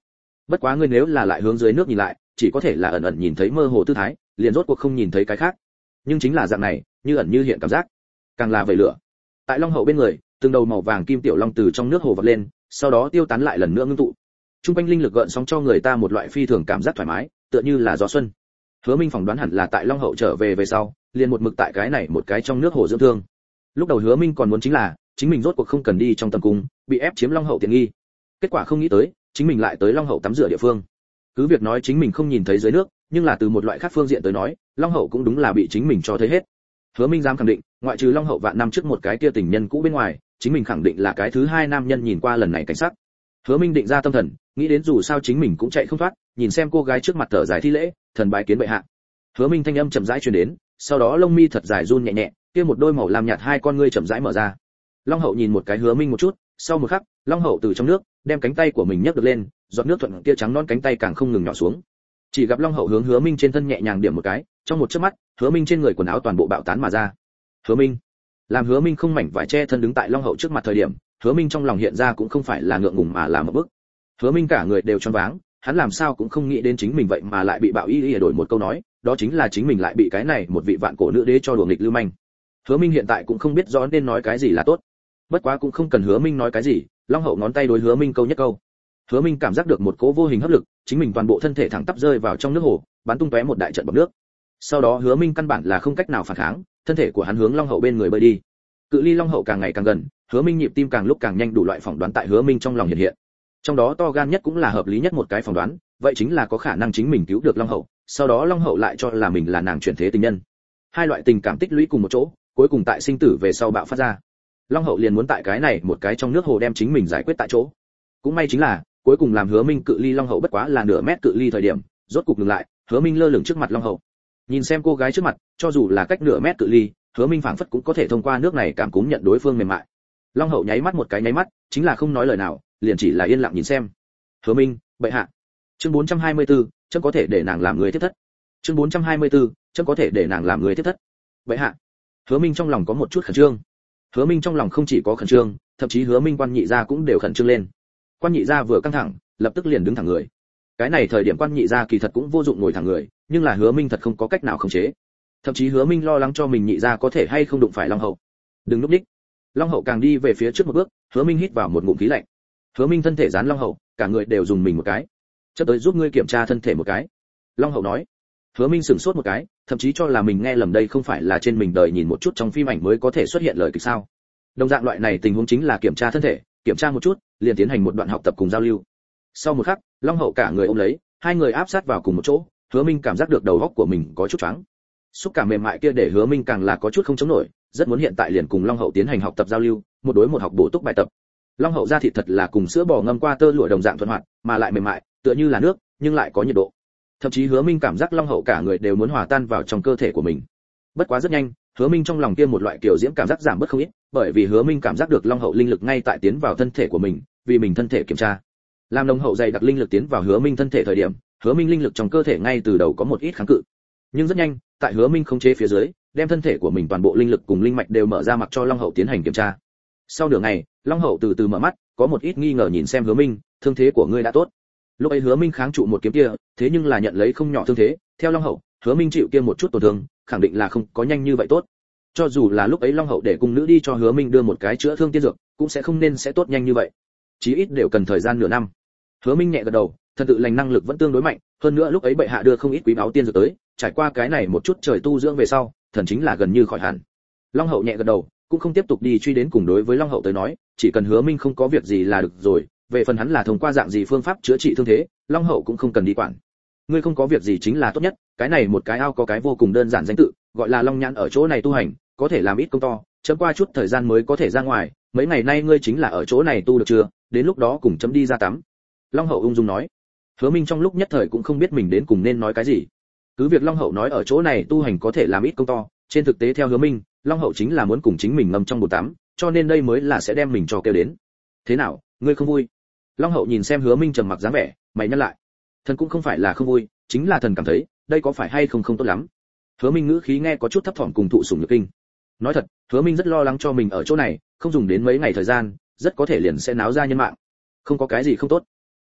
Bất quá ngươi nếu là lại hướng dưới nước nhìn lại, chỉ có thể là ẩn ẩn nhìn thấy mơ hồ tư thái, liền rốt cuộc không nhìn thấy cái khác. Nhưng chính là dạng này, như ẩn như hiện cảm giác, càng là vẩy lửa. Tại long hậu bên người, từng đầu màu vàng kim tiểu long từ trong nước hồ vọt lên, sau đó tiêu tán lại lần nữa ngưng tụ. Trung quanh linh lực gợn sóng cho người ta một loại phi thường cảm giác thoải mái, tựa như là gió xuân. Hứa Minh phỏng đoán hẳn là tại long hậu trở về về sau, liền một mực tại cái này một cái trong nước hồ dưỡng thương. Lúc đầu Hứa Minh còn muốn chính là, chính mình rốt cuộc không cần đi trong tầm cung, bị ép chiếm long hậu tiện nghi. Kết quả không nghĩ tới, chính mình lại tới long hậu tắm rửa địa phương. Cứ việc nói chính mình không nhìn thấy dưới nước, nhưng là từ một loại khác phương diện tới nói, long hậu cũng đúng là bị chính mình cho thấy hết. Hứa Minh dám khẳng định, ngoại trừ long hậu vạn năm trước một cái kia tình nhân cũ bên ngoài, chính mình khẳng định là cái thứ hai nam nhân nhìn qua lần này cảnh sắc. Hứa Minh định ra tâm thần, nghĩ đến dù sao chính mình cũng chạy không thoát, nhìn xem cô gái trước mặt thở dài thi lễ, thần bái kiến bệ hạ. Hứa Minh thanh âm chậm rãi truyền đến, sau đó lông mi thật dài run nhẹ nhẹ, kia một đôi màu lam nhạt hai con ngươi chậm rãi mở ra. Long hậu nhìn một cái Hứa Minh một chút, sau một khắc, long hậu từ trong nước đem cánh tay của mình nhấc được lên, giọt nước thuận kia trắng non cánh tay càng không ngừng nhỏ xuống. Chỉ gặp long hậu hướng Hứa Minh trên thân nhẹ nhàng điểm một cái, trong một chớp mắt, Hứa Minh trên người quần áo toàn bộ bạo tán mà ra. Hứa Minh, làm Hứa Minh không mảnh vải che thân đứng tại long hậu trước mặt thời điểm, Hứa Minh trong lòng hiện ra cũng không phải là ngượng ngùng mà là một bức. Hứa Minh cả người đều choáng váng, hắn làm sao cũng không nghĩ đến chính mình vậy mà lại bị Bạo Y Y đổi một câu nói, đó chính là chính mình lại bị cái này một vị vạn cổ nữ đế cho đùa nghịch lưu manh. Hứa Minh hiện tại cũng không biết rõ nên nói cái gì là tốt. Bất quá cũng không cần Hứa Minh nói cái gì, long hậu ngón tay đối Hứa Minh câu nhất câu. Hứa Minh cảm giác được một cỗ vô hình hấp lực, chính mình toàn bộ thân thể thẳng tắp rơi vào trong nước hồ, bắn tung tóe một đại trận bọt nước. Sau đó Hứa Minh căn bản là không cách nào phản kháng, thân thể của hắn hướng long hậu bên người bơi đi. Cự ly long hậu càng ngày càng gần, Hứa Minh nhịp tim càng lúc càng nhanh, đủ loại phỏng đoán tại Hứa Minh trong lòng hiện hiện. Trong đó to gan nhất cũng là hợp lý nhất một cái phỏng đoán, vậy chính là có khả năng chính mình cứu được long hậu, sau đó long hậu lại cho là mình là nàng chuyển thế tình nhân. Hai loại tình cảm tích lũy cùng một chỗ, cuối cùng tại sinh tử về sau bạo phát ra. Long hậu liền muốn tại cái này một cái trong nước hồ đem chính mình giải quyết tại chỗ. Cũng may chính là, cuối cùng làm Hứa Minh cự ly long hậu bất quá là nửa mét cự ly thời điểm, rốt cục ngừng lại, Hứa Minh lơ lửng trước mặt long hậu. Nhìn xem cô gái trước mặt, cho dù là cách nửa mét cự ly, Hứa Minh phảng phất cũng có thể thông qua nước này cảm cúm nhận đối phương mềm mại. Long hậu nháy mắt một cái nháy mắt, chính là không nói lời nào, liền chỉ là yên lặng nhìn xem. Hứa Minh, bệ hạ. Chương bốn trăm hai mươi tư, chấm có thể để nàng làm người tiếp thất. Chương bốn trăm hai mươi tư, chấm có thể để nàng làm người tiếp thất. Bệ hạ. Hứa Minh trong lòng có một chút khẩn trương. Hứa Minh trong lòng không chỉ có khẩn trương, thậm chí Hứa Minh quan nhị gia cũng đều khẩn trương lên. Quan nhị gia vừa căng thẳng, lập tức liền đứng thẳng người. Cái này thời điểm quan nhị gia kỳ thật cũng vô dụng ngồi thẳng người, nhưng là Hứa Minh thật không có cách nào khống chế. Thậm chí Hứa Minh lo lắng cho mình nhị gia có thể hay không đụng phải Long hậu. Đừng núp đích. Long hậu càng đi về phía trước một bước, Hứa Minh hít vào một ngụm khí lạnh. Hứa Minh thân thể dán Long hậu, cả người đều dùng mình một cái. Chấp tới giúp ngươi kiểm tra thân thể một cái. Long hậu nói. Hứa Minh sửng sốt một cái, thậm chí cho là mình nghe lầm đây không phải là trên mình đời nhìn một chút trong phim ảnh mới có thể xuất hiện lời kịch sao? Đồng dạng loại này tình huống chính là kiểm tra thân thể, kiểm tra một chút, liền tiến hành một đoạn học tập cùng giao lưu. Sau một khắc, Long hậu cả người ôm lấy, hai người áp sát vào cùng một chỗ, Hứa Minh cảm giác được đầu óc của mình có chút choáng. Xúc cảm mềm mại kia để Hứa Minh càng là có chút không chống nổi, rất muốn hiện tại liền cùng Long hậu tiến hành học tập giao lưu, một đối một học bổ túc bài tập. Long hậu da thịt thật là cùng sữa bò ngâm qua tơ lụa đồng dạng thuận hoạt, mà lại mềm mại, tựa như là nước, nhưng lại có nhiệt độ. Thậm chí Hứa Minh cảm giác Long hậu cả người đều muốn hòa tan vào trong cơ thể của mình. Bất quá rất nhanh, Hứa Minh trong lòng kia một loại kiểu diễm cảm giác giảm bớt không ít, bởi vì Hứa Minh cảm giác được Long hậu linh lực ngay tại tiến vào thân thể của mình, vì mình thân thể kiểm tra. Làm nồng hậu dày đặc linh lực tiến vào Hứa Minh thân thể thời điểm, Hứa Minh linh lực trong cơ thể ngay từ đầu có một ít kháng cự. Nhưng rất nhanh, tại Hứa Minh khống chế phía dưới, đem thân thể của mình toàn bộ linh lực cùng linh mạch đều mở ra mặc cho Long hậu tiến hành kiểm tra. Sau nửa ngày, Long hậu từ từ mở mắt, có một ít nghi ngờ nhìn xem Hứa Minh, thương thế của ngươi đã tốt. Lúc ấy Hứa Minh kháng trụ một kiếm kia, thế nhưng là nhận lấy không nhỏ thương thế, theo Long hậu, Hứa Minh chịu kia một chút tổn thương, khẳng định là không có nhanh như vậy tốt. Cho dù là lúc ấy Long hậu để cung nữ đi cho Hứa Minh đưa một cái chữa thương tiên dược, cũng sẽ không nên sẽ tốt nhanh như vậy. Chí ít đều cần thời gian nửa năm. Hứa Minh nhẹ gật đầu, thần tự lành năng lực vẫn tương đối mạnh, hơn nữa lúc ấy bệ hạ đưa không ít quý báu tiên dược tới, trải qua cái này một chút trời tu dưỡng về sau, thần chính là gần như khỏi hẳn. Long hậu nhẹ gật đầu, cũng không tiếp tục đi truy đến cùng đối với Long hậu tới nói, chỉ cần Hứa Minh không có việc gì là được rồi, về phần hắn là thông qua dạng gì phương pháp chữa trị thương thế, Long hậu cũng không cần đi quản. Ngươi không có việc gì chính là tốt nhất, cái này một cái ao có cái vô cùng đơn giản danh tự, gọi là Long Nhãn ở chỗ này tu hành, có thể làm ít công to, chấm qua chút thời gian mới có thể ra ngoài, mấy ngày nay ngươi chính là ở chỗ này tu được chưa, đến lúc đó cùng chấm đi ra tắm. Long hậu ung dung nói. Hứa Minh trong lúc nhất thời cũng không biết mình đến cùng nên nói cái gì. Cứ việc Long hậu nói ở chỗ này tu hành có thể làm ít công to, trên thực tế theo Hứa Minh, Long hậu chính là muốn cùng chính mình ngâm trong bồn tắm, cho nên đây mới là sẽ đem mình cho kêu đến. Thế nào, ngươi không vui? Long hậu nhìn xem Hứa Minh trầm mặc dáng vẻ, mày nhăn lại. Thần cũng không phải là không vui, chính là thần cảm thấy, đây có phải hay không không tốt lắm. Hứa Minh ngữ khí nghe có chút thấp thỏm cùng thụ sủng nhược kinh. Nói thật, Hứa Minh rất lo lắng cho mình ở chỗ này, không dùng đến mấy ngày thời gian, rất có thể liền sẽ náo ra nhân mạng. Không có cái gì không tốt.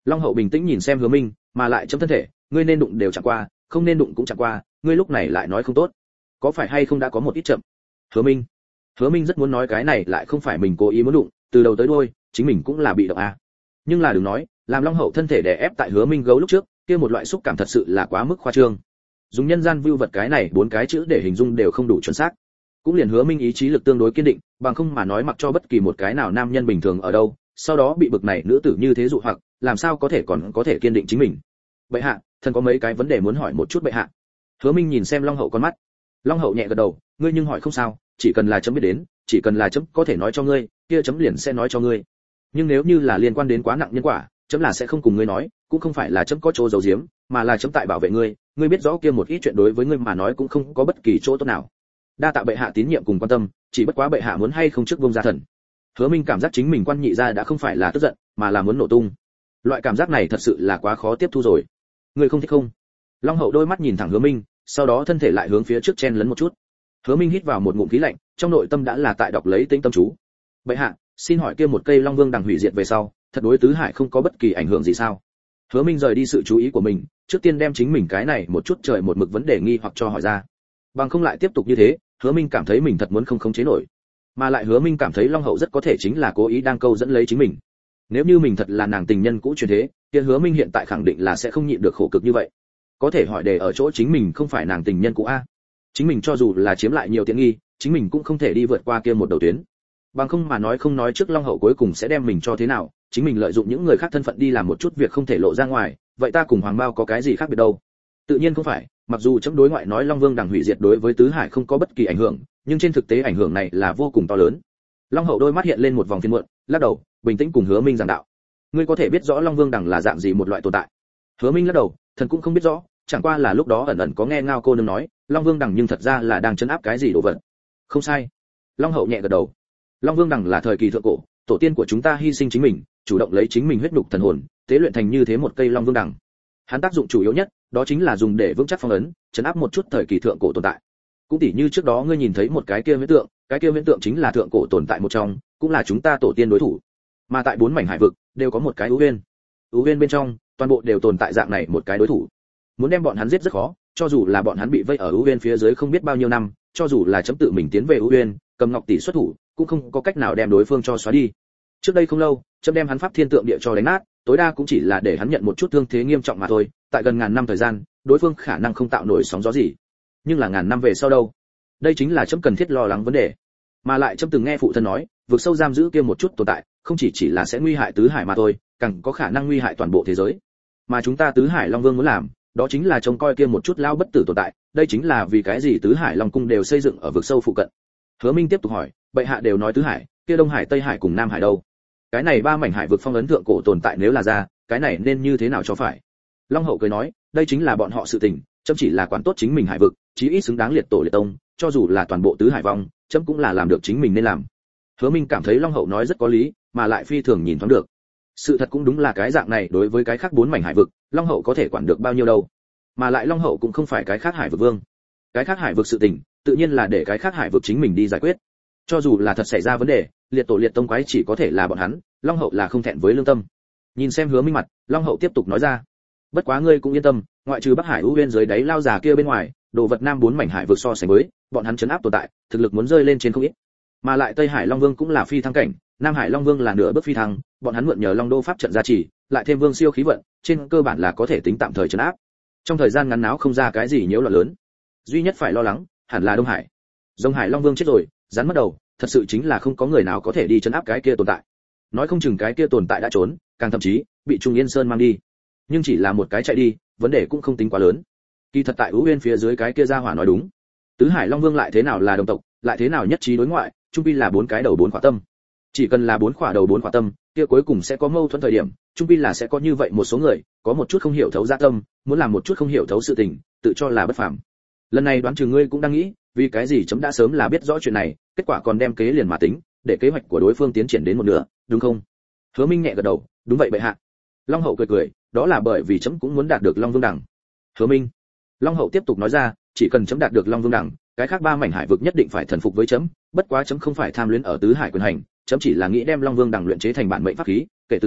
Long hậu bình tĩnh nhìn xem Hứa Minh, mà lại chấm thân thể, ngươi nên đụng đều chẳng qua, không nên đụng cũng chẳng qua, ngươi lúc này lại nói không tốt, có phải hay không đã có một ít chậm? Hứa Minh, Hứa Minh rất muốn nói cái này lại không phải mình cố ý muốn đụng, từ đầu tới đuôi, chính mình cũng là bị động à. Nhưng là đừng nói, làm Long hậu thân thể đè ép tại Hứa Minh gấu lúc trước, kia một loại xúc cảm thật sự là quá mức khoa trương. Dùng nhân gian view vật cái này bốn cái chữ để hình dung đều không đủ chuẩn xác. Cũng liền Hứa Minh ý chí lực tương đối kiên định, bằng không mà nói mặc cho bất kỳ một cái nào nam nhân bình thường ở đâu, sau đó bị bực này nữ tử như thế dụ hoặc, làm sao có thể còn có thể kiên định chính mình. Bệ hạ, thần có mấy cái vấn đề muốn hỏi một chút bệ hạ. Hứa Minh nhìn xem Long hậu con mắt. Long hậu nhẹ gật đầu, ngươi nhưng hỏi không sao, chỉ cần là chấm biết đến, chỉ cần là chấm có thể nói cho ngươi, kia chấm liền sẽ nói cho ngươi. Nhưng nếu như là liên quan đến quá nặng nhân quả, chấm là sẽ không cùng ngươi nói, cũng không phải là chấm có chỗ giấu giếm, mà là chấm tại bảo vệ ngươi, ngươi biết rõ kia một ít chuyện đối với ngươi mà nói cũng không có bất kỳ chỗ tốt nào. Đa tạ bệ hạ tín nhiệm cùng quan tâm, chỉ bất quá bệ hạ muốn hay không trước buông ra thần. Hứa Minh cảm giác chính mình quan nhị gia đã không phải là tức giận, mà là muốn nổ tung. Loại cảm giác này thật sự là quá khó tiếp thu rồi. Ngươi không thích không? Long hậu đôi mắt nhìn thẳng Hứa Minh, sau đó thân thể lại hướng phía trước chen lấn một chút. Hứa Minh hít vào một ngụm khí lạnh, trong nội tâm đã là tại đọc lấy tĩnh tâm chú. Bệ hạ, xin hỏi kia một cây Long Vương đằng hủy diệt về sau, thật đối tứ hải không có bất kỳ ảnh hưởng gì sao? Hứa Minh rời đi sự chú ý của mình, trước tiên đem chính mình cái này một chút trời một mực vấn đề nghi hoặc cho hỏi ra. Bằng không lại tiếp tục như thế, Hứa Minh cảm thấy mình thật muốn không khống chế nổi. Mà lại Hứa Minh cảm thấy Long hậu rất có thể chính là cố ý đang câu dẫn lấy chính mình. Nếu như mình thật là nàng tình nhân cũ truyền thế, kia Hứa Minh hiện tại khẳng định là sẽ không nhịn được khổ cực như vậy. Có thể hỏi đề ở chỗ chính mình không phải nàng tình nhân cũ a. Chính mình cho dù là chiếm lại nhiều tiện nghi, chính mình cũng không thể đi vượt qua kia một đầu tuyến. Bằng không mà nói không nói trước Long hậu cuối cùng sẽ đem mình cho thế nào, chính mình lợi dụng những người khác thân phận đi làm một chút việc không thể lộ ra ngoài, vậy ta cùng Hoàng Bao có cái gì khác biệt đâu? Tự nhiên không phải, mặc dù chấm đối ngoại nói Long Vương đằng hủy diệt đối với tứ hải không có bất kỳ ảnh hưởng, nhưng trên thực tế ảnh hưởng này là vô cùng to lớn. Long hậu đôi mắt hiện lên một vòng phiền muộn, lắc đầu, bình tĩnh cùng Hứa Minh giảng đạo. Ngươi có thể biết rõ Long Vương đằng là dạng gì một loại tồn tại? Hứa Minh lắc đầu, thần cũng không biết rõ, chẳng qua là lúc đó ẩn ẩn có nghe Ngao cô nương nói, Long Vương đằng nhưng thật ra là đang trấn áp cái gì đồ vật. Không sai. Long hậu nhẹ gật đầu. Long Vương đằng là thời kỳ thượng cổ, tổ tiên của chúng ta hy sinh chính mình, chủ động lấy chính mình huyết nhục thần hồn, tế luyện thành như thế một cây Long Vương đằng. Hắn tác dụng chủ yếu nhất, đó chính là dùng để vững chắc phong ấn, trấn áp một chút thời kỳ thượng cổ tồn tại. Cũng tỉ như trước đó ngươi nhìn thấy một cái kia huyễn tượng, cái kia huyễn tượng chính là thượng cổ tồn tại một trong, cũng là chúng ta tổ tiên đối thủ. Mà tại bốn mảnh hải vực đều có một cái ưu uyên. Ưu uyên bên trong, toàn bộ đều tồn tại dạng này một cái đối thủ. Muốn đem bọn hắn giết rất khó, cho dù là bọn hắn bị vây ở ưu uyên phía dưới không biết bao nhiêu năm, cho dù là chấm tự mình tiến về ưu uyên, cầm ngọc tỷ xuất thủ, cũng không có cách nào đem đối phương cho xóa đi. Trước đây không lâu, chấm đem hắn pháp thiên tượng địa cho đánh nát, tối đa cũng chỉ là để hắn nhận một chút thương thế nghiêm trọng mà thôi, tại gần ngàn năm thời gian, đối phương khả năng không tạo nổi sóng gió gì. Nhưng là ngàn năm về sau đâu? Đây chính là chấm cần thiết lo lắng vấn đề. Mà lại chấm từng nghe phụ thân nói, vực sâu giam giữ kia một chút tồn tại, không chỉ chỉ là sẽ nguy hại tứ hải mà thôi, càng có khả năng nguy hại toàn bộ thế giới. Mà chúng ta tứ hải Long Vương muốn làm, đó chính là trông coi kia một chút lao bất tử tồn tại, đây chính là vì cái gì tứ hải Long cung đều xây dựng ở vực sâu phụ cận. Hứa Minh tiếp tục hỏi, bệ hạ đều nói tứ hải, kia Đông Hải, Tây Hải cùng Nam Hải đâu? Cái này ba mảnh hải vực phong ấn thượng cổ tồn tại nếu là ra, cái này nên như thế nào cho phải? Long hậu cười nói, đây chính là bọn họ sự tình, chấm chỉ là quản tốt chính mình hải vực, chí ít xứng đáng liệt tổ liệt tông, cho dù là toàn bộ tứ hải vong, chấm cũng là làm được chính mình nên làm. Hứa Minh cảm thấy Long hậu nói rất có lý, mà lại phi thường nhìn thoáng được. Sự thật cũng đúng là cái dạng này, đối với cái khác bốn mảnh hải vực, Long hậu có thể quản được bao nhiêu đâu? Mà lại Long hậu cũng không phải cái khác hải vực vương. Cái khác hải vực sự tình, tự nhiên là để cái khác hải vực chính mình đi giải quyết. Cho dù là thật xảy ra vấn đề, liệt tổ liệt tông quái chỉ có thể là bọn hắn, Long hậu là không thẹn với lương tâm. Nhìn xem Hứa Minh mặt, Long hậu tiếp tục nói ra, bất quá ngươi cũng yên tâm, ngoại trừ Bắc Hải ưu uyên dưới đáy lao già kia bên ngoài, đồ vật Nam bốn mảnh hải vực so sánh với, bọn hắn trấn áp tồn tại, thực lực muốn rơi lên trên không ít. Mà lại Tây Hải Long Vương cũng là phi thăng cảnh, Nam Hải Long Vương là nửa bước phi thăng, bọn hắn mượn nhờ Long Đô pháp trận gia trì, lại thêm Vương siêu khí vận, trên cơ bản là có thể tính tạm thời trấn áp. Trong thời gian ngắn náo không ra cái gì nhiễu loạn lớn. Duy nhất phải lo lắng, hẳn là Đông Hải. Đông Hải Long Vương chết rồi, rắn mất đầu, thật sự chính là không có người nào có thể đi trấn áp cái kia tồn tại. Nói không chừng cái kia tồn tại đã trốn, càng thậm chí bị Trung Yên Sơn mang đi. Nhưng chỉ là một cái chạy đi, vấn đề cũng không tính quá lớn. Kỳ thật tại Ú Uyên phía dưới cái kia gia hỏa nói đúng. Tứ Hải Long Vương lại thế nào là đồng tộc, lại thế nào nhất trí đối ngoại, chung quy là bốn cái đầu bốn khỏa tâm. Chỉ cần là bốn khỏa đầu bốn khỏa tâm, kia cuối cùng sẽ có mâu thuẫn thời điểm, chung quy là sẽ có như vậy một số người, có một chút không hiểu thấu dạ tâm, muốn làm một chút không hiểu thấu sự tình, tự cho là bất phàm. Lần này đoán chừng ngươi cũng đang nghĩ, vì cái gì chấm đã sớm là biết rõ chuyện này, kết quả còn đem kế liền mà tính, để kế hoạch của đối phương tiến triển đến một nửa, đúng không? Hứa Minh nhẹ gật đầu, đúng vậy bệ hạ. Long Hậu cười cười, đó là bởi vì chấm cũng muốn đạt được Long Vương đẳng. Hứa Minh. Long Hậu tiếp tục nói ra, chỉ cần chấm đạt được Long Vương đẳng, cái khác ba mảnh hải vực nhất định phải thần phục với chấm, bất quá chấm không phải tham luyến ở tứ hải quyền hành, chấm chỉ là nghĩ đem Long Vương đẳng luyện chế thành bản mệnh pháp khí, kể từ đó,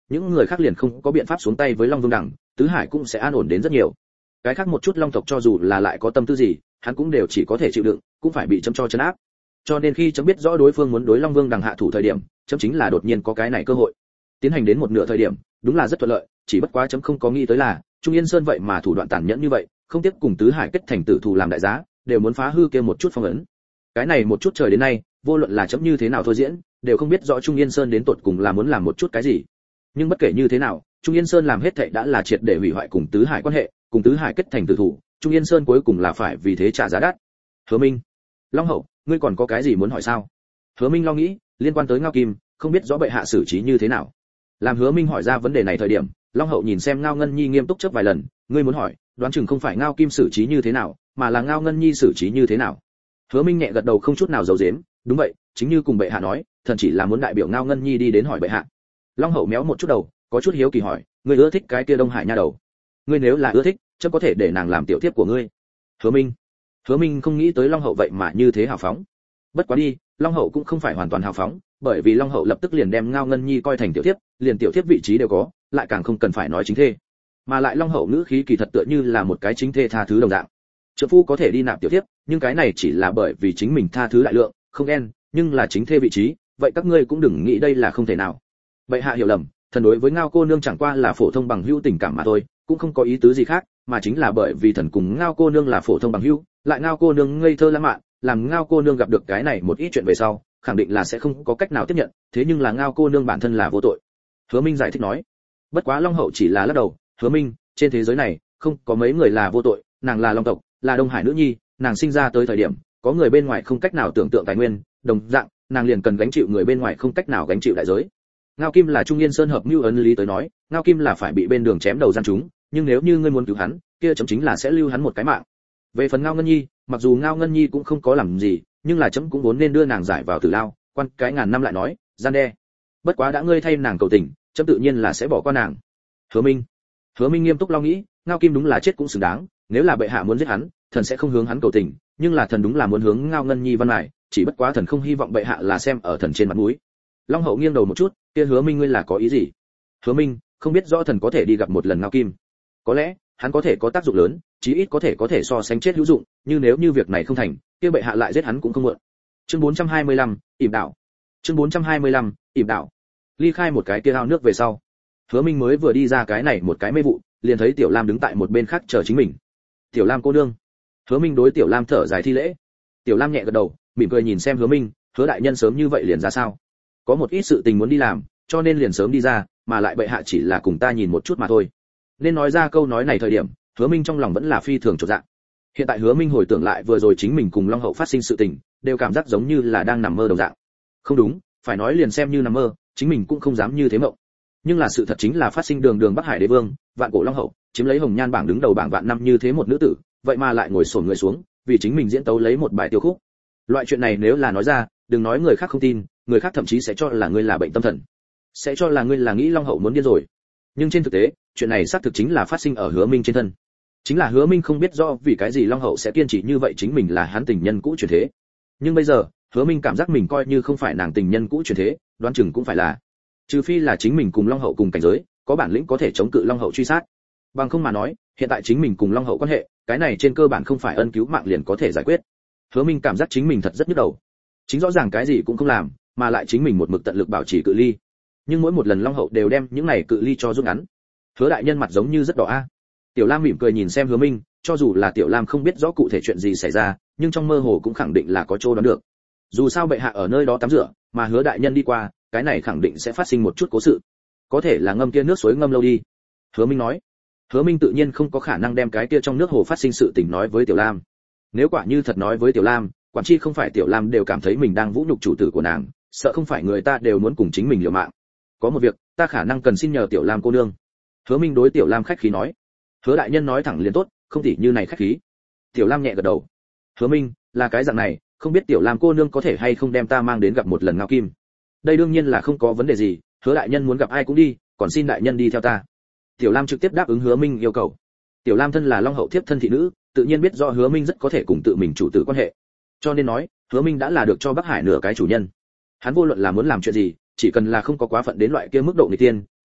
những người khác liền không có biện pháp xuống tay với Long Vương Đằng, tứ hải cũng sẽ an ổn đến rất nhiều. Cái khác một chút long tộc cho dù là lại có tâm tư gì, hắn cũng đều chỉ có thể chịu đựng, cũng phải bị chấm cho trấn áp. Cho nên khi chấm biết rõ đối phương muốn đối Long Vương Đằng hạ thủ thời điểm, chấm chính là đột nhiên có cái này cơ hội. Tiến hành đến một nửa thời điểm, đúng là rất thuận lợi, chỉ bất quá chấm không có nghĩ tới là, Trung Yên Sơn vậy mà thủ đoạn tàn nhẫn như vậy, không tiếc cùng tứ hải kết thành tử thù làm đại giá, đều muốn phá hư kia một chút phong ấn. Cái này một chút trời đến nay, vô luận là chấm như thế nào thôi diễn, đều không biết rõ Trung Yên Sơn đến tột cùng là muốn làm một chút cái gì. Nhưng bất kể như thế nào, Trung Yên Sơn làm hết thảy đã là triệt để hủy hoại cùng tứ hải quan hệ, cùng tứ hải kết thành tử thủ, Trung Yên Sơn cuối cùng là phải vì thế trả giá đắt. Hứa Minh, Long Hậu, ngươi còn có cái gì muốn hỏi sao? Hứa Minh lo nghĩ, liên quan tới Ngao Kim, không biết rõ bệ hạ xử trí như thế nào. Làm Hứa Minh hỏi ra vấn đề này thời điểm, Long Hậu nhìn xem Ngao Ngân Nhi nghiêm túc chớp vài lần, ngươi muốn hỏi, đoán chừng không phải Ngao Kim xử trí như thế nào, mà là Ngao Ngân Nhi xử trí như thế nào. Hứa Minh nhẹ gật đầu không chút nào giấu giếm, đúng vậy, chính như cùng bệ hạ nói, thần chỉ là muốn đại biểu Ngao Ngân Nhi đi đến hỏi bệ hạ. Long Hậu méo một chút đầu, có chút hiếu kỳ hỏi, ngươi ưa thích cái kia Đông Hải nha đầu? Ngươi nếu là ưa thích, chấm có thể để nàng làm tiểu thiếp của ngươi. Hứa Minh, Hứa Minh không nghĩ tới Long Hậu vậy mà như thế hào phóng. Bất quá đi, Long Hậu cũng không phải hoàn toàn hào phóng, bởi vì Long Hậu lập tức liền đem Ngao Ngân Nhi coi thành tiểu thiếp, liền tiểu thiếp vị trí đều có, lại càng không cần phải nói chính thê. Mà lại Long Hậu ngữ khí kỳ thật tựa như là một cái chính thê tha thứ đồng dạng. Trợ phu có thể đi nạp tiểu thiếp, nhưng cái này chỉ là bởi vì chính mình tha thứ đại lượng, không ghen, nhưng là chính thê vị trí, vậy các ngươi cũng đừng nghĩ đây là không thể nào. Bệ hạ hiểu lầm, thần đối với Ngao cô nương chẳng qua là phổ thông bằng hữu tình cảm mà thôi, cũng không có ý tứ gì khác, mà chính là bởi vì thần cùng Ngao cô nương là phổ thông bằng hữu, lại Ngao cô nương ngây thơ lãng mạn, làm Ngao cô nương gặp được cái này một ít chuyện về sau, khẳng định là sẽ không có cách nào tiếp nhận, thế nhưng là Ngao cô nương bản thân là vô tội. Hứa Minh giải thích nói. Bất quá Long Hậu chỉ là lắc đầu, Hứa Minh, trên thế giới này không có mấy người là vô tội, nàng là Long tộc, là Đông Hải nữ nhi, nàng sinh ra tới thời điểm, có người bên ngoài không cách nào tưởng tượng tài nguyên, đồng dạng, nàng liền cần gánh chịu người bên ngoài không cách nào gánh chịu đại giới. Ngao Kim là Trung Yên Sơn hợp mưu ấn lý tới nói, Ngao Kim là phải bị bên đường chém đầu gian chúng, nhưng nếu như ngươi muốn cứu hắn, kia chấm chính là sẽ lưu hắn một cái mạng. Về phần Ngao Ngân Nhi, mặc dù Ngao Ngân Nhi cũng không có làm gì, nhưng là chấm cũng vốn nên đưa nàng giải vào tử lao, quan cái ngàn năm lại nói, gian đe. Bất quá đã ngươi thay nàng cầu tình, chấm tự nhiên là sẽ bỏ qua nàng. Hứa Minh, Hứa Minh nghiêm túc lo nghĩ, Ngao Kim đúng là chết cũng xứng đáng, nếu là bệ hạ muốn giết hắn, thần sẽ không hướng hắn cầu tình, nhưng là thần đúng là muốn hướng Ngao Ngân Nhi văn mài, chỉ bất quá thần không hy vọng bệ hạ là xem ở thần trên mặt mũi. Long Hậu nghiêng đầu một chút, kia Hứa Minh ngươi là có ý gì? Hứa Minh, không biết rõ thần có thể đi gặp một lần Ngao Kim. Có lẽ, hắn có thể có tác dụng lớn, chí ít có thể có thể so sánh chết hữu dụng, nhưng nếu như việc này không thành, kia bệ hạ lại giết hắn cũng không muộn. Chương bốn trăm hai mươi lăm, ỉm đạo. Chương bốn trăm hai mươi lăm, ỉm đạo. Ly khai một cái kia ao nước về sau, Hứa Minh mới vừa đi ra cái này một cái mê vụ, liền thấy Tiểu Lam đứng tại một bên khác chờ chính mình. Tiểu Lam cô nương. Hứa Minh đối Tiểu Lam thở dài thi lễ. Tiểu Lam nhẹ gật đầu, mỉm cười nhìn xem Hứa Minh, Hứa đại nhân sớm như vậy liền ra sao? Có một ít sự tình muốn đi làm, cho nên liền sớm đi ra, mà lại bệ hạ chỉ là cùng ta nhìn một chút mà thôi. Nên nói ra câu nói này thời điểm, Hứa Minh trong lòng vẫn là phi thường chột dạ. Hiện tại Hứa Minh hồi tưởng lại vừa rồi chính mình cùng Long Hậu phát sinh sự tình, đều cảm giác giống như là đang nằm mơ đồng dạng. Không đúng, phải nói liền xem như nằm mơ, chính mình cũng không dám như thế mộng. Nhưng là sự thật chính là phát sinh đường đường Bắc Hải đế vương, vạn cổ Long Hậu, chiếm lấy hồng nhan bảng đứng đầu bảng vạn năm như thế một nữ tử, vậy mà lại ngồi xổm người xuống, vì chính mình diễn tấu lấy một bài tiêu khúc. Loại chuyện này nếu là nói ra, đừng nói người khác không tin, người khác thậm chí sẽ cho là ngươi là bệnh tâm thần, sẽ cho là ngươi là nghĩ Long Hậu muốn điên rồi. Nhưng trên thực tế, chuyện này xác thực chính là phát sinh ở Hứa Minh trên thân. Chính là Hứa Minh không biết do vì cái gì Long Hậu sẽ kiên trì như vậy chính mình là hắn tình nhân cũ chuyển thế. Nhưng bây giờ, Hứa Minh cảm giác mình coi như không phải nàng tình nhân cũ chuyển thế, đoán chừng cũng phải là. Trừ phi là chính mình cùng Long Hậu cùng cảnh giới, có bản lĩnh có thể chống cự Long Hậu truy sát. Bằng không mà nói, hiện tại chính mình cùng Long Hậu quan hệ, cái này trên cơ bản không phải ân cứu mạng liền có thể giải quyết. Hứa Minh cảm giác chính mình thật rất nhức đầu. Chính rõ ràng cái gì cũng không làm, mà lại chính mình một mực tận lực bảo trì cự ly. Nhưng mỗi một lần Long Hậu đều đem những này cự ly cho rút ngắn. Hứa đại nhân mặt giống như rất đỏ a. Tiểu Lam mỉm cười nhìn xem Hứa Minh, cho dù là Tiểu Lam không biết rõ cụ thể chuyện gì xảy ra, nhưng trong mơ hồ cũng khẳng định là có chỗ đoán được. Dù sao bệ hạ ở nơi đó tắm rửa, mà Hứa đại nhân đi qua, cái này khẳng định sẽ phát sinh một chút cố sự. Có thể là ngâm kia nước suối ngâm lâu đi. Hứa Minh nói. Hứa Minh tự nhiên không có khả năng đem cái kia trong nước hồ phát sinh sự tình nói với Tiểu Lam. Nếu quả như thật nói với Tiểu Lam, quản chi không phải Tiểu Lam đều cảm thấy mình đang vũ nhục chủ tử của nàng, sợ không phải người ta đều muốn cùng chính mình liều mạng. Có một việc, ta khả năng cần xin nhờ Tiểu Lam cô nương. Hứa Minh đối Tiểu Lam khách khí nói. Hứa đại nhân nói thẳng liền tốt, không tỉ như này khách khí. Tiểu Lam nhẹ gật đầu. Hứa Minh, là cái dạng này, không biết Tiểu Lam cô nương có thể hay không đem ta mang đến gặp một lần Ngao Kim. Đây đương nhiên là không có vấn đề gì, Hứa đại nhân muốn gặp ai cũng đi, còn xin đại nhân đi theo ta. Tiểu Lam trực tiếp đáp ứng Hứa Minh yêu cầu. Tiểu Lam thân là Long Hậu thiếp thân thị nữ, tự nhiên biết rõ Hứa Minh rất có thể cùng tự mình chủ tử quan hệ. Cho nên nói, Hứa Minh đã là được cho Bắc Hải nửa cái chủ nhân. Hắn vô luận là muốn làm chuyện gì, chỉ cần là không có quá phận đến loại kia mức độ người tiên,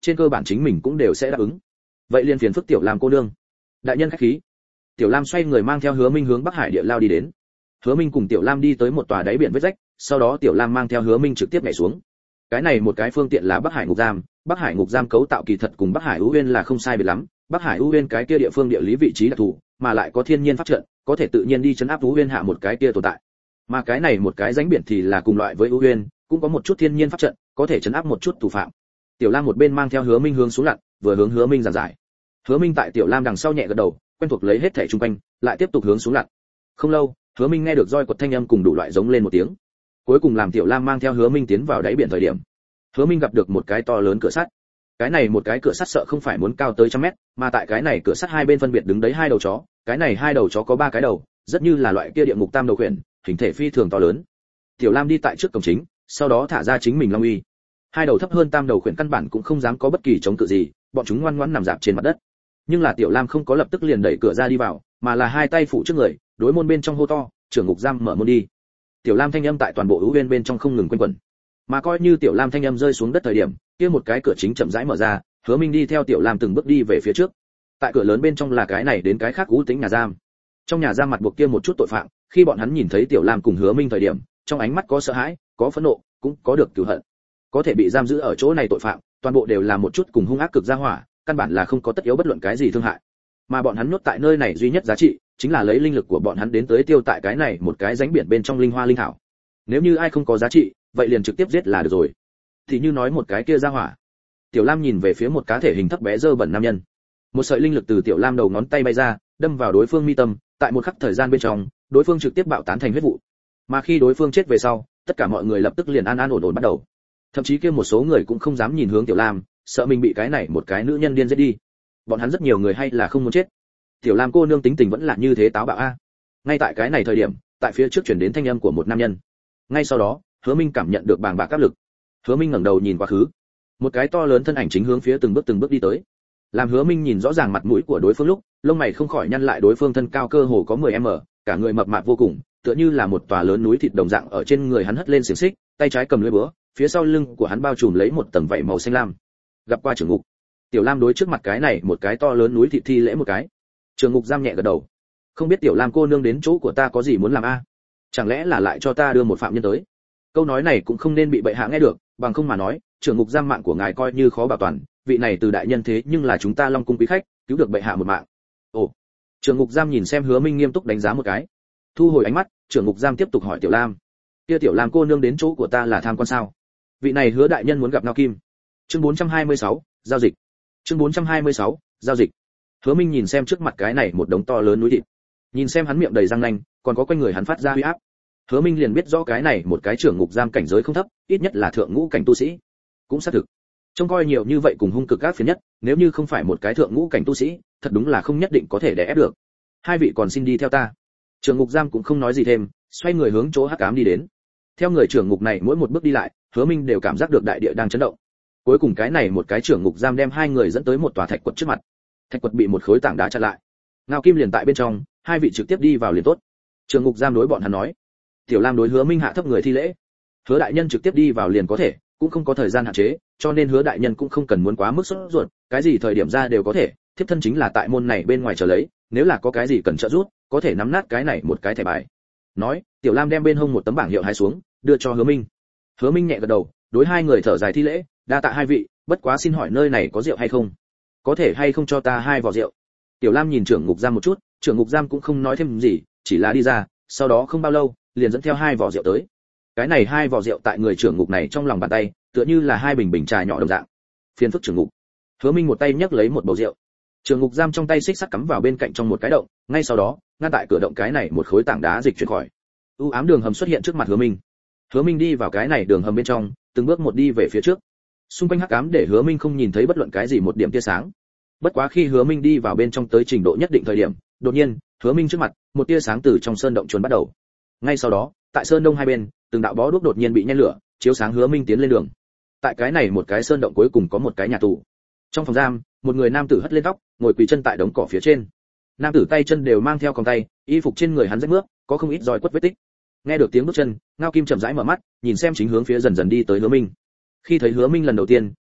trên cơ bản chính mình cũng đều sẽ đáp ứng. Vậy liền phiền phức Tiểu Lam cô nương. Đại nhân khách khí. Tiểu Lam xoay người mang theo Hứa Minh hướng Bắc Hải địa lao đi đến. Hứa Minh cùng Tiểu Lam đi tới một tòa đáy biển vết rách, sau đó Tiểu Lam mang theo Hứa Minh trực tiếp nhảy xuống. Cái này một cái phương tiện là Bắc Hải ngục giam, Bắc Hải ngục giam cấu tạo kỳ thật cùng Bắc Hải U Uyên là không sai biệt lắm, Bắc Hải U Uyên cái kia địa phương địa lý vị trí đặc thù, mà lại có thiên nhiên pháp trận, có thể tự nhiên đi trấn áp U Uyên hạ một cái kia tồn tại. Mà cái này một cái rãnh biển thì là cùng loại với U Uyên, cũng có một chút thiên nhiên pháp trận, có thể trấn áp một chút thủ phạm. Tiểu Lam một bên mang theo Hứa Minh hướng xuống lặn, vừa hướng Hứa Minh giảng giải. Hứa Minh tại Tiểu Lam đằng sau nhẹ gật đầu, quen thuộc lấy hết thể xung quanh, lại tiếp tục hướng xuống lặn. Không lâu, Hứa Minh nghe được roi quật thanh âm cùng đủ loại giống lên một tiếng. Cuối cùng làm Tiểu Lam mang theo Hứa Minh tiến vào đáy biển thời điểm, Hứa Minh gặp được một cái to lớn cửa sắt. Cái này một cái cửa sắt sợ không phải muốn cao tới trăm mét, mà tại cái này cửa sắt hai bên phân biệt đứng đấy hai đầu chó, cái này hai đầu chó có ba cái đầu, rất như là loại kia địa ngục tam đầu khuyển, hình thể phi thường to lớn. Tiểu Lam đi tại trước cổng chính, sau đó thả ra chính mình long uy. Hai đầu thấp hơn tam đầu khuyển căn bản cũng không dám có bất kỳ chống cự gì, bọn chúng ngoan ngoãn nằm rạp trên mặt đất. Nhưng là Tiểu Lam không có lập tức liền đẩy cửa ra đi vào, mà là hai tay phụ trước người, đối môn bên trong hô to, "Trưởng ngục giam mở môn đi." Tiểu Lam thanh âm tại toàn bộ U Uyên bên trong không ngừng quanh quẩn. Mà coi như Tiểu Lam thanh âm rơi xuống đất thời điểm, kia một cái cửa chính chậm rãi mở ra, Hứa Minh đi theo Tiểu Lam từng bước đi về phía trước. Tại cửa lớn bên trong là cái này đến cái khác u tĩnh nhà giam. Trong nhà giam mặt buộc kia một chút tội phạm, khi bọn hắn nhìn thấy Tiểu Lam cùng Hứa Minh thời điểm, trong ánh mắt có sợ hãi, có phẫn nộ, cũng có được cừu hận. Có thể bị giam giữ ở chỗ này tội phạm, toàn bộ đều là một chút cùng hung ác cực gia hỏa, căn bản là không có tất yếu bất luận cái gì thương hại. Mà bọn hắn nhốt tại nơi này duy nhất giá trị, chính là lấy linh lực của bọn hắn đến tới tiêu tại cái này một cái rãnh biển bên trong linh hoa linh thảo. Nếu như ai không có giá trị, vậy liền trực tiếp giết là được rồi. Thì như nói một cái kia gia hỏa. Tiểu Lam nhìn về phía một cá thể hình thấp bé dơ bẩn nam nhân. Một sợi linh lực từ Tiểu Lam đầu ngón tay bay ra, đâm vào đối phương mi tâm, tại một khắc thời gian bên trong, đối phương trực tiếp bạo tán thành huyết vụ. Mà khi đối phương chết về sau, tất cả mọi người lập tức liền an an ổn ổn bắt đầu. Thậm chí kia một số người cũng không dám nhìn hướng Tiểu Lam, sợ mình bị cái này một cái nữ nhân điên giết đi. Bọn hắn rất nhiều người hay là không muốn chết. Tiểu Lam cô nương tính tình vẫn là như thế táo bạo a. Ngay tại cái này thời điểm, tại phía trước truyền đến thanh âm của một nam nhân. Ngay sau đó, Hứa Minh cảm nhận được bàng bạc áp lực. Hứa Minh ngẩng đầu nhìn quá khứ. Một cái to lớn thân ảnh chính hướng phía từng bước từng bước đi tới. Làm Hứa Minh nhìn rõ ràng mặt mũi của đối phương lúc, lông mày không khỏi nhăn lại, đối phương thân cao cơ hồ có mười mét, cả người mập mạp vô cùng, tựa như là một tòa lớn núi thịt đồng dạng, ở trên người hắn hất lên xiềng xích, tay trái cầm lưỡi búa, phía sau lưng của hắn bao trùm lấy một tầng vảy màu xanh lam. Gặp qua trưởng ngục. Tiểu Lam đối trước mặt cái này một cái to lớn núi thịt thi lễ một cái. Trưởng ngục giam nhẹ gật đầu. Không biết Tiểu Lam cô nương đến chỗ của ta có gì muốn làm a? Chẳng lẽ là lại cho ta đưa một phạm nhân tới? Câu nói này cũng không nên bị bệ hạ nghe được, bằng không mà nói, trưởng ngục giam mạng của ngài coi như khó bảo toàn, vị này từ đại nhân thế nhưng là chúng ta Long cung quý khách, cứu được bệ hạ một mạng. Ồ. Trưởng ngục giam nhìn xem Hứa Minh nghiêm túc đánh giá một cái. Thu hồi ánh mắt, trưởng ngục giam tiếp tục hỏi Tiểu Lam. Kia Tiểu Lam cô nương đến chỗ của ta là tham quan sao? Vị này Hứa đại nhân muốn gặp Ngao Kim. Chương bốn trăm hai mươi sáu, giao dịch. Chương bốn trăm hai mươi sáu, giao dịch. Hứa Minh nhìn xem trước mặt cái này một đống to lớn núi thịt. Nhìn xem hắn miệng đầy răng nanh, còn có quanh người hắn phát ra uy áp. Hứa Minh liền biết rõ cái này một cái trưởng ngục giam cảnh giới không thấp, ít nhất là thượng ngũ cảnh tu sĩ. Cũng xác thực. Trông coi nhiều như vậy cùng hung cực ác phiền nhất, nếu như không phải một cái thượng ngũ cảnh tu sĩ, thật đúng là không nhất định có thể đè ép được. Hai vị còn xin đi theo ta. Trưởng ngục giam cũng không nói gì thêm, xoay người hướng chỗ hắc ám đi đến. Theo người trưởng ngục này mỗi một bước đi lại, Hứa Minh đều cảm giác được đại địa đang chấn động. Cuối cùng cái này một cái trưởng ngục giam đem hai người dẫn tới một tòa thạch quật trước mặt. Thạch quật bị một khối tảng đá chặn lại. Ngao Kim liền tại bên trong, hai vị trực tiếp đi vào liền tốt. Trưởng ngục giam đối bọn hắn nói. Tiểu Lam đối Hứa Minh hạ thấp người thi lễ. Hứa đại nhân trực tiếp đi vào liền có thể, cũng không có thời gian hạn chế, cho nên Hứa đại nhân cũng không cần muốn quá mức sốt ruột, cái gì thời điểm ra đều có thể, thiếp thân chính là tại môn này bên ngoài chờ lấy, nếu là có cái gì cần trợ giúp, có thể nắm nát cái này một cái thẻ bài. Nói, Tiểu Lam đem bên hông một tấm bảng hiệu hái xuống, đưa cho Hứa Minh. Hứa Minh nhẹ gật đầu, đối hai người thở dài thi lễ, đa tạ hai vị, bất quá xin hỏi nơi này có rượu hay không? Có thể hay không cho ta hai vò rượu? Tiểu Lam nhìn trưởng ngục giam một chút, trưởng ngục giam cũng không nói thêm gì, chỉ là đi ra, sau đó không bao lâu, liền dẫn theo hai vò rượu tới. Cái này hai vò rượu tại người trưởng ngục này trong lòng bàn tay, tựa như là hai bình bình trà nhỏ đồng dạng. Phiền phức trưởng ngục. Hứa Minh một tay nhấc lấy một bầu rượu. Trưởng ngục giam trong tay xích sắt cắm vào bên cạnh trong một cái động, ngay sau đó, ngăn tại cửa động cái này một khối tảng đá dịch chuyển khỏi. U ám đường hầm xuất hiện trước mặt Hứa Minh. Hứa Minh đi vào cái này đường hầm bên trong, từng bước một đi về phía trước. Xung quanh hắc ám để Hứa Minh không nhìn thấy bất luận cái gì một điểm tia sáng. Bất quá khi Hứa Minh đi vào bên trong tới trình độ nhất định thời điểm, đột nhiên, Hứa Minh trước mặt, một tia sáng từ trong sơn động chuồn bắt đầu. Ngay sau đó, tại sơn đông hai bên, từng đạo bó đuốc đột nhiên bị nhen lửa, chiếu sáng Hứa Minh tiến lên đường. Tại cái này một cái sơn động cuối cùng có một cái nhà tù. Trong phòng giam, một người nam tử hất lên tóc, ngồi quỳ chân tại đống cỏ phía trên. Nam tử tay chân đều mang theo còng tay, y phục trên người hắn rách mướp, có không ít roi quất vết tích. Nghe được tiếng bước chân, Ngao Kim chậm rãi mở mắt, nhìn xem chính hướng phía dần dần đi tới Hứa Minh. Khi thấy Hứa Minh lần đầu tiên,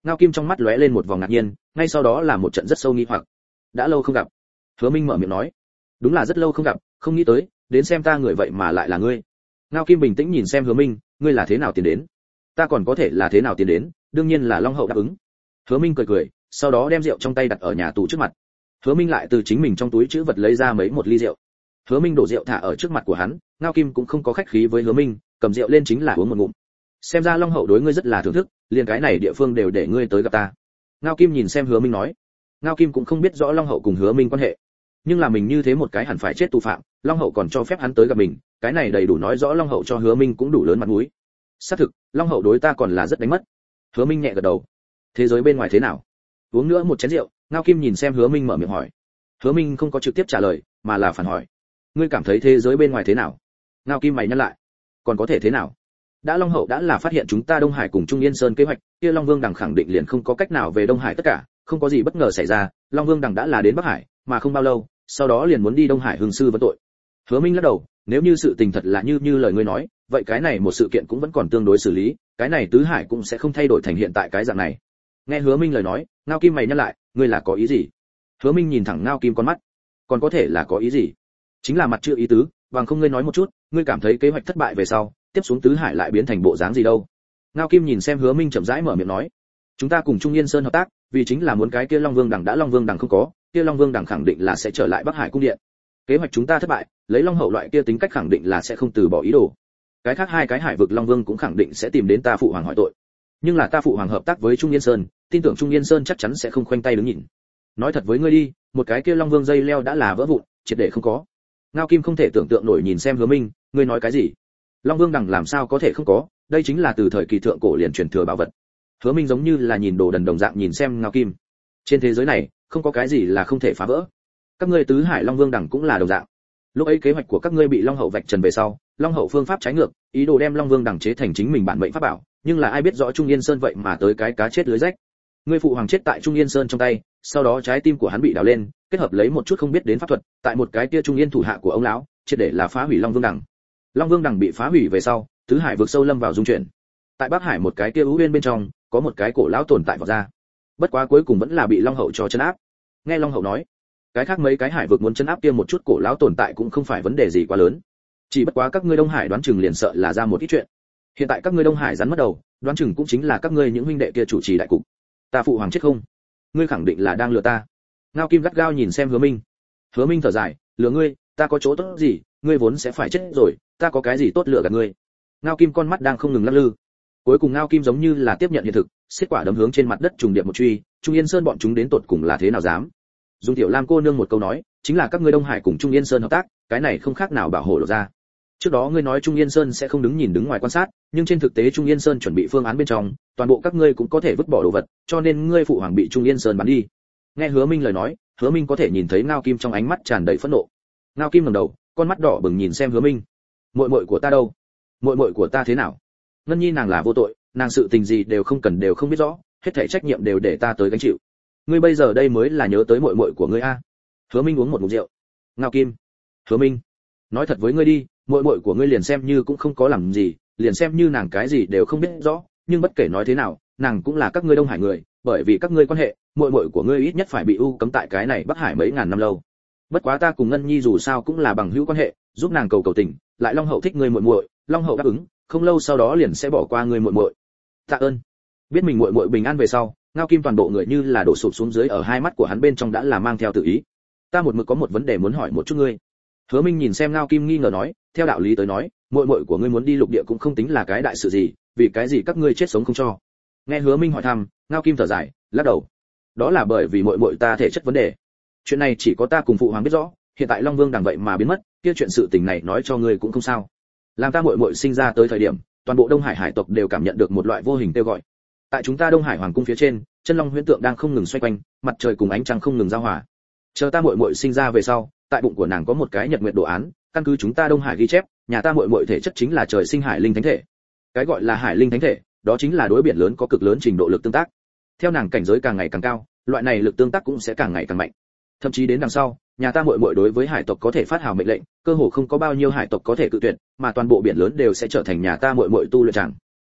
Ngao Kim trong mắt lóe lên một vòng ngạc nhiên, ngay sau đó là một trận rất sâu nghi hoặc. Đã lâu không gặp. Hứa Minh mở miệng nói. Đúng là rất lâu không gặp, không nghĩ tới, đến xem ta người vậy mà lại là ngươi. Ngao Kim bình tĩnh nhìn xem Hứa Minh, ngươi là thế nào tiến đến? Ta còn có thể là thế nào tiến đến, đương nhiên là Long hậu đáp ứng. Hứa Minh cười cười, sau đó đem rượu trong tay đặt ở nhà tù trước mặt. Hứa Minh lại từ chính mình trong túi trữ vật lấy ra mấy một ly rượu. Hứa Minh đổ rượu thả ở trước mặt của hắn, Ngao Kim cũng không có khách khí với Hứa Minh, cầm rượu lên chính là uống một ngụm. Xem ra Long hậu đối ngươi rất là thưởng thức, liền cái này địa phương đều để ngươi tới gặp ta. Ngao Kim nhìn xem Hứa Minh nói. Ngao Kim cũng không biết rõ Long hậu cùng Hứa Minh quan hệ, nhưng là mình như thế một cái hẳn phải chết tù phạm, Long hậu còn cho phép hắn tới gặp mình, cái này đầy đủ nói rõ Long hậu cho Hứa Minh cũng đủ lớn mặt mũi. Xác thực, Long hậu đối ta còn là rất đánh mất. Hứa Minh nhẹ gật đầu. Thế giới bên ngoài thế nào? Uống nữa một chén rượu, Ngao Kim nhìn xem Hứa Minh mở miệng hỏi. Hứa Minh không có trực tiếp trả lời, mà là phản hỏi. Ngươi cảm thấy thế giới bên ngoài thế nào? Ngao Kim mày nhăn lại. Còn có thể thế nào? Đã Long hậu đã là phát hiện chúng ta Đông Hải cùng Trung Yên Sơn kế hoạch, kia Long Vương Đằng khẳng định liền không có cách nào về Đông Hải tất cả, không có gì bất ngờ xảy ra, Long Vương Đằng đã là đến Bắc Hải, mà không bao lâu, sau đó liền muốn đi Đông Hải hưng sư vấn tội. Hứa Minh lắc đầu, nếu như sự tình thật là như như lời ngươi nói, vậy cái này một sự kiện cũng vẫn còn tương đối xử lý, cái này tứ hải cũng sẽ không thay đổi thành hiện tại cái dạng này. Nghe Hứa Minh lời nói, Ngao Kim mày nhăn lại, ngươi là có ý gì? Hứa Minh nhìn thẳng Ngao Kim con mắt, còn có thể là có ý gì? Chính là mặt chưa ý tứ, bằng không ngươi nói một chút, ngươi cảm thấy kế hoạch thất bại về sau, tiếp xuống tứ hải lại biến thành bộ dáng gì đâu? Ngao Kim nhìn xem Hứa Minh chậm rãi mở miệng nói, chúng ta cùng Trung Yên Sơn hợp tác, vì chính là muốn cái kia Long Vương Đằng đã Long Vương Đằng không có, kia Long Vương Đằng khẳng định là sẽ trở lại Bắc Hải cung điện. Kế hoạch chúng ta thất bại, lấy Long hậu loại kia tính cách khẳng định là sẽ không từ bỏ ý đồ. Cái khác hai cái hải vực Long Vương cũng khẳng định sẽ tìm đến ta phụ hoàng hỏi tội. Nhưng là ta phụ hoàng hợp tác với Trung Yên Sơn, tin tưởng Trung Yên Sơn chắc chắn sẽ không khoanh tay đứng nhìn. Nói thật với ngươi đi, một cái kia Long Vương dây leo đã là vỡ vụn, triệt để không có. Ngao Kim không thể tưởng tượng nổi nhìn xem Hứa Minh, ngươi nói cái gì? Long Vương Đằng làm sao có thể không có, đây chính là từ thời kỳ thượng cổ liền truyền thừa bảo vật. Hứa Minh giống như là nhìn đồ đần đồng dạng nhìn xem Ngao Kim. Trên thế giới này, không có cái gì là không thể phá vỡ. Các ngươi tứ hải Long Vương Đằng cũng là đồng dạng. Lúc ấy kế hoạch của các ngươi bị Long hậu vạch trần về sau, Long hậu phương pháp trái ngược, ý đồ đem Long Vương Đằng chế thành chính mình bản mệnh pháp bảo, nhưng là ai biết rõ Trung Yên Sơn vậy mà tới cái cá chết lưới rách. Ngươi phụ hoàng chết tại Trung Yên Sơn trong tay, sau đó trái tim của hắn bị đào lên, kết hợp lấy một chút không biết đến pháp thuật, tại một cái kia Trung Yên thủ hạ của ông lão, triệt để là phá hủy Long Vương Đằng. Long Vương Đằng bị phá hủy về sau, tứ hải vực sâu lâm vào dung chuyển. Tại Bắc Hải một cái kia ưu uyên bên trong, có một cái cổ lão tồn tại vọt ra. Bất quá cuối cùng vẫn là bị Long hậu cho trấn áp. Nghe Long hậu nói, cái khác mấy cái hải vực muốn trấn áp kia một chút cổ lão tồn tại cũng không phải vấn đề gì quá lớn. Chỉ bất quá các ngươi Đông Hải đoán chừng liền sợ là ra một ít chuyện. Hiện tại các ngươi Đông Hải rắn mất đầu, đoán chừng cũng chính là các ngươi những huynh đệ kia chủ trì đại cục. Ta phụ hoàng chết không? Ngươi khẳng định là đang lừa ta. Ngao Kim gắt gao nhìn xem Hứa Minh. Hứa Minh thở dài, lừa ngươi, ta có chỗ tốt gì, ngươi vốn sẽ phải chết rồi, ta có cái gì tốt lừa gạt ngươi? Ngao Kim con mắt đang không ngừng lắc lư. Cuối cùng Ngao Kim giống như là tiếp nhận hiện thực, xiết quả đấm hướng trên mặt đất trùng điệp một truy, Trung Yên Sơn bọn chúng đến tột cùng là thế nào dám? Dung Tiểu Lam cô nương một câu nói, chính là các ngươi Đông Hải cùng Trung Yên Sơn hợp tác, cái này không khác nào bảo hộ lộ ra. Trước đó ngươi nói Trung Yên Sơn sẽ không đứng nhìn đứng ngoài quan sát, nhưng trên thực tế Trung Yên Sơn chuẩn bị phương án bên trong, toàn bộ các ngươi cũng có thể vứt bỏ đồ vật, cho nên ngươi phụ hoàng bị Trung Yên Sơn bắn đi. Nghe Hứa Minh lời nói, Hứa Minh có thể nhìn thấy Ngao Kim trong ánh mắt tràn đầy phẫn nộ. Ngao Kim ngẩng đầu, con mắt đỏ bừng nhìn xem Hứa Minh. Muội muội của ta đâu? Muội muội của ta thế nào? Ngân Nhi nàng là vô tội, nàng sự tình gì đều không cần đều không biết rõ, hết thảy trách nhiệm đều để ta tới gánh chịu. Ngươi bây giờ đây mới là nhớ tới muội muội của ngươi a. Hứa Minh uống một ngụm rượu. Ngao Kim, Hứa Minh, nói thật với ngươi đi, muội muội của ngươi liền xem như cũng không có làm gì, liền xem như nàng cái gì đều không biết rõ, nhưng bất kể nói thế nào, nàng cũng là các ngươi Đông Hải người, bởi vì các ngươi quan hệ, muội muội của ngươi ít nhất phải bị u cấm tại cái này Bắc Hải mấy ngàn năm lâu. Bất quá ta cùng Ngân Nhi dù sao cũng là bằng hữu quan hệ, giúp nàng cầu cầu tình, lại Long hậu thích ngươi muội muội, Long hậu đáp ứng, không lâu sau đó liền sẽ bỏ qua ngươi muội muội. Tạ ơn. Biết mình muội muội bình an về sau, Ngao Kim toàn bộ người như là đổ sụp xuống dưới, ở hai mắt của hắn bên trong đã là mang theo tự ý. Ta một mực có một vấn đề muốn hỏi một chút ngươi. Hứa Minh nhìn xem Ngao Kim nghi ngờ nói, theo đạo lý tới nói, muội muội của ngươi muốn đi lục địa cũng không tính là cái đại sự gì, vì cái gì các ngươi chết sống không cho? Nghe Hứa Minh hỏi thăm, Ngao Kim thở dài, lắc đầu. Đó là bởi vì muội muội ta thể chất vấn đề. Chuyện này chỉ có ta cùng phụ hoàng biết rõ, hiện tại Long Vương Đằng vậy mà biến mất, kia chuyện sự tình này nói cho ngươi cũng không sao. Làm ta muội muội sinh ra tới thời điểm, toàn bộ Đông Hải hải tộc đều cảm nhận được một loại vô hình kêu gọi. Tại chúng ta Đông Hải hoàng cung phía trên, chân long huyễn tượng đang không ngừng xoay quanh, mặt trời cùng ánh trăng không ngừng giao hòa. Chờ ta muội muội sinh ra về sau, tại bụng của nàng có một cái nhật nguyệt đồ án, căn cứ chúng ta Đông Hải ghi chép, nhà ta muội muội thể chất chính là trời sinh hải linh thánh thể. Cái gọi là hải linh thánh thể, đó chính là đối biển lớn có cực lớn trình độ lực tương tác. Theo nàng cảnh giới càng ngày càng cao, loại này lực tương tác cũng sẽ càng ngày càng mạnh. Thậm chí đến đằng sau, nhà ta muội muội đối với hải tộc có thể phát hào mệnh lệnh, cơ hồ không có bao nhiêu hải tộc có thể cự tuyệt, mà toàn bộ biển lớn đều sẽ trở thành nhà ta muội muội tu luyện tràng.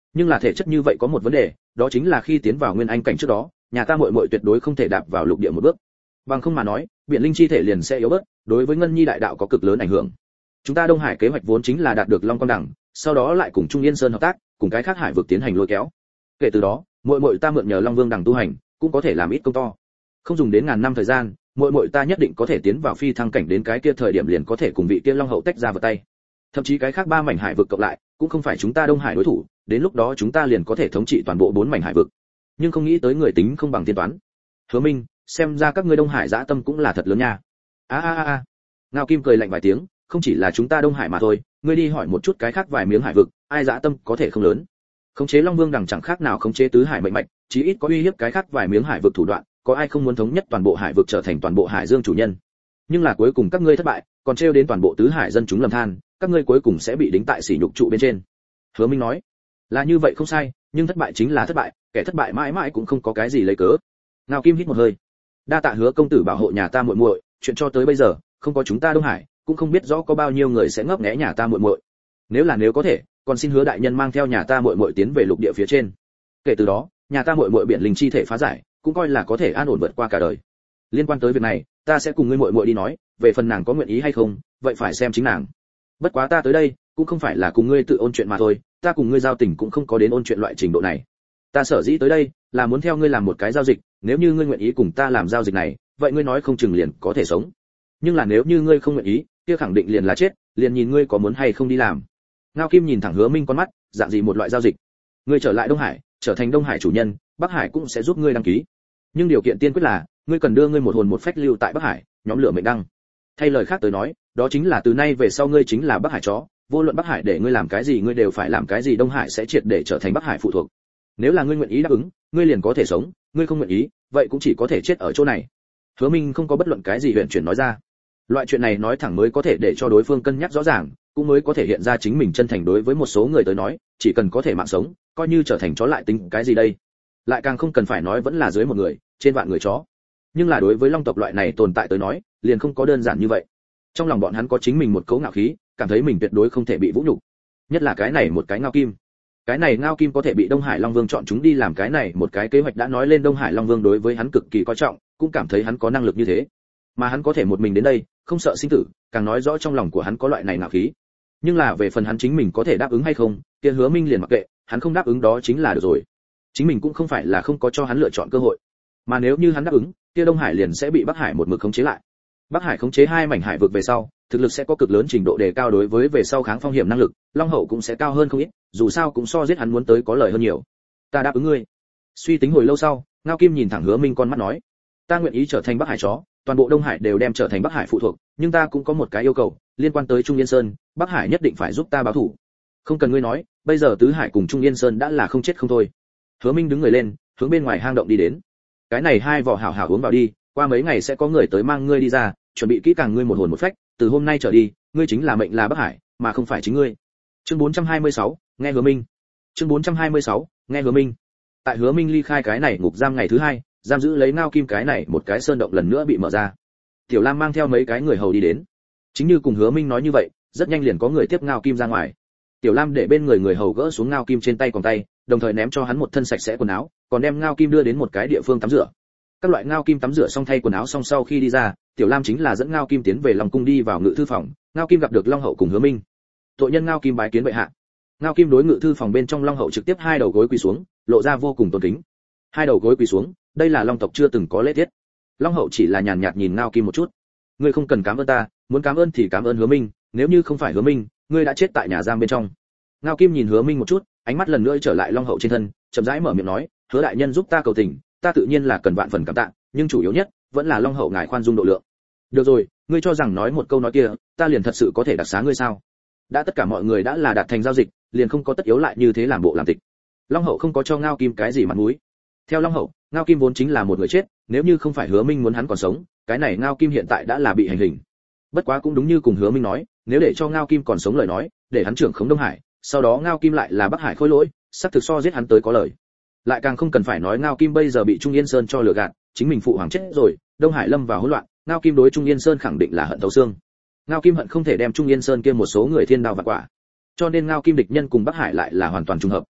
Nhưng là thể chất như vậy có một vấn đề, đó chính là khi tiến vào nguyên anh cảnh trước đó, nhà ta muội muội tuyệt đối không thể đạp vào lục địa một bước. Bằng không mà nói, biện linh chi thể liền sẽ yếu bớt, đối với ngân nhi đại đạo có cực lớn ảnh hưởng. Chúng ta Đông Hải kế hoạch vốn chính là đạt được Long Quang Đẳng, sau đó lại cùng Trung Yên Sơn hợp tác, cùng cái khác hải vực tiến hành lôi kéo. Kể từ đó, muội muội ta mượn nhờ Long Vương Đẳng tu hành, cũng có thể làm ít công to. Không dùng đến ngàn năm thời gian, muội muội ta nhất định có thể tiến vào phi thăng cảnh, đến cái kia thời điểm liền có thể cùng vị kia Long hậu tách ra vào tay. Thậm chí cái khác ba mảnh hải vực cộng lại, cũng không phải chúng ta Đông Hải đối thủ, đến lúc đó chúng ta liền có thể thống trị toàn bộ bốn mảnh hải vực. Nhưng không nghĩ tới người tính không bằng tiên toán. Hứa Minh, xem ra các ngươi Đông Hải dã tâm cũng là thật lớn nha. A a a a. Ngao Kim cười lạnh vài tiếng, không chỉ là chúng ta Đông Hải mà thôi, ngươi đi hỏi một chút cái khác vài miếng hải vực, ai dã tâm có thể không lớn. Khống chế Long Vương Đằng chẳng khác nào khống chế tứ hải mệnh mạch, chí ít có uy hiếp cái khác vài miếng hải vực thủ đoạn, có ai không muốn thống nhất toàn bộ hải vực trở thành toàn bộ hải dương chủ nhân. Nhưng là cuối cùng các ngươi thất bại, còn trêu đến toàn bộ tứ hải dân chúng lầm than, các ngươi cuối cùng sẽ bị đính tại sỉ nhục trụ bên trên. Hứa Minh nói, là như vậy không sai, nhưng thất bại chính là thất bại, kẻ thất bại mãi mãi cũng không có cái gì lấy cớ. Ngao Kim hít một hơi, đa tạ Hứa công tử bảo hộ nhà ta muội muội, chuyện cho tới bây giờ, không có chúng ta Đông Hải, cũng không biết rõ có bao nhiêu người sẽ ngấp nghé nhà ta muội muội. Nếu là nếu có thể, còn xin Hứa đại nhân mang theo nhà ta muội muội tiến về lục địa phía trên. Kể từ đó, nhà ta muội muội biển linh chi thể phá giải, cũng coi là có thể an ổn vượt qua cả đời. Liên quan tới việc này, ta sẽ cùng ngươi muội muội đi nói, về phần nàng có nguyện ý hay không, vậy phải xem chính nàng. Bất quá ta tới đây, cũng không phải là cùng ngươi tự ôn chuyện mà thôi, ta cùng ngươi giao tình cũng không có đến ôn chuyện loại trình độ này. Ta sở dĩ tới đây, là muốn theo ngươi làm một cái giao dịch, nếu như ngươi nguyện ý cùng ta làm giao dịch này, vậy ngươi nói không chừng liền có thể sống. Nhưng là nếu như ngươi không nguyện ý, kia khẳng định liền là chết, liền nhìn ngươi có muốn hay không đi làm. Ngao Kim nhìn thẳng Hứa Minh con mắt, dạng gì một loại giao dịch? Ngươi trở lại Đông Hải, trở thành Đông Hải chủ nhân, Bắc Hải cũng sẽ giúp ngươi đăng ký. Nhưng điều kiện tiên quyết là, ngươi cần đưa ngươi một hồn một phách lưu tại Bắc Hải, nhóm lửa mệnh đăng. Thay lời khác tới nói, đó chính là từ nay về sau ngươi chính là Bắc Hải chó, vô luận Bắc Hải để ngươi làm cái gì ngươi đều phải làm cái gì, Đông Hải sẽ triệt để trở thành Bắc Hải phụ thuộc. Nếu là ngươi nguyện ý đáp ứng, ngươi liền có thể sống, ngươi không nguyện ý, vậy cũng chỉ có thể chết ở chỗ này. Hứa Minh không có bất luận cái gì huyền chuyển nói ra. Loại chuyện này nói thẳng mới có thể để cho đối phương cân nhắc rõ ràng, cũng mới có thể hiện ra chính mình chân thành. Đối với một số người tới nói, chỉ cần có thể mạng sống, coi như trở thành chó lại tính cái gì đây? Lại càng không cần phải nói vẫn là dưới một người, trên vạn người chó. Nhưng là đối với Long tộc loại này tồn tại tới nói, liền không có đơn giản như vậy. Trong lòng bọn hắn có chính mình một cấu ngạo khí, cảm thấy mình tuyệt đối không thể bị vũ nhục. Nhất là cái này một cái Ngao Kim. Cái này Ngao Kim có thể bị Đông Hải Long Vương chọn chúng đi làm cái này một cái kế hoạch, đã nói lên Đông Hải Long Vương đối với hắn cực kỳ coi trọng, cũng cảm thấy hắn có năng lực như thế. Mà hắn có thể một mình đến đây, không sợ sinh tử, càng nói rõ trong lòng của hắn có loại này ngạo khí. Nhưng là về phần hắn chính mình có thể đáp ứng hay không, kia Hứa Minh liền mặc kệ, hắn không đáp ứng đó chính là được rồi. Chính mình cũng không phải là không có cho hắn lựa chọn cơ hội. Mà nếu như hắn đáp ứng, kia Đông Hải liền sẽ bị Bắc Hải một mực khống chế lại. Bắc Hải khống chế hai mảnh hải vực về sau, thực lực sẽ có cực lớn trình độ đề cao, đối với về sau kháng phong hiểm năng lực, Long hậu cũng sẽ cao hơn không ít, dù sao cũng so giết hắn muốn tới có lợi hơn nhiều. Ta đáp ứng ngươi. Suy tính hồi lâu sau, Ngao Kim nhìn thẳng Hứa Minh con mắt nói, ta nguyện ý trở thành Bắc Hải chó, toàn bộ Đông Hải đều đem trở thành Bắc Hải phụ thuộc, nhưng ta cũng có một cái yêu cầu, liên quan tới Trung Yên Sơn, Bắc Hải nhất định phải giúp ta báo thù. Không cần ngươi nói, bây giờ tứ hải cùng Trung Yên Sơn đã là không chết không thôi. Hứa Minh đứng người lên, hướng bên ngoài hang động đi đến. Cái này hai vỏ hảo hảo uống vào đi, qua mấy ngày sẽ có người tới mang ngươi đi ra, chuẩn bị kỹ càng ngươi một hồn một phách, từ hôm nay trở đi, ngươi chính là mệnh là Bắc Hải, mà không phải chính ngươi. Chương bốn trăm hai mươi sáu, nghe Hứa Minh. Chương bốn trăm hai mươi sáu, nghe Hứa Minh. Tại Hứa Minh ly khai cái này ngục giam ngày thứ hai, giam giữ lấy Ngao Kim cái này một cái sơn động lần nữa bị mở ra. Tiểu Lam mang theo mấy cái người hầu đi đến. Chính như cùng Hứa Minh nói như vậy, rất nhanh liền có người tiếp Ngao Kim ra ngoài. Tiểu Lam để bên người người hầu gỡ xuống Ngao Kim trên tay còn tay, đồng thời ném cho hắn một thân sạch sẽ quần áo, còn đem Ngao Kim đưa đến một cái địa phương tắm rửa. Các loại Ngao Kim tắm rửa xong thay quần áo xong sau khi đi ra, Tiểu Lam chính là dẫn Ngao Kim tiến về Long cung đi vào ngự thư phòng. Ngao Kim gặp được Long hậu cùng Hứa Minh. Tội nhân Ngao Kim bái kiến bệ hạ. Ngao Kim đối ngự thư phòng bên trong Long hậu trực tiếp hai đầu gối quỳ xuống, lộ ra vô cùng tôn kính. Hai đầu gối quỳ xuống, đây là Long tộc chưa từng có lễ tiết. Long hậu chỉ là nhàn nhạt nhìn Ngao Kim một chút. Ngươi không cần cảm ơn ta, muốn cảm ơn thì cảm ơn Hứa Minh, nếu như không phải Hứa Minh, ngươi đã chết tại nhà giam bên trong. Ngao Kim nhìn Hứa Minh một chút, ánh mắt lần nữa trở lại Long hậu trên thân, chậm rãi mở miệng nói, Hứa đại nhân giúp ta cầu tình, ta tự nhiên là cần vạn phần cảm tạ, nhưng chủ yếu nhất vẫn là Long hậu ngài khoan dung độ lượng. Được rồi, ngươi cho rằng nói một câu nói kia, ta liền thật sự có thể đặc xá ngươi sao? Đã tất cả mọi người đã là đạt thành giao dịch, liền không có tất yếu lại như thế làm bộ làm tịch. Long hậu không có cho Ngao Kim cái gì mặt mũi. Theo Long hậu, Ngao Kim vốn chính là một người chết, nếu như không phải Hứa Minh muốn hắn còn sống, cái này Ngao Kim hiện tại đã là bị hành hình. Bất quá cũng đúng như cùng Hứa Minh nói, nếu để cho Ngao Kim còn sống lời nói, để hắn trưởng khống Đông Hải, sau đó Ngao Kim lại là Bắc Hải khôi lỗi, sắp thực so giết hắn tới có lời. Lại càng không cần phải nói Ngao Kim bây giờ bị Trung Yên Sơn cho lừa gạt, chính mình phụ hoàng chết rồi, Đông Hải lâm vào hỗn loạn, Ngao Kim đối Trung Yên Sơn khẳng định là hận thấu xương. Ngao Kim hận không thể đem Trung Yên Sơn kia một số người thiên đao vạn quả. Cho nên Ngao Kim địch nhân cùng Bắc Hải lại là hoàn toàn trùng hợp.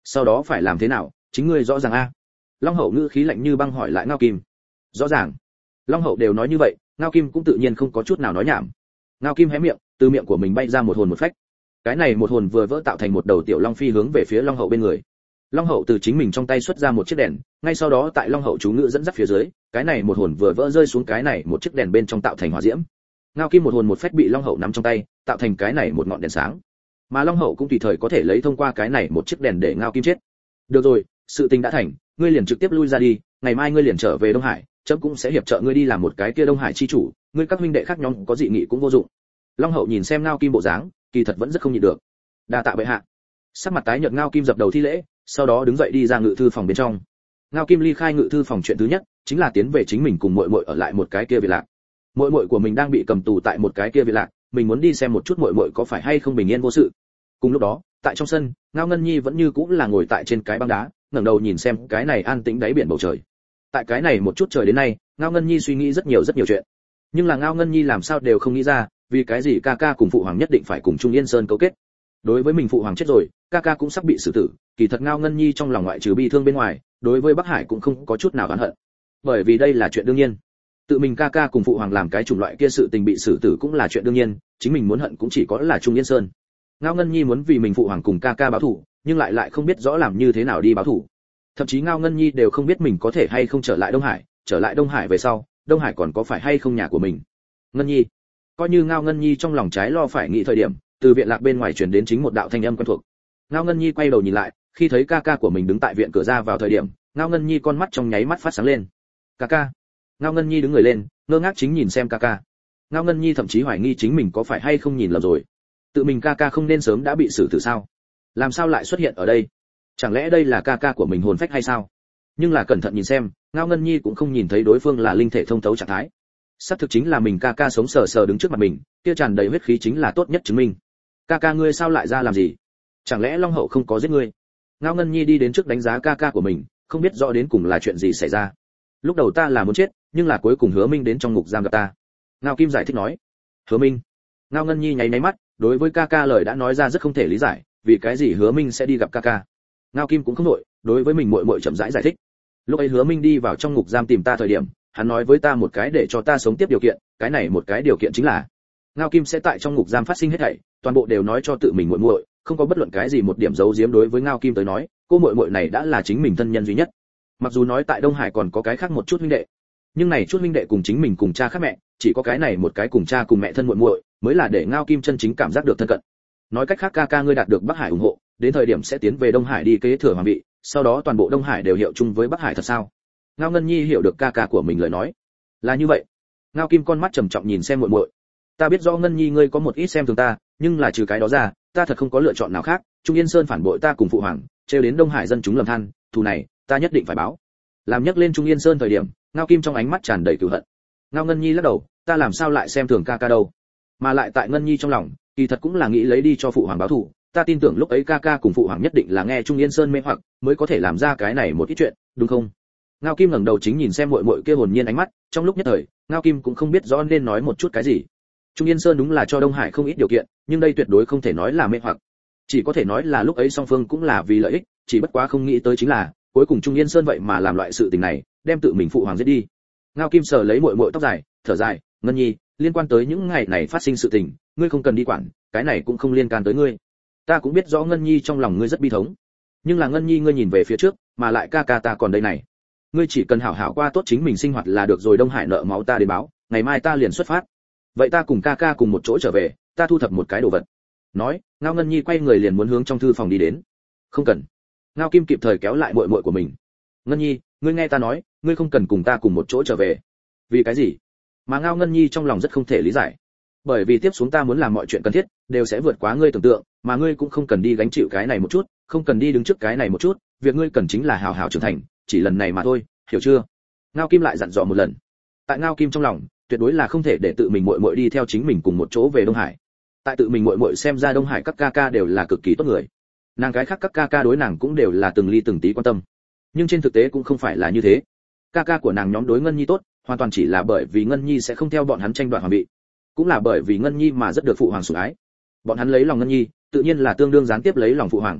sau đó phải làm thế nào, chính ngươi rõ ràng a. Long Hậu ngữ khí lạnh như băng hỏi lại Ngao Kim. Rõ ràng. Long Hậu đều nói như vậy, Ngao Kim cũng tự nhiên không có chút nào nói nhảm. Ngao Kim hé miệng, từ miệng của mình bay ra một hồn một phách. Cái này một hồn vừa vỡ tạo thành một đầu tiểu long phi hướng về phía Long Hậu bên người. Long Hậu từ chính mình trong tay xuất ra một chiếc đèn, ngay sau đó tại Long Hậu chú ngữ dẫn dắt phía dưới, cái này một hồn vừa vỡ rơi xuống cái này một chiếc đèn bên trong tạo thành hỏa diễm. Ngao Kim một hồn một phách bị Long Hậu nắm trong tay, tạo thành cái này một ngọn đèn sáng. Mà Long Hậu cũng tùy thời có thể lấy thông qua cái này một chiếc đèn để Ngao Kim chết. Được rồi, sự tình đã thành, ngươi liền trực tiếp lui ra đi, ngày mai ngươi liền trở về Đông Hải, chấm cũng sẽ hiệp trợ ngươi đi làm một cái kia Đông Hải chi chủ, ngươi các huynh đệ khác nhóm có dị nghị cũng vô dụng. Long Hậu nhìn xem Ngao Kim bộ dáng, kỳ thật vẫn rất không nhịn được. Đa tạ bệ hạ. Sắc mặt tái nhợt Ngao Kim dập đầu thi lễ, sau đó đứng dậy đi ra ngự thư phòng bên trong. Ngao Kim ly khai ngự thư phòng chuyện thứ nhất chính là tiến về chính mình cùng muội muội ở lại một cái kia viện lạc. Muội muội của mình đang bị cầm tù tại một cái kia viện lạc, mình muốn đi xem một chút muội muội có phải hay không bình yên vô sự. Cùng lúc đó, tại trong sân, Ngao Ngân Nhi vẫn như cũng là ngồi tại trên cái băng đá, ngẩng đầu nhìn xem cái này an tĩnh đáy biển bầu trời. Tại cái này một chút trời đến nay, Ngao Ngân Nhi suy nghĩ rất nhiều rất nhiều chuyện. Nhưng là Ngao Ngân Nhi làm sao đều không nghĩ ra, vì cái gì ca ca cùng phụ hoàng nhất định phải cùng Trung Yên Sơn cấu kết. Đối với mình phụ hoàng chết rồi, ca ca cũng sắp bị xử tử, kỳ thật Ngao Ngân Nhi trong lòng ngoại trừ bi thương bên ngoài, đối với Bắc Hải cũng không có chút nào oán hận. Bởi vì đây là chuyện đương nhiên. Tự mình ca ca cùng phụ hoàng làm cái chủng loại kia sự tình bị xử tử cũng là chuyện đương nhiên, chính mình muốn hận cũng chỉ có là Trung Yên Sơn. Ngao Ngân Nhi muốn vì mình phụ hoàng cùng ca ca báo thù, nhưng lại lại không biết rõ làm như thế nào đi báo thù. Thậm chí Ngao Ngân Nhi đều không biết mình có thể hay không trở lại Đông Hải, trở lại Đông Hải về sau, Đông Hải còn có phải hay không nhà của mình. Ngân Nhi, coi như Ngao Ngân Nhi trong lòng trái lo phải nghĩ thời điểm, từ viện lạc bên ngoài truyền đến chính một đạo thanh âm quen thuộc. Ngao Ngân Nhi quay đầu nhìn lại, khi thấy ca ca của mình đứng tại viện cửa ra vào thời điểm, Ngao Ngân Nhi con mắt trong nháy mắt phát sáng lên. Ca ca. Ngao Ngân Nhi đứng người lên, ngơ ngác chính nhìn xem ca ca. Ngao Ngân Nhi thậm chí hoài nghi chính mình có phải hay không nhìn lầm rồi. Tự mình ca ca không nên sớm đã bị xử tử sao? Làm sao lại xuất hiện ở đây? Chẳng lẽ đây là ca ca của mình hồn phách hay sao? Nhưng là cẩn thận nhìn xem, Ngao Ngân Nhi cũng không nhìn thấy đối phương là linh thể thông thấu trạng thái. Xác thực chính là mình ca ca sống sờ sờ đứng trước mặt mình, kia tràn đầy huyết khí chính là tốt nhất chứng minh. Ca ca ngươi sao lại ra làm gì? Chẳng lẽ Long Hậu không có giết ngươi? Ngao Ngân Nhi đi đến trước đánh giá ca ca của mình, không biết rõ đến cùng là chuyện gì xảy ra. Lúc đầu ta là muốn chết, nhưng là cuối cùng Hứa Minh đến trong ngục giam gặp ta. Ngao Kim giải thích nói. Hứa Minh? Ngao Ngân Nhi nháy nháy mắt, đối với ca ca lời đã nói ra rất không thể lý giải, vì cái gì Hứa Minh sẽ đi gặp ca ca. Ngao Kim cũng không nổi, đối với mình muội muội chậm rãi giải, giải thích. Lúc ấy Hứa Minh đi vào trong ngục giam tìm ta thời điểm, hắn nói với ta một cái để cho ta sống tiếp điều kiện, cái này một cái điều kiện chính là Ngao Kim sẽ tại trong ngục giam phát sinh hết thảy, toàn bộ đều nói cho tự mình muội muội, không có bất luận cái gì một điểm giấu giếm. Đối với Ngao Kim tới nói, cô muội muội này đã là chính mình thân nhân duy nhất. Mặc dù nói tại Đông Hải còn có cái khác một chút huynh đệ, nhưng này chút huynh đệ cùng chính mình cùng cha khác mẹ, chỉ có cái này một cái cùng cha cùng mẹ thân muội muội mới là để Ngao Kim chân chính cảm giác được thân cận. Nói cách khác, ca ca ngươi đạt được Bắc Hải ủng hộ, đến thời điểm sẽ tiến về Đông Hải đi kế thừa hoàng vị, sau đó toàn bộ Đông Hải đều hiệu chung với Bắc Hải thật sao? Ngao Ngân Nhi hiểu được ca ca của mình lời nói. Là như vậy. Ngao Kim con mắt trầm trọng nhìn xem muội muội. Ta biết rõ Ngân Nhi ngươi có một ít xem thường ta, nhưng là trừ cái đó ra, ta thật không có lựa chọn nào khác. Trung Yên Sơn phản bội ta cùng phụ hoàng, trêu đến Đông Hải dân chúng lầm than, thù này ta nhất định phải báo. Làm nhắc lên Trung Yên Sơn thời điểm, Ngao Kim trong ánh mắt tràn đầy cừu hận. Ngao Ngân Nhi lắc đầu, ta làm sao lại xem thường ca ca đâu? Mà lại tại Ngân Nhi trong lòng, kỳ thật cũng là nghĩ lấy đi cho phụ hoàng báo thù. Ta tin tưởng lúc ấy ca ca cùng phụ hoàng nhất định là nghe Trung Yên Sơn mê hoặc, mới có thể làm ra cái này một ít chuyện, đúng không? Ngao Kim ngẩng đầu chính nhìn xem muội muội kia hồn nhiên ánh mắt, trong lúc nhất thời, Ngao Kim cũng không biết rõ nên nói một chút cái gì. Trung Yên Sơn đúng là cho Đông Hải không ít điều kiện, nhưng đây tuyệt đối không thể nói là mê hoặc. Chỉ có thể nói là lúc ấy song phương cũng là vì lợi ích, chỉ bất quá không nghĩ tới chính là, cuối cùng Trung Yên Sơn vậy mà làm loại sự tình này, đem tự mình phụ hoàng giết đi. Ngao Kim sờ lấy muội muội tóc dài, thở dài, Ngân Nhi, liên quan tới những ngày này phát sinh sự tình, ngươi không cần đi quản, cái này cũng không liên can tới ngươi. Ta cũng biết rõ Ngân Nhi trong lòng ngươi rất bi thống, nhưng là Ngân Nhi ngươi nhìn về phía trước, mà lại ca ca ta còn đây này. Ngươi chỉ cần hảo hảo qua tốt chính mình sinh hoạt là được rồi. Đông Hải nợ máu ta đến báo, ngày mai ta liền xuất phát. Vậy ta cùng ca ca cùng một chỗ trở về, ta thu thập một cái đồ vật. Nói, Ngao Ngân Nhi quay người liền muốn hướng trong thư phòng đi đến. Không cần. Ngao Kim kịp thời kéo lại muội muội của mình. Ngân Nhi, ngươi nghe ta nói, ngươi không cần cùng ta cùng một chỗ trở về. Vì cái gì? Mà Ngao Ngân Nhi trong lòng rất không thể lý giải. Bởi vì tiếp xuống ta muốn làm mọi chuyện cần thiết, đều sẽ vượt quá ngươi tưởng tượng, mà ngươi cũng không cần đi gánh chịu cái này một chút, không cần đi đứng trước cái này một chút, việc ngươi cần chính là hào hào trưởng thành, chỉ lần này mà thôi, hiểu chưa? Ngao Kim lại dặn dò một lần. Tại Ngao Kim trong lòng, tuyệt đối là không thể để tự mình muội muội đi theo chính mình cùng một chỗ về Đông Hải. Tại tự mình muội muội xem ra Đông Hải các ca ca đều là cực kỳ tốt người, nàng cái khác các ca ca đối nàng cũng đều là từng ly từng tí quan tâm, nhưng trên thực tế cũng không phải là như thế. Ca ca của nàng nhóm đối Ngân Nhi tốt, hoàn toàn chỉ là bởi vì Ngân Nhi sẽ không theo bọn hắn tranh đoạt hoàng vị, cũng là bởi vì Ngân Nhi mà rất được phụ hoàng sủng ái. Bọn hắn lấy lòng Ngân Nhi, tự nhiên là tương đương gián tiếp lấy lòng phụ hoàng.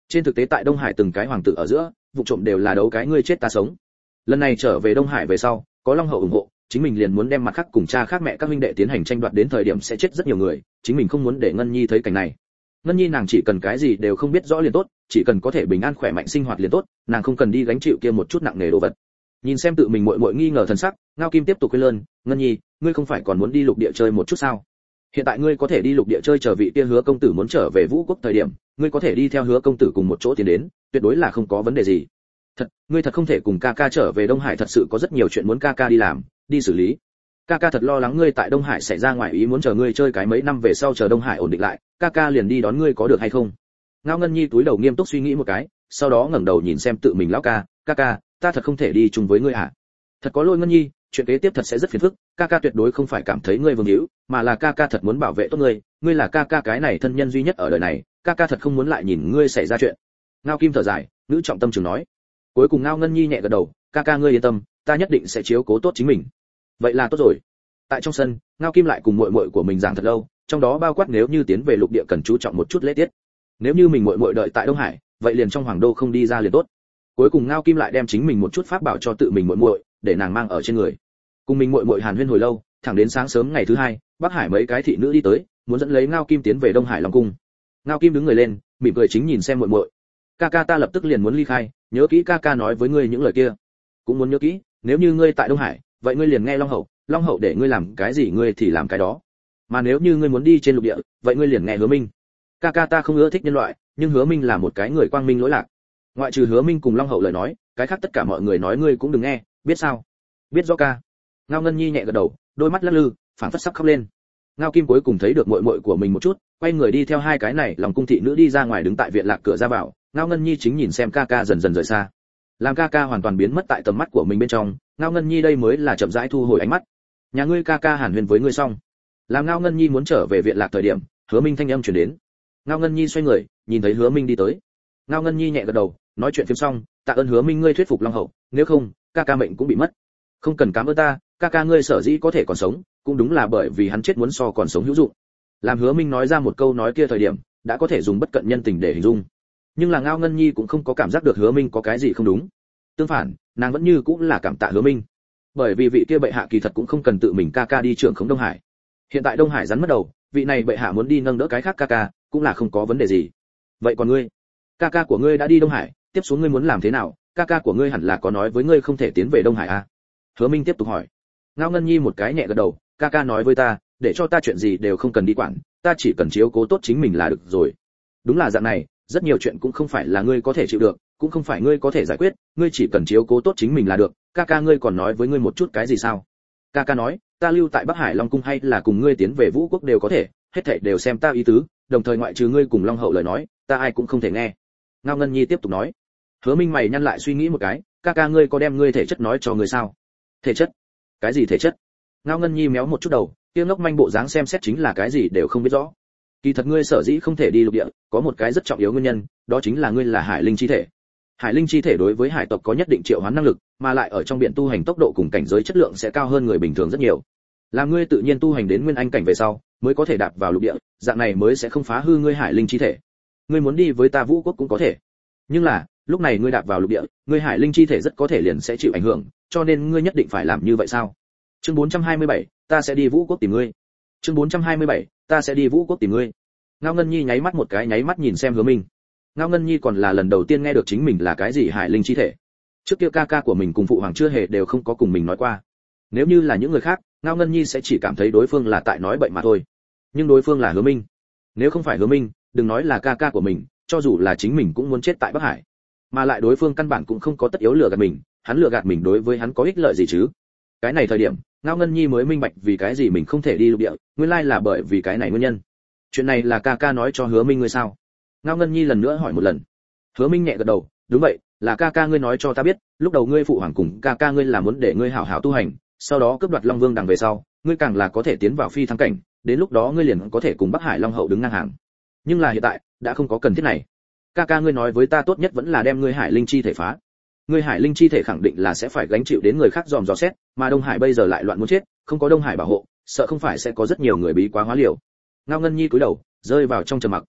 Trên thực tế tại Đông Hải từng cái hoàng tử ở giữa, vụ trộm đều là đấu cái ngươi chết ta sống. Lần này trở về Đông Hải về sau, có Long hậu ủng hộ, chính mình liền muốn đem mặt khác cùng cha khác mẹ các huynh đệ tiến hành tranh đoạt, đến thời điểm sẽ chết rất nhiều người, chính mình không muốn để Ngân Nhi thấy cảnh này. Ngân Nhi nàng chỉ cần cái gì đều không biết rõ liền tốt, chỉ cần có thể bình an khỏe mạnh sinh hoạt liền tốt, nàng không cần đi gánh chịu kia một chút nặng nề đồ vật. Nhìn xem tự mình muội muội nghi ngờ thần sắc, Ngao Kim tiếp tục khuyên lơn, "Ngân Nhi, ngươi không phải còn muốn đi lục địa chơi một chút sao? Hiện tại ngươi có thể đi lục địa chơi, chờ vị kia Hứa công tử muốn trở về Vũ Quốc thời điểm, ngươi có thể đi theo Hứa công tử cùng một chỗ tiến đến, tuyệt đối là không có vấn đề gì. Thật, ngươi thật không thể cùng ca ca trở về Đông Hải, thật sự có rất nhiều chuyện muốn ca ca đi làm, đi xử lý. Ca ca thật lo lắng ngươi tại Đông Hải xảy ra ngoài ý muốn, chờ ngươi chơi cái mấy năm về sau, chờ Đông Hải ổn định lại, ca ca liền đi đón ngươi có được hay không?" Ngao Ngân Nhi túi đầu nghiêm túc suy nghĩ một cái, sau đó ngẩng đầu nhìn xem tự mình lão ca, "Ca ca, ta thật không thể đi chung với ngươi à? Thật có lỗi Ngân Nhi, chuyện kế tiếp thật sẽ rất phiền phức, ca ca tuyệt đối không phải cảm thấy ngươi vương hữu, mà là ca ca thật muốn bảo vệ tốt ngươi, ngươi là ca ca cái này thân nhân duy nhất ở đời này, ca ca thật không muốn lại nhìn ngươi xảy ra chuyện." Ngao Kim thở dài, nữ trọng tâm trường nói. Cuối cùng Ngao Ngân Nhi nhẹ gật đầu, "Ca ca ngươi yên tâm, ta nhất định sẽ chiếu cố tốt chính mình." Vậy là tốt rồi. Tại trong sân, Ngao Kim lại cùng muội muội của mình giảng thật lâu, trong đó bao quát nếu như tiến về lục địa cần chú trọng một chút lễ tiết. Nếu như mình muội muội đợi tại Đông Hải, vậy liền trong hoàng đô không đi ra liền tốt. Cuối cùng Ngao Kim lại đem chính mình một chút pháp bảo cho tự mình muội muội, để nàng mang ở trên người. Cùng mình muội muội hàn huyên hồi lâu, thẳng đến sáng sớm ngày thứ hai, Bắc Hải mấy cái thị nữ đi tới, muốn dẫn lấy Ngao Kim tiến về Đông Hải Long cung. Ngao Kim đứng người lên, mỉm cười chính nhìn xem muội muội. "Ca ca ta lập tức liền muốn ly khai, nhớ kỹ ca ca nói với ngươi những lời kia. Cũng muốn nhớ kỹ, nếu như ngươi tại Đông Hải, vậy ngươi liền nghe Long hậu, Long hậu để ngươi làm cái gì ngươi thì làm cái đó. Mà nếu như ngươi muốn đi trên lục địa, vậy ngươi liền nghe Hứa Minh. Ca ca ta không ưa thích nhân loại, nhưng Hứa Minh là một cái người quang minh lỗi lạc. Ngoại trừ Hứa Minh cùng Long hậu lời nói, cái khác tất cả mọi người nói ngươi cũng đừng nghe, biết sao?" "Biết rõ ca." Ngao Ngân Nhi nhẹ gật đầu, đôi mắt lắc lư, phảng phất sắp khóc lên. Ngao Kim cuối cùng thấy được muội muội của mình một chút, quay người đi theo hai cái này lòng cung thị nữ đi ra ngoài, đứng tại viện lạc cửa ra vào. Ngao Ngân Nhi chính nhìn xem ca ca dần dần rời xa, làm ca ca hoàn toàn biến mất tại tầm mắt của mình bên trong. Ngao Ngân Nhi đây mới là chậm rãi thu hồi ánh mắt. "Nhà ngươi ca ca hàn huyên với ngươi xong." Làm Ngao Ngân Nhi muốn trở về viện lạc thời điểm, Hứa Minh thanh âm truyền đến. Ngao Ngân Nhi xoay người, nhìn thấy Hứa Minh đi tới. Ngao Ngân Nhi nhẹ gật đầu, nói chuyện phim xong, "Tạ ơn Hứa Minh ngươi thuyết phục Long hậu, nếu không, ca ca mệnh cũng bị mất." "Không cần cảm ơn ta, ca ca ngươi sở dĩ có thể còn sống, cũng đúng là bởi vì hắn chết muốn so còn sống hữu dụng." Làm Hứa Minh nói ra một câu nói kia thời điểm, đã có thể dùng bất cận nhân tình để hình dung. Nhưng là Ngao Ngân Nhi cũng không có cảm giác được Hứa Minh có cái gì không đúng. Tương phản, nàng vẫn như cũng là cảm tạ Hứa Minh. Bởi vì vị kia bệ hạ kỳ thật cũng không cần tự mình ca ca đi trưởng khống Đông Hải. Hiện tại Đông Hải rắn mất đầu, vị này bệ hạ muốn đi nâng đỡ cái khác ca ca, cũng là không có vấn đề gì. "Vậy còn ngươi? Ca ca của ngươi đã đi Đông Hải, tiếp xuống ngươi muốn làm thế nào? Ca ca của ngươi hẳn là có nói với ngươi không thể tiến về Đông Hải à?" Hứa Minh tiếp tục hỏi. Ngao Ngân Nhi một cái nhẹ gật đầu, "Ca ca nói với ta, để cho ta chuyện gì đều không cần đi quản, ta chỉ cần chiếu cố tốt chính mình là được rồi." Đúng là dạng này, rất nhiều chuyện cũng không phải là ngươi có thể chịu được, cũng không phải ngươi có thể giải quyết, ngươi chỉ cần chiếu cố tốt chính mình là được. Ca ca ngươi còn nói với ngươi một chút cái gì sao? Ca ca nói, ta lưu tại Bắc Hải Long cung hay là cùng ngươi tiến về Vũ quốc đều có thể, hết thảy đều xem ta ý tứ, đồng thời ngoại trừ ngươi cùng Long hậu lời nói, ta ai cũng không thể nghe. Ngao Ngân Nhi tiếp tục nói. Hứa Minh mày nhăn lại suy nghĩ một cái, ca ca ngươi có đem ngươi thể chất nói cho ngươi sao? Thể chất? Cái gì thể chất? Ngao Ngân Nhi méo một chút đầu, kia ngốc manh bộ dáng xem xét chính là cái gì đều không biết rõ. Kỳ thật ngươi sở dĩ không thể đi lục địa, có một cái rất trọng yếu nguyên nhân, đó chính là ngươi là hải linh chi thể. Hải linh chi thể đối với hải tộc có nhất định triệu hoán năng lực, mà lại ở trong biển tu hành tốc độ cùng cảnh giới chất lượng sẽ cao hơn người bình thường rất nhiều. Làm ngươi tự nhiên tu hành đến nguyên anh cảnh về sau, mới có thể đạp vào lục địa, dạng này mới sẽ không phá hư ngươi hải linh chi thể. Ngươi muốn đi với ta Vũ quốc cũng có thể, nhưng là lúc này ngươi đạp vào lục địa, ngươi hải linh chi thể rất có thể liền sẽ chịu ảnh hưởng, cho nên ngươi nhất định phải làm như vậy sao? Chương bốn trăm hai mươi bảy, ta sẽ đi Vũ quốc tìm ngươi. Chương bốn trăm hai mươi bảy, ta sẽ đi Vũ quốc tìm ngươi. Ngao Ngân Nhi nháy mắt một cái, nháy mắt nhìn xem Hứa Minh. Ngao Ngân Nhi còn là lần đầu tiên nghe được chính mình là cái gì hải linh chi thể. Trước kia ca ca của mình cùng phụ hoàng chưa hề đều không có cùng mình nói qua. Nếu như là những người khác, Ngao Ngân Nhi sẽ chỉ cảm thấy đối phương là tại nói bậy mà thôi. Nhưng đối phương là Hứa Minh. Nếu không phải Hứa Minh, đừng nói là ca ca của mình, cho dù là chính mình cũng muốn chết tại Bắc Hải. Mà lại đối phương căn bản cũng không có tất yếu lừa gạt mình, hắn lừa gạt mình đối với hắn có ích lợi gì chứ? Cái này thời điểm, Ngao Ngân Nhi mới minh bạch vì cái gì mình không thể đi lục địa, nguyên lai là bởi vì cái này nguyên nhân. Chuyện này là ca ca nói cho Hứa Minh ngươi sao? Ngao Ngân Nhi lần nữa hỏi một lần. Hứa Minh nhẹ gật đầu, đúng vậy, là ca ca ngươi nói cho ta biết, lúc đầu ngươi phụ hoàng cùng ca ca ngươi là muốn để ngươi hảo hảo tu hành, sau đó cướp đoạt Long Vương đằng về sau, ngươi càng là có thể tiến vào phi thăng cảnh, đến lúc đó ngươi liền có thể cùng Bắc Hải Long hậu đứng ngang hàng. Nhưng là hiện tại, đã không có cần thiết này. Ca ca ngươi nói với ta tốt nhất vẫn là đem ngươi hải linh chi thể phá. Ngươi hải linh chi thể khẳng định là sẽ phải gánh chịu đến người khác dòm dò xét, mà Đông Hải bây giờ lại loạn muốn chết, không có Đông Hải bảo hộ, sợ không phải sẽ có rất nhiều người bí quá hóa liều. Ngao Ngân Nhi cúi đầu, rơi vào trong trầm mặc.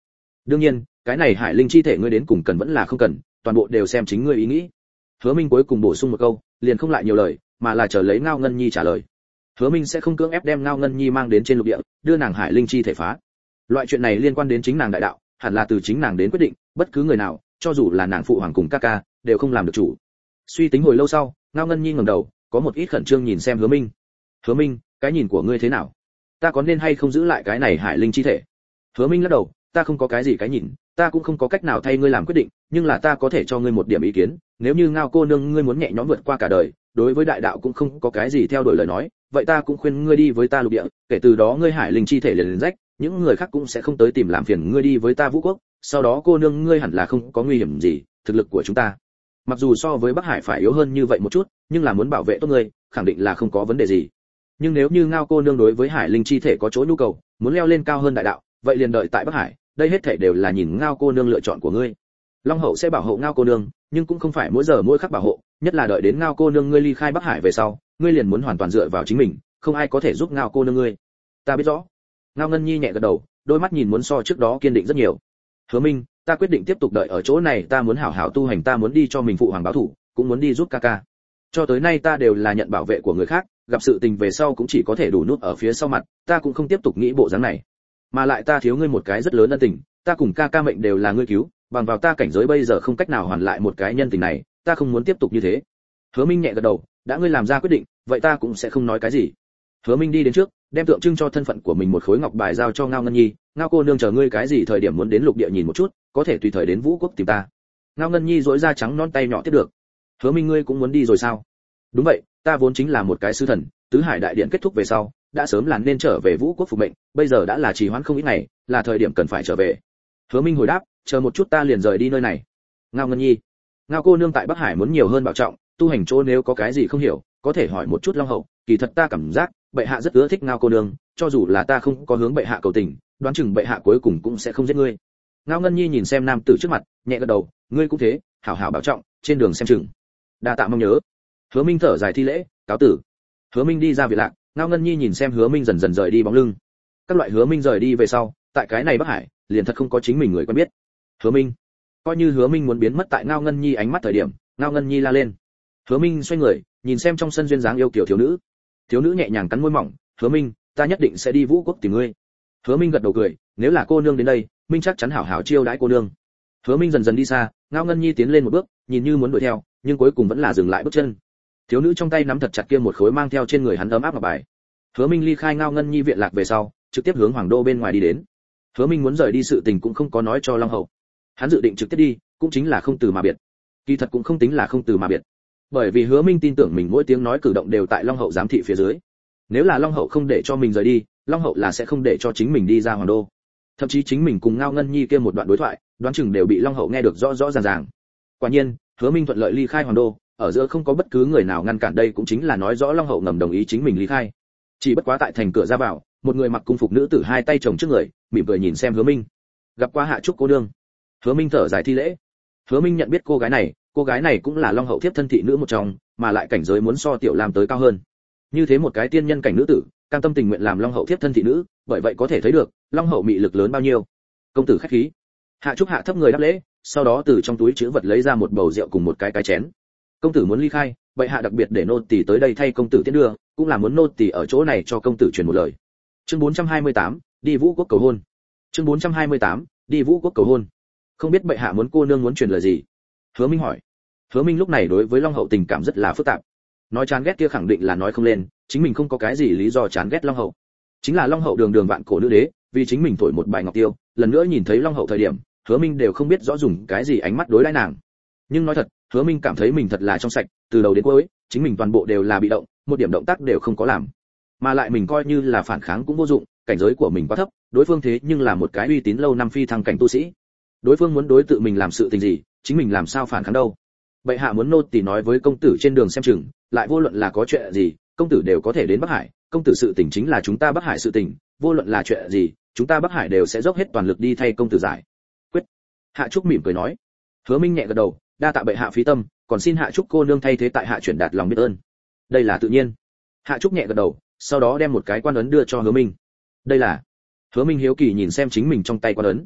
đương nhiên cái này hải linh chi thể ngươi đến cùng cần vẫn là không cần, toàn bộ đều xem chính ngươi ý nghĩ. Hứa Minh cuối cùng bổ sung một câu, liền không lại nhiều lời, mà là chờ lấy Ngao Ngân Nhi trả lời. Hứa Minh sẽ không cưỡng ép đem Ngao Ngân Nhi mang đến trên lục địa, đưa nàng hải linh chi thể phá. Loại chuyện này liên quan đến chính nàng đại đạo, hẳn là từ chính nàng đến quyết định, bất cứ người nào, cho dù là nàng phụ hoàng cùng ca ca, đều không làm được chủ. Suy tính hồi lâu sau, Ngao Ngân Nhi ngẩng đầu, có một ít khẩn trương nhìn xem Hứa Minh. Hứa Minh, cái nhìn của ngươi thế nào? Ta có nên hay không giữ lại cái này hải linh chi thể? Hứa Minh lắc đầu, ta không có cái gì cái nhìn, ta cũng không có cách nào thay ngươi làm quyết định, nhưng là ta có thể cho ngươi một điểm ý kiến, nếu như Ngao cô nương ngươi muốn nhẹ nhõm vượt qua cả đời, đối với đại đạo cũng không có cái gì theo đuổi lời nói, vậy ta cũng khuyên ngươi đi với ta lục địa, kể từ đó ngươi hải linh chi thể liền, liền rách, những người khác cũng sẽ không tới tìm làm phiền ngươi đi với ta Vũ Quốc, sau đó cô nương ngươi hẳn là không có nguy hiểm gì, thực lực của chúng ta mặc dù so với Bắc Hải phải yếu hơn như vậy một chút, nhưng là muốn bảo vệ tốt ngươi, khẳng định là không có vấn đề gì. Nhưng nếu như Ngao cô nương đối với hải linh chi thể có chỗ nhu cầu, muốn leo lên cao hơn đại đạo, vậy liền đợi tại Bắc Hải, đây hết thảy đều là nhìn Ngao cô nương lựa chọn của ngươi. Long hậu sẽ bảo hộ Ngao cô nương, nhưng cũng không phải mỗi giờ mỗi khắc bảo hộ, nhất là đợi đến Ngao cô nương ngươi ly khai Bắc Hải về sau, ngươi liền muốn hoàn toàn dựa vào chính mình, không ai có thể giúp Ngao cô nương ngươi. Ta biết rõ. Ngao Ngân Nhi nhẹ gật đầu, đôi mắt nhìn muốn so trước đó kiên định rất nhiều. Hứa Minh, ta quyết định tiếp tục đợi ở chỗ này, ta muốn hảo hảo tu hành, ta muốn đi cho mình phụ hoàng báo thù, cũng muốn đi giúp ca ca. Cho tới nay ta đều là nhận bảo vệ của người khác, gặp sự tình về sau cũng chỉ có thể đủ núp ở phía sau mặt, ta cũng không tiếp tục nghĩ bộ dáng này. Mà lại ta thiếu ngươi một cái rất lớn ân tình, ta cùng ca ca mệnh đều là ngươi cứu, bằng vào ta cảnh giới bây giờ không cách nào hoàn lại một cái nhân tình này, ta không muốn tiếp tục như thế. Hứa Minh nhẹ gật đầu, đã ngươi làm ra quyết định, vậy ta cũng sẽ không nói cái gì. Hứa Minh đi đến trước, đem tượng trưng cho thân phận của mình một khối ngọc bài giao cho Ngao Ngân Nhi, Ngao cô nương chờ ngươi cái gì thời điểm muốn đến lục địa nhìn một chút, có thể tùy thời đến Vũ Quốc tìm ta. Ngao Ngân Nhi duỗi ra trắng non tay nhỏ tiếp được. Hứa Minh, ngươi cũng muốn đi rồi sao? Đúng vậy, ta vốn chính là một cái sứ thần, tứ hải đại điện kết thúc về sau, đã sớm là nên trở về Vũ Quốc phục mệnh, bây giờ đã là trì hoãn không ít ngày, là thời điểm cần phải trở về. Hứa Minh hồi đáp, chờ một chút ta liền rời đi nơi này. Ngao Ngân Nhi, Ngao cô nương tại Bắc Hải muốn nhiều hơn bảo trọng, tu hành chỗ nếu có cái gì không hiểu, có thể hỏi một chút Long hậu, kỳ thật ta cảm giác, bệ hạ rất ưa thích Ngao cô nương, cho dù là ta không có hướng bệ hạ cầu tình, đoán chừng bệ hạ cuối cùng cũng sẽ không giết ngươi. Ngao Ngân Nhi nhìn xem nam tử trước mặt, nhẹ gật đầu, ngươi cũng thế, hảo hảo bảo trọng, trên đường xem chừng. Đa tạ mong nhớ. Hứa Minh thở dài thi lễ, cáo tử. Hứa Minh đi ra viện lạc, Ngao Ngân Nhi nhìn xem Hứa Minh dần dần rời đi bóng lưng. Các loại Hứa Minh rời đi về sau, tại cái này Bắc Hải, liền thật không có chính mình người quen biết. Hứa Minh, coi như Hứa Minh muốn biến mất tại Ngao Ngân Nhi ánh mắt thời điểm, Ngao Ngân Nhi la lên. Hứa Minh xoay người, nhìn xem trong sân duyên dáng yêu kiều thiếu nữ. Thiếu nữ nhẹ nhàng cắn môi mỏng, Hứa Minh, ta nhất định sẽ đi Vũ Quốc tìm ngươi. Hứa Minh gật đầu cười, nếu là cô nương đến đây, Minh chắc chắn hảo hảo chiêu đãi cô nương. Hứa Minh dần dần đi xa, Ngao Ngân Nhi tiến lên một bước, nhìn như muốn đuổi theo, nhưng cuối cùng vẫn là dừng lại bước chân. Thiếu nữ trong tay nắm thật chặt kia một khối mang theo trên người hắn ấm áp ngọc bài. Hứa Minh ly khai Ngao Ngân Nhi viện lạc về sau, trực tiếp hướng Hoàng đô bên ngoài đi đến. Hứa Minh muốn rời đi sự tình cũng không có nói cho Long hậu. Hắn dự định trực tiếp đi, cũng chính là không từ mà biệt. Kỳ thật cũng không tính là không từ mà biệt, bởi vì Hứa Minh tin tưởng mình mỗi tiếng nói cử động đều tại Long hậu giám thị phía dưới. Nếu là Long hậu không để cho mình rời đi, Long hậu là sẽ không để cho chính mình đi ra Hoàng đô. Thậm chí chính mình cùng Ngao Ngân Nhi kia một đoạn đối thoại, đoán chừng đều bị Long hậu nghe được rõ rõ ràng ràng. Quả nhiên, Hứa Minh thuận lợi ly khai Hoàng đô, ở giữa không có bất cứ người nào ngăn cản, đây cũng chính là nói rõ Long hậu ngầm đồng ý chính mình ly khai. Chỉ bất quá tại thành cửa ra vào, một người mặc cung phục nữ tử hai tay chồng trước người, mỉm cười nhìn xem Hứa Minh. Gặp qua Hạ Trúc cô nương. Hứa Minh thở dài thi lễ. Hứa Minh nhận biết cô gái này, cô gái này cũng là Long hậu thiếp thân thị nữ một trong, mà lại cảnh giới muốn so Tiểu Lam tới cao hơn. Như thế một cái tiên nhân cảnh nữ tử, cam tâm tình nguyện làm Long hậu thiếp thân thị nữ, bởi vậy có thể thấy được Long hậu mị lực lớn bao nhiêu. Công tử khách khí. Hạ Trúc hạ thấp người đáp lễ, sau đó từ trong túi trữ vật lấy ra một bầu rượu cùng một cái cái chén. Công tử muốn ly khai, vậy hạ đặc biệt để nô tỳ tới đây thay công tử tiễn đưa, cũng là muốn nô tỳ ở chỗ này cho công tử truyền một lời. Chương bốn trăm hai mươi tám, đi Vũ Quốc cầu hôn. Chương bốn trăm hai mươi tám, đi Vũ Quốc cầu hôn. Không biết bệ hạ muốn cô nương muốn truyền lời gì? Hứa Minh hỏi. Hứa Minh lúc này đối với Long hậu tình cảm rất là phức tạp. Nói chán ghét kia khẳng định là nói không lên, chính mình không có cái gì lý do chán ghét Long hậu. Chính là Long hậu đường đường vạn cổ nữ đế, vì chính mình thổi một bài ngọc tiêu, lần nữa nhìn thấy Long hậu thời điểm, Hứa Minh đều không biết rõ dùng cái gì ánh mắt đối đãi nàng. Nhưng nói thật, Hứa Minh cảm thấy mình thật là trong sạch, từ đầu đến cuối, chính mình toàn bộ đều là bị động, một điểm động tác đều không có làm. Mà lại mình coi như là phản kháng cũng vô dụng, cảnh giới của mình quá thấp, đối phương thế nhưng là một cái uy tín lâu năm phi thăng cảnh tu sĩ. Đối phương muốn đối tự mình làm sự tình gì, chính mình làm sao phản kháng đâu? Bệ hạ muốn nô tỳ nói với công tử trên đường xem chừng, lại vô luận là có chuyện gì, công tử đều có thể đến Bắc Hải, công tử sự tình chính là chúng ta Bắc Hải sự tình, vô luận là chuyện gì, chúng ta Bắc Hải đều sẽ dốc hết toàn lực đi thay công tử giải quyết. Hạ Trúc mỉm cười nói. Hứa Minh nhẹ gật đầu, đa tạ bệ hạ phí tâm, còn xin Hạ Trúc cô nương thay thế tại hạ chuyển đạt lòng biết ơn. Đây là tự nhiên. Hạ Trúc nhẹ gật đầu, sau đó đem một cái quan ấn đưa cho Hứa Minh. Đây là. Hứa Minh hiếu kỳ nhìn xem chính mình trong tay quan ấn.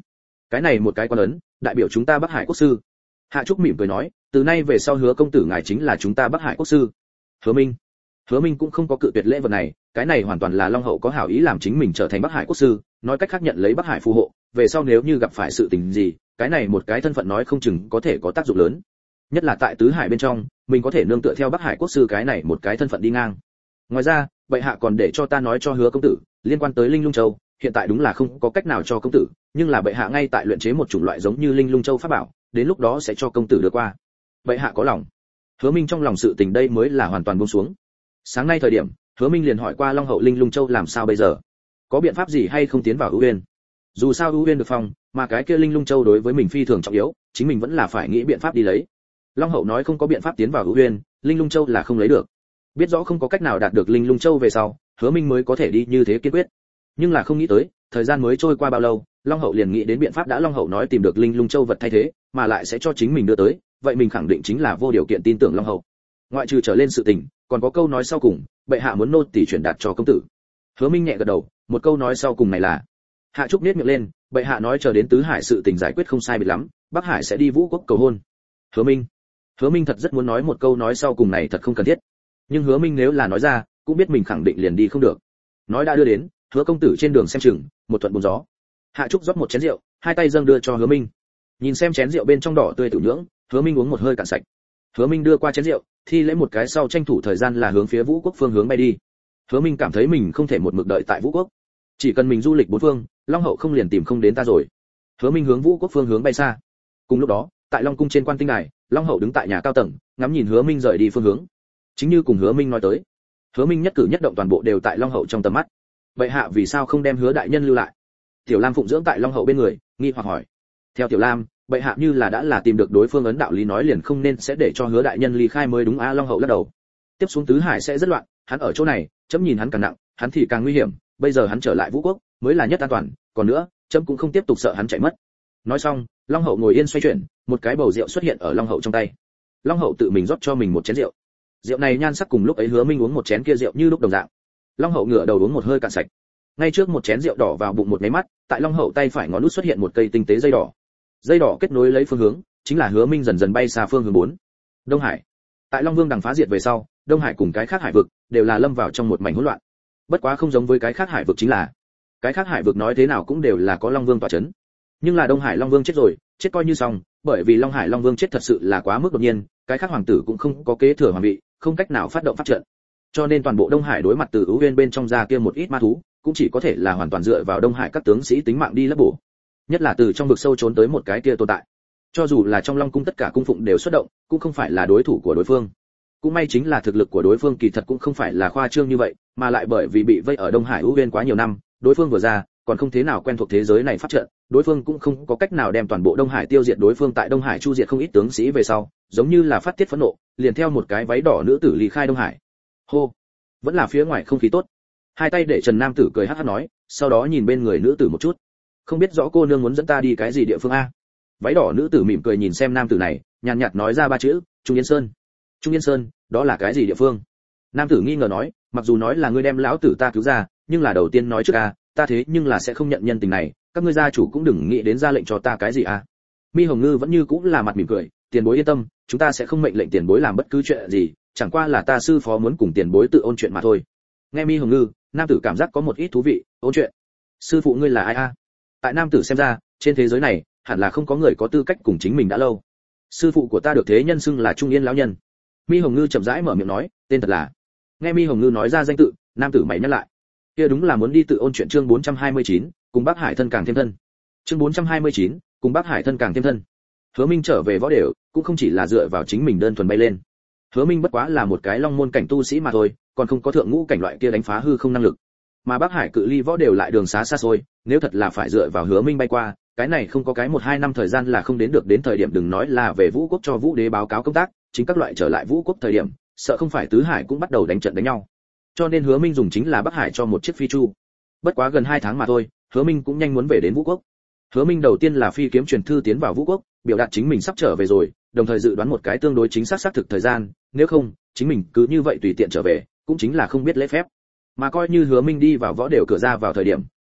Cái này một cái quan ấn, đại biểu chúng ta Bắc Hải quốc sư. Hạ Trúc mỉm cười nói, từ nay về sau Hứa công tử ngài chính là chúng ta Bắc Hải quốc sư. Hứa Minh. Hứa Minh cũng không có cự tuyệt lễ vật này, cái này hoàn toàn là Long hậu có hảo ý làm chính mình trở thành Bắc Hải quốc sư, nói cách khác nhận lấy Bắc Hải phù hộ, về sau nếu như gặp phải sự tình gì, cái này một cái thân phận nói không chừng có thể có tác dụng lớn. Nhất là tại tứ hải bên trong, mình có thể nương tựa theo Bắc Hải quốc sư cái này một cái thân phận đi ngang. Ngoài ra, bệ hạ còn để cho ta nói cho Hứa công tử, liên quan tới Linh Lung Châu, hiện tại đúng là không có cách nào cho công tử, nhưng là bệ hạ ngay tại luyện chế một chủng loại giống như Linh Lung Châu pháp bảo, đến lúc đó sẽ cho công tử đưa qua. Bệ hạ có lòng. Hứa Minh trong lòng sự tình đây mới là hoàn toàn buông xuống. Sáng nay thời điểm, Hứa Minh liền hỏi qua Long hậu Linh Lung Châu làm sao bây giờ, có biện pháp gì hay không tiến vào ưu uyên. Dù sao ưu uyên được phòng, mà cái kia Linh Lung Châu đối với mình phi thường trọng yếu, chính mình vẫn là phải nghĩ biện pháp đi lấy. Long hậu nói không có biện pháp tiến vào ưu uyên, Linh Lung Châu là không lấy được. Biết rõ không có cách nào đạt được Linh Lung Châu về sau, Hứa Minh mới có thể đi như thế kiên quyết. Nhưng là không nghĩ tới, thời gian mới trôi qua bao lâu, Long hậu liền nghĩ đến biện pháp đã Long hậu nói tìm được Linh Lung Châu vật thay thế, mà lại sẽ cho chính mình đưa tới, vậy mình khẳng định chính là vô điều kiện tin tưởng Long hậu. Ngoại trừ trở lên sự tình, còn có câu nói sau cùng, bệ hạ muốn nô tỳ chuyển đạt cho công tử. Hứa Minh nhẹ gật đầu, một câu nói sau cùng này là. Hạ Trúc nhếch miệng lên, bệ hạ nói chờ đến tứ hải sự tình giải quyết không sai biệt lắm, Bắc Hải sẽ đi Vũ quốc cầu hôn. Hứa Minh. Hứa Minh thật rất muốn nói một câu nói sau cùng này thật không cần thiết. Nhưng Hứa Minh nếu là nói ra, cũng biết mình khẳng định liền đi không được. Nói đã đưa đến, Hứa công tử trên đường xem chừng, một thuận buồm gió. Hạ Trúc rót một chén rượu, hai tay dâng đưa cho Hứa Minh. Nhìn xem chén rượu bên trong đỏ tươi tử nhưỡng, Hứa Minh uống một hơi cạn sạch. Hứa Minh đưa qua chén rượu, thi lễ một cái sau tranh thủ thời gian là hướng phía Vũ quốc phương hướng bay đi. Hứa Minh cảm thấy mình không thể một mực đợi tại Vũ quốc, chỉ cần mình du lịch bốn phương, Long hậu không liền tìm không đến ta rồi. Hứa Minh hướng Vũ quốc phương hướng bay xa. Cùng lúc đó, tại Long cung trên quan tinh đài, Long hậu đứng tại nhà cao tầng, ngắm nhìn Hứa Minh rời đi phương hướng. Chính như cùng Hứa Minh nói tới, Hứa Minh nhất cử nhất động toàn bộ đều tại Long hậu trong tầm mắt. Vậy hạ vì sao không đem Hứa đại nhân lưu lại? Tiểu Lam phụng dưỡng tại Long hậu bên người, nghi hoặc hỏi. Theo Tiểu Lam, bệ hạ như là đã là tìm được đối phương ấn đạo lý nói liền không nên sẽ để cho Hứa đại nhân ly khai mới đúng a. Long hậu lắc đầu. Tiếp xuống tứ hải sẽ rất loạn, hắn ở chỗ này, chấm nhìn hắn càng nặng, hắn thì càng nguy hiểm, bây giờ hắn trở lại Vũ quốc mới là nhất an toàn, còn nữa, chấm cũng không tiếp tục sợ hắn chạy mất. Nói xong, Long hậu ngồi yên xoay chuyển, một cái bầu rượu xuất hiện ở Long hậu trong tay. Long hậu tự mình rót cho mình một chén rượu. Rượu này nhan sắc cùng lúc ấy Hứa Minh uống một chén kia rượu như lúc đồng dạng. Long hậu ngửa đầu uống một hơi cạn sạch. Ngay trước một chén rượu đỏ vào bụng một cái mắt, tại Long hậu tay phải ngón út xuất hiện một cây tinh tế dây đỏ. Dây đỏ kết nối lấy phương hướng, chính là Hứa Minh dần dần bay xa phương hướng bốn. Đông Hải. Tại Long Vương đằng phá diệt về sau, Đông Hải cùng cái khác hải vực đều là lâm vào trong một mảnh hỗn loạn. Bất quá không giống với cái khác hải vực chính là, cái khác hải vực nói thế nào cũng đều là có Long Vương tọa chấn. Nhưng là Đông Hải Long Vương chết rồi, chết coi như xong, bởi vì Long Hải Long Vương chết thật sự là quá mức đột nhiên, cái khác hoàng tử cũng không có kế thừa hoàng vị, không cách nào phát động pháp trận. Cho nên toàn bộ Đông Hải đối mặt từ Ưu Uyên bên trong ra kia một ít ma thú, cũng chỉ có thể là hoàn toàn dựa vào Đông Hải các tướng sĩ tính mạng đi lấp bổ. Nhất là từ trong vực sâu trốn tới một cái kia tồn tại. Cho dù là trong Long cung tất cả cung phụng đều xuất động, cũng không phải là đối thủ của đối phương. Cũng may chính là thực lực của đối phương kỳ thật cũng không phải là khoa trương như vậy, mà lại bởi vì bị vây ở Đông Hải Ưu Uyên quá nhiều năm, đối phương vừa ra, còn không thế nào quen thuộc thế giới này phát trận, đối phương cũng không có cách nào đem toàn bộ Đông Hải tiêu diệt. Đối phương tại Đông Hải chu diệt không ít tướng sĩ về sau, giống như là phát tiết phẫn nộ, liền theo một cái váy đỏ nữ tử ly khai Đông Hải. Hô, vẫn là phía ngoài không khí tốt. Hai tay để Trần nam tử cười hắc hắc nói, sau đó nhìn bên người nữ tử một chút. Không biết rõ cô nương muốn dẫn ta đi cái gì địa phương a? Váy đỏ nữ tử mỉm cười nhìn xem nam tử này, nhàn nhạt nói ra ba chữ, Trung Yên Sơn. Trung Yên Sơn, đó là cái gì địa phương? Nam tử nghi ngờ nói, mặc dù nói là ngươi đem lão tử ta cứu ra, nhưng là đầu tiên nói trước a, ta thế nhưng là sẽ không nhận nhân tình này, các ngươi gia chủ cũng đừng nghĩ đến ra lệnh cho ta cái gì a. Mi Hồng Ngư vẫn như cũng là mặt mỉm cười, tiền bối yên tâm, chúng ta sẽ không mệnh lệnh tiền bối làm bất cứ chuyện gì, chẳng qua là ta sư phó muốn cùng tiền bối tự ôn chuyện mà thôi. Nghe Mi Hồng Ngư, nam tử cảm giác có một ít thú vị, ôn chuyện. Sư phụ ngươi là ai a? Tại nam tử xem ra, trên thế giới này, hẳn là không có người có tư cách cùng chính mình đã lâu. Sư phụ của ta được thế nhân xưng là Trung Yên lão nhân. Mi Hồng Ngư chậm rãi mở miệng nói, tên thật là. Nghe Mi Hồng Ngư nói ra danh tự, nam tử mày nhắc lại. Kia đúng là muốn đi tự ôn chuyện. Chương bốn trăm hai mươi chín, cùng Bắc Hải thân càng thêm thân. Chương bốn trăm hai mươi chín, cùng Bắc Hải thân càng thêm thân. Hứa Minh trở về võ đều, cũng không chỉ là dựa vào chính mình đơn thuần bay lên. Hứa Minh bất quá là một cái long môn cảnh tu sĩ mà thôi, còn không có thượng ngũ cảnh loại kia đánh phá hư không năng lực. Mà Bắc Hải cự ly võ đều lại đường xá xa xôi, nếu thật là phải dựa vào Hứa Minh bay qua, cái này không có cái một hai năm thời gian là không đến được. Đến thời điểm đừng nói là về Vũ quốc cho Vũ đế báo cáo công tác, chính các loại trở lại Vũ quốc thời điểm, sợ không phải tứ hải cũng bắt đầu đánh trận đánh nhau. Cho nên Hứa Minh dùng chính là Bắc Hải cho một chiếc phi chu. Bất quá gần hai tháng mà thôi, Hứa Minh cũng nhanh muốn về đến Vũ quốc. Hứa Minh đầu tiên là phi kiếm truyền thư tiến vào Vũ quốc, biểu đạt chính mình sắp trở về rồi, đồng thời dự đoán một cái tương đối chính xác xác thực thời gian, nếu không, chính mình cứ như vậy tùy tiện trở về, cũng chính là không biết lễ phép. Mà coi như Hứa Minh đi vào võ đều cửa ra vào thời điểm,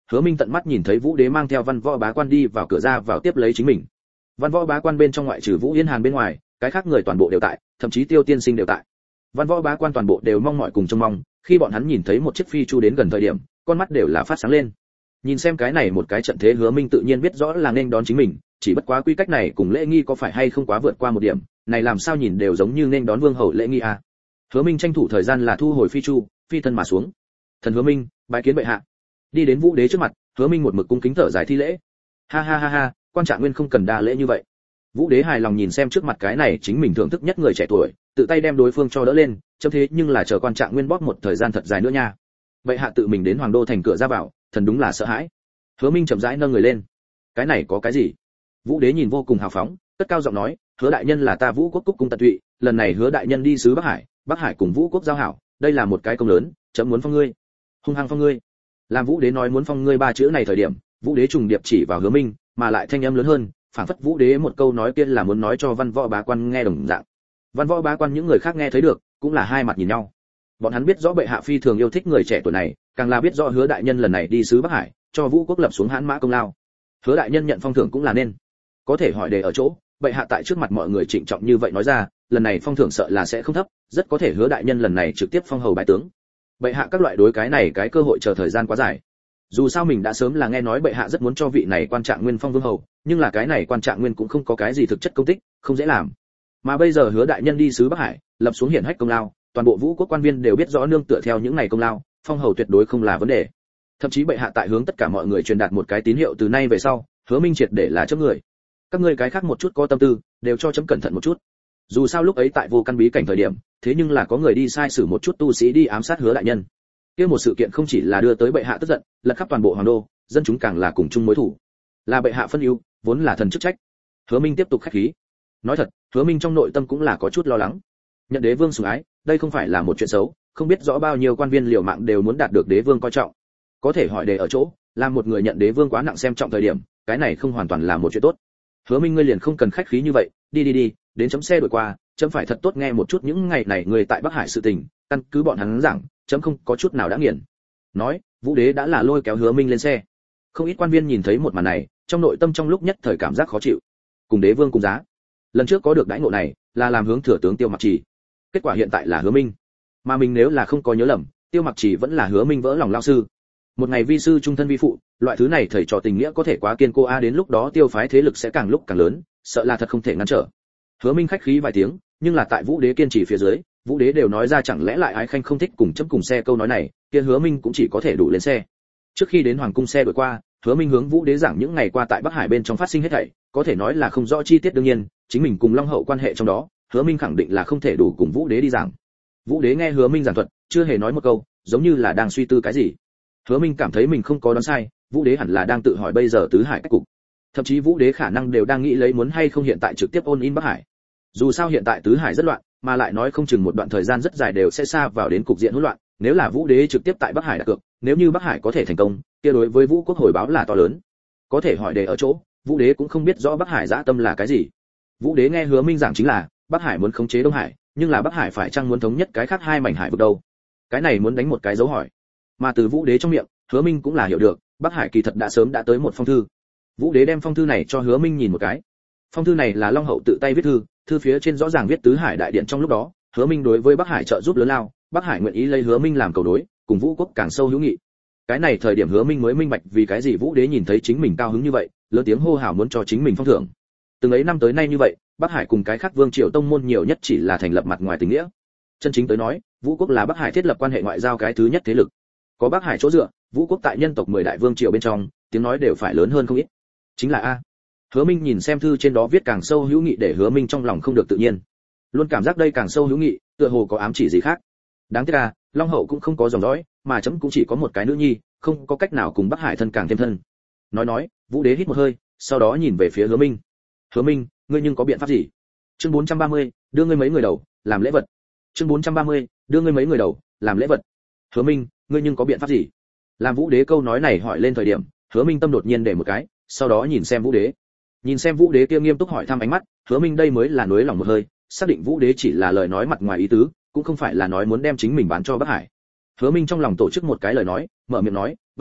Hứa Minh tận mắt nhìn thấy Vũ Đế mang theo Văn Võ Bá Quan đi vào cửa ra vào tiếp lấy chính mình. Văn Võ Bá Quan bên trong ngoại trừ Vũ Yên Hàn bên ngoài, cái khác người toàn bộ đều tại, thậm chí Tiêu Tiên Sinh đều tại. Văn Võ Bá Quan toàn bộ đều mong mỏi cùng trông mong, khi bọn hắn nhìn thấy một chiếc phi chu đến gần thời điểm, con mắt đều là phát sáng lên. Nhìn xem cái này một cái trận thế, Hứa Minh tự nhiên biết rõ là nên đón chính mình, chỉ bất quá quy cách này cùng lễ nghi có phải hay không quá vượt qua một điểm, này làm sao nhìn đều giống như nên đón vương hậu lễ nghi à. Hứa Minh tranh thủ thời gian là thu hồi phi chu, phi thân mà xuống. Thần Hứa Minh, bái kiến bệ hạ. Đi đến Vũ Đế trước mặt, Hứa Minh một mực cung kính thở dài thi lễ. Ha ha ha ha, quan trạng nguyên không cần đa lễ như vậy. Vũ Đế hài lòng nhìn xem trước mặt cái này chính mình thưởng thức nhất người trẻ tuổi, tự tay đem đối phương cho đỡ lên, chấm thế nhưng là chờ quan trạng nguyên bóp một thời gian thật dài nữa nha. Bệ hạ tự mình đến hoàng đô thành cửa ra vào, thần đúng là sợ hãi. Hứa Minh chậm rãi nâng người lên. Cái này có cái gì? Vũ Đế nhìn vô cùng hào phóng, cất cao giọng nói, Hứa đại nhân là ta Vũ quốc cúc cung tận tụy, lần này Hứa đại nhân đi sứ Bắc Hải, Bắc Hải cùng Vũ quốc giao hảo, đây là một cái công lớn, chấm muốn phong ngươi. Hung hăng phong ngươi. Làm Vũ Đế nói muốn phong ngươi ba chữ này thời điểm, Vũ Đế trùng điệp chỉ vào Hứa Minh, mà lại thanh âm lớn hơn, phảng phất Vũ Đế một câu nói kia là muốn nói cho Văn Võ Bá Quan nghe đồng dạng. Văn Võ Bá Quan những người khác nghe thấy được, cũng là hai mặt nhìn nhau. Bọn hắn biết rõ bệ hạ phi thường yêu thích người trẻ tuổi này, càng là biết rõ Hứa đại nhân lần này đi sứ Bắc Hải, cho Vũ quốc lập xuống hãn mã công lao. Hứa đại nhân nhận phong thưởng cũng là nên. Có thể hỏi đề ở chỗ, bệ hạ tại trước mặt mọi người trịnh trọng như vậy nói ra, lần này phong thưởng sợ là sẽ không thấp, rất có thể Hứa đại nhân lần này trực tiếp phong hầu bái tướng. Bệ hạ các loại đối cái này cái cơ hội chờ thời gian quá dài. Dù sao mình đã sớm là nghe nói bệ hạ rất muốn cho vị này quan trạng nguyên phong vương hầu, nhưng là cái này quan trạng nguyên cũng không có cái gì thực chất công tích, không dễ làm. Mà bây giờ Hứa đại nhân đi sứ Bắc Hải, lập xuống hiển hách công lao, toàn bộ Vũ quốc quan viên đều biết rõ nương tựa theo những này công lao, phong hầu tuyệt đối không là vấn đề. Thậm chí bệ hạ tại hướng tất cả mọi người truyền đạt một cái tín hiệu từ nay về sau, Hứa Minh triệt để là chấm người. Các ngươi cái khác một chút có tâm tư, đều cho chấm cẩn thận một chút. Dù sao lúc ấy tại vô căn bí cảnh thời điểm, thế nhưng là có người đi sai sử một chút tu sĩ đi ám sát Hứa đại nhân. Kia một sự kiện không chỉ là đưa tới bệ hạ tức giận, lật khắp toàn bộ hoàng đô, dân chúng càng là cùng chung mối thù. Là bệ hạ phân ưu, vốn là thần chức trách. Hứa Minh tiếp tục khách khí. Nói thật, Hứa Minh trong nội tâm cũng là có chút lo lắng. Nhận đế vương sủng ái, đây không phải là một chuyện xấu, không biết rõ bao nhiêu quan viên liều mạng đều muốn đạt được đế vương coi trọng. Có thể hỏi đề ở chỗ, là một người nhận đế vương quá nặng xem trọng thời điểm, cái này không hoàn toàn là một chuyện tốt. Hứa Minh ngươi liền không cần khách khí như vậy, đi đi đi, đến chấm xe đuổi qua, chấm phải thật tốt nghe một chút những ngày này người tại Bắc Hải sự tình, căn cứ bọn hắn giảng, chấm không có chút nào đã nghiền. Nói, Vũ Đế đã là lôi kéo Hứa Minh lên xe. Không ít quan viên nhìn thấy một màn này, trong nội tâm trong lúc nhất thời cảm giác khó chịu. Cùng đế vương cùng giá. Lần trước có được đãi ngộ này, là làm hướng thừa tướng Tiêu Mặc Trì. Kết quả hiện tại là Hứa Minh. Mà mình nếu là không có nhớ lầm, Tiêu Mặc Trì vẫn là Hứa Minh vỡ lòng lao sư. Một ngày vi sư trung thân vi phụ, loại thứ này thầy trò tình nghĩa có thể quá kiên cố a, đến lúc đó Tiêu phái thế lực sẽ càng lúc càng lớn, sợ là thật không thể ngăn trở. Hứa Minh khách khí vài tiếng, nhưng là tại Vũ Đế kiên trì phía dưới, Vũ Đế đều nói ra chẳng lẽ lại ái khanh không thích cùng chấm cùng xe câu nói này, kia Hứa Minh cũng chỉ có thể đủ lên xe. Trước khi đến hoàng cung xe đuổi qua, Hứa Minh hướng Vũ Đế giảng những ngày qua tại Bắc Hải bên trong phát sinh hết thảy, có thể nói là không rõ chi tiết, đương nhiên, chính mình cùng Long Hậu quan hệ trong đó, Hứa Minh khẳng định là không thể đủ cùng Vũ Đế đi giảng. Vũ Đế nghe Hứa Minh giảng thuật, chưa hề nói một câu, giống như là đang suy tư cái gì. Hứa Minh cảm thấy mình không có đoán sai, Vũ Đế hẳn là đang tự hỏi bây giờ tứ hải cách cục. Thậm chí Vũ Đế khả năng đều đang nghĩ lấy muốn hay không hiện tại trực tiếp ôn in Bắc Hải. Dù sao hiện tại tứ hải rất loạn, mà lại nói không chừng một đoạn thời gian rất dài đều sẽ xa vào đến cục diện hỗn loạn, nếu là Vũ Đế trực tiếp tại Bắc Hải đặt cược, nếu như Bắc Hải có thể thành công, kia đối với Vũ quốc hồi báo là to lớn. Có thể hỏi đề ở chỗ, Vũ Đế cũng không biết rõ Bắc Hải dã tâm là cái gì. Vũ Đế nghe Hứa Minh giảng chính là, Bắc Hải muốn khống chế Đông Hải, nhưng là Bắc Hải phải chăng muốn thống nhất cái khác hai mảnh hải vực đâu? Cái này muốn đánh một cái dấu hỏi. Mà từ Vũ Đế trong miệng, Hứa Minh cũng là hiểu được, Bắc Hải kỳ thật đã sớm đã tới một phong thư. Vũ Đế đem phong thư này cho Hứa Minh nhìn một cái. Phong thư này là Long Hậu tự tay viết thư, thư phía trên rõ ràng viết tứ hải đại điện trong lúc đó, Hứa Minh đối với Bắc Hải trợ giúp lớn lao, Bắc Hải nguyện ý lấy Hứa Minh làm cầu đối, cùng Vũ quốc càng sâu hữu nghị. Cái này thời điểm Hứa Minh mới minh bạch vì cái gì Vũ Đế nhìn thấy chính mình cao hứng như vậy, lớn tiếng hô hào muốn cho chính mình phong thưởng. Từng ấy năm tới nay như vậy, Bắc Hải cùng cái khác vương triều tông môn nhiều nhất chỉ là thành lập mặt ngoài tình nghĩa. Chân chính tới nói, Vũ quốc là Bắc Hải thiết lập quan hệ ngoại giao cái thứ nhất thế lực. Có Bắc Hải chỗ dựa, Vũ quốc tại nhân tộc mười đại vương triều bên trong, tiếng nói đều phải lớn hơn không ít. Chính là a. Hứa Minh nhìn xem thư trên đó viết càng sâu hữu nghị để Hứa Minh trong lòng không được tự nhiên. Luôn cảm giác đây càng sâu hữu nghị, tựa hồ có ám chỉ gì khác. Đáng tiếc là, Long Hậu cũng không có dòng dõi, mà chấm cũng chỉ có một cái nữ nhi, không có cách nào cùng Bắc Hải thân càng thêm thân. Nói nói, Vũ Đế hít một hơi, sau đó nhìn về phía Hứa Minh. Hứa Minh, ngươi nhưng có biện pháp gì? Chương bốn trăm ba mươi, đưa ngươi mấy người đầu, làm lễ vật. Chương bốn trăm ba mươi, đưa ngươi mấy người đầu, làm lễ vật. Hứa Minh, ngươi nhưng có biện pháp gì? Làm Vũ Đế câu nói này hỏi lên thời điểm, Hứa Minh tâm đột nhiên để một cái, sau đó nhìn xem Vũ Đế. Nhìn xem Vũ Đế kia nghiêm túc hỏi thăm ánh mắt, Hứa Minh đây mới là nuối lòng một hơi, xác định Vũ Đế chỉ là lời nói mặt ngoài ý tứ, cũng không phải là nói muốn đem chính mình bán cho Bắc Hải. Hứa Minh trong lòng tổ chức một cái lời nói, mở miệng nói, "Vậy hạ,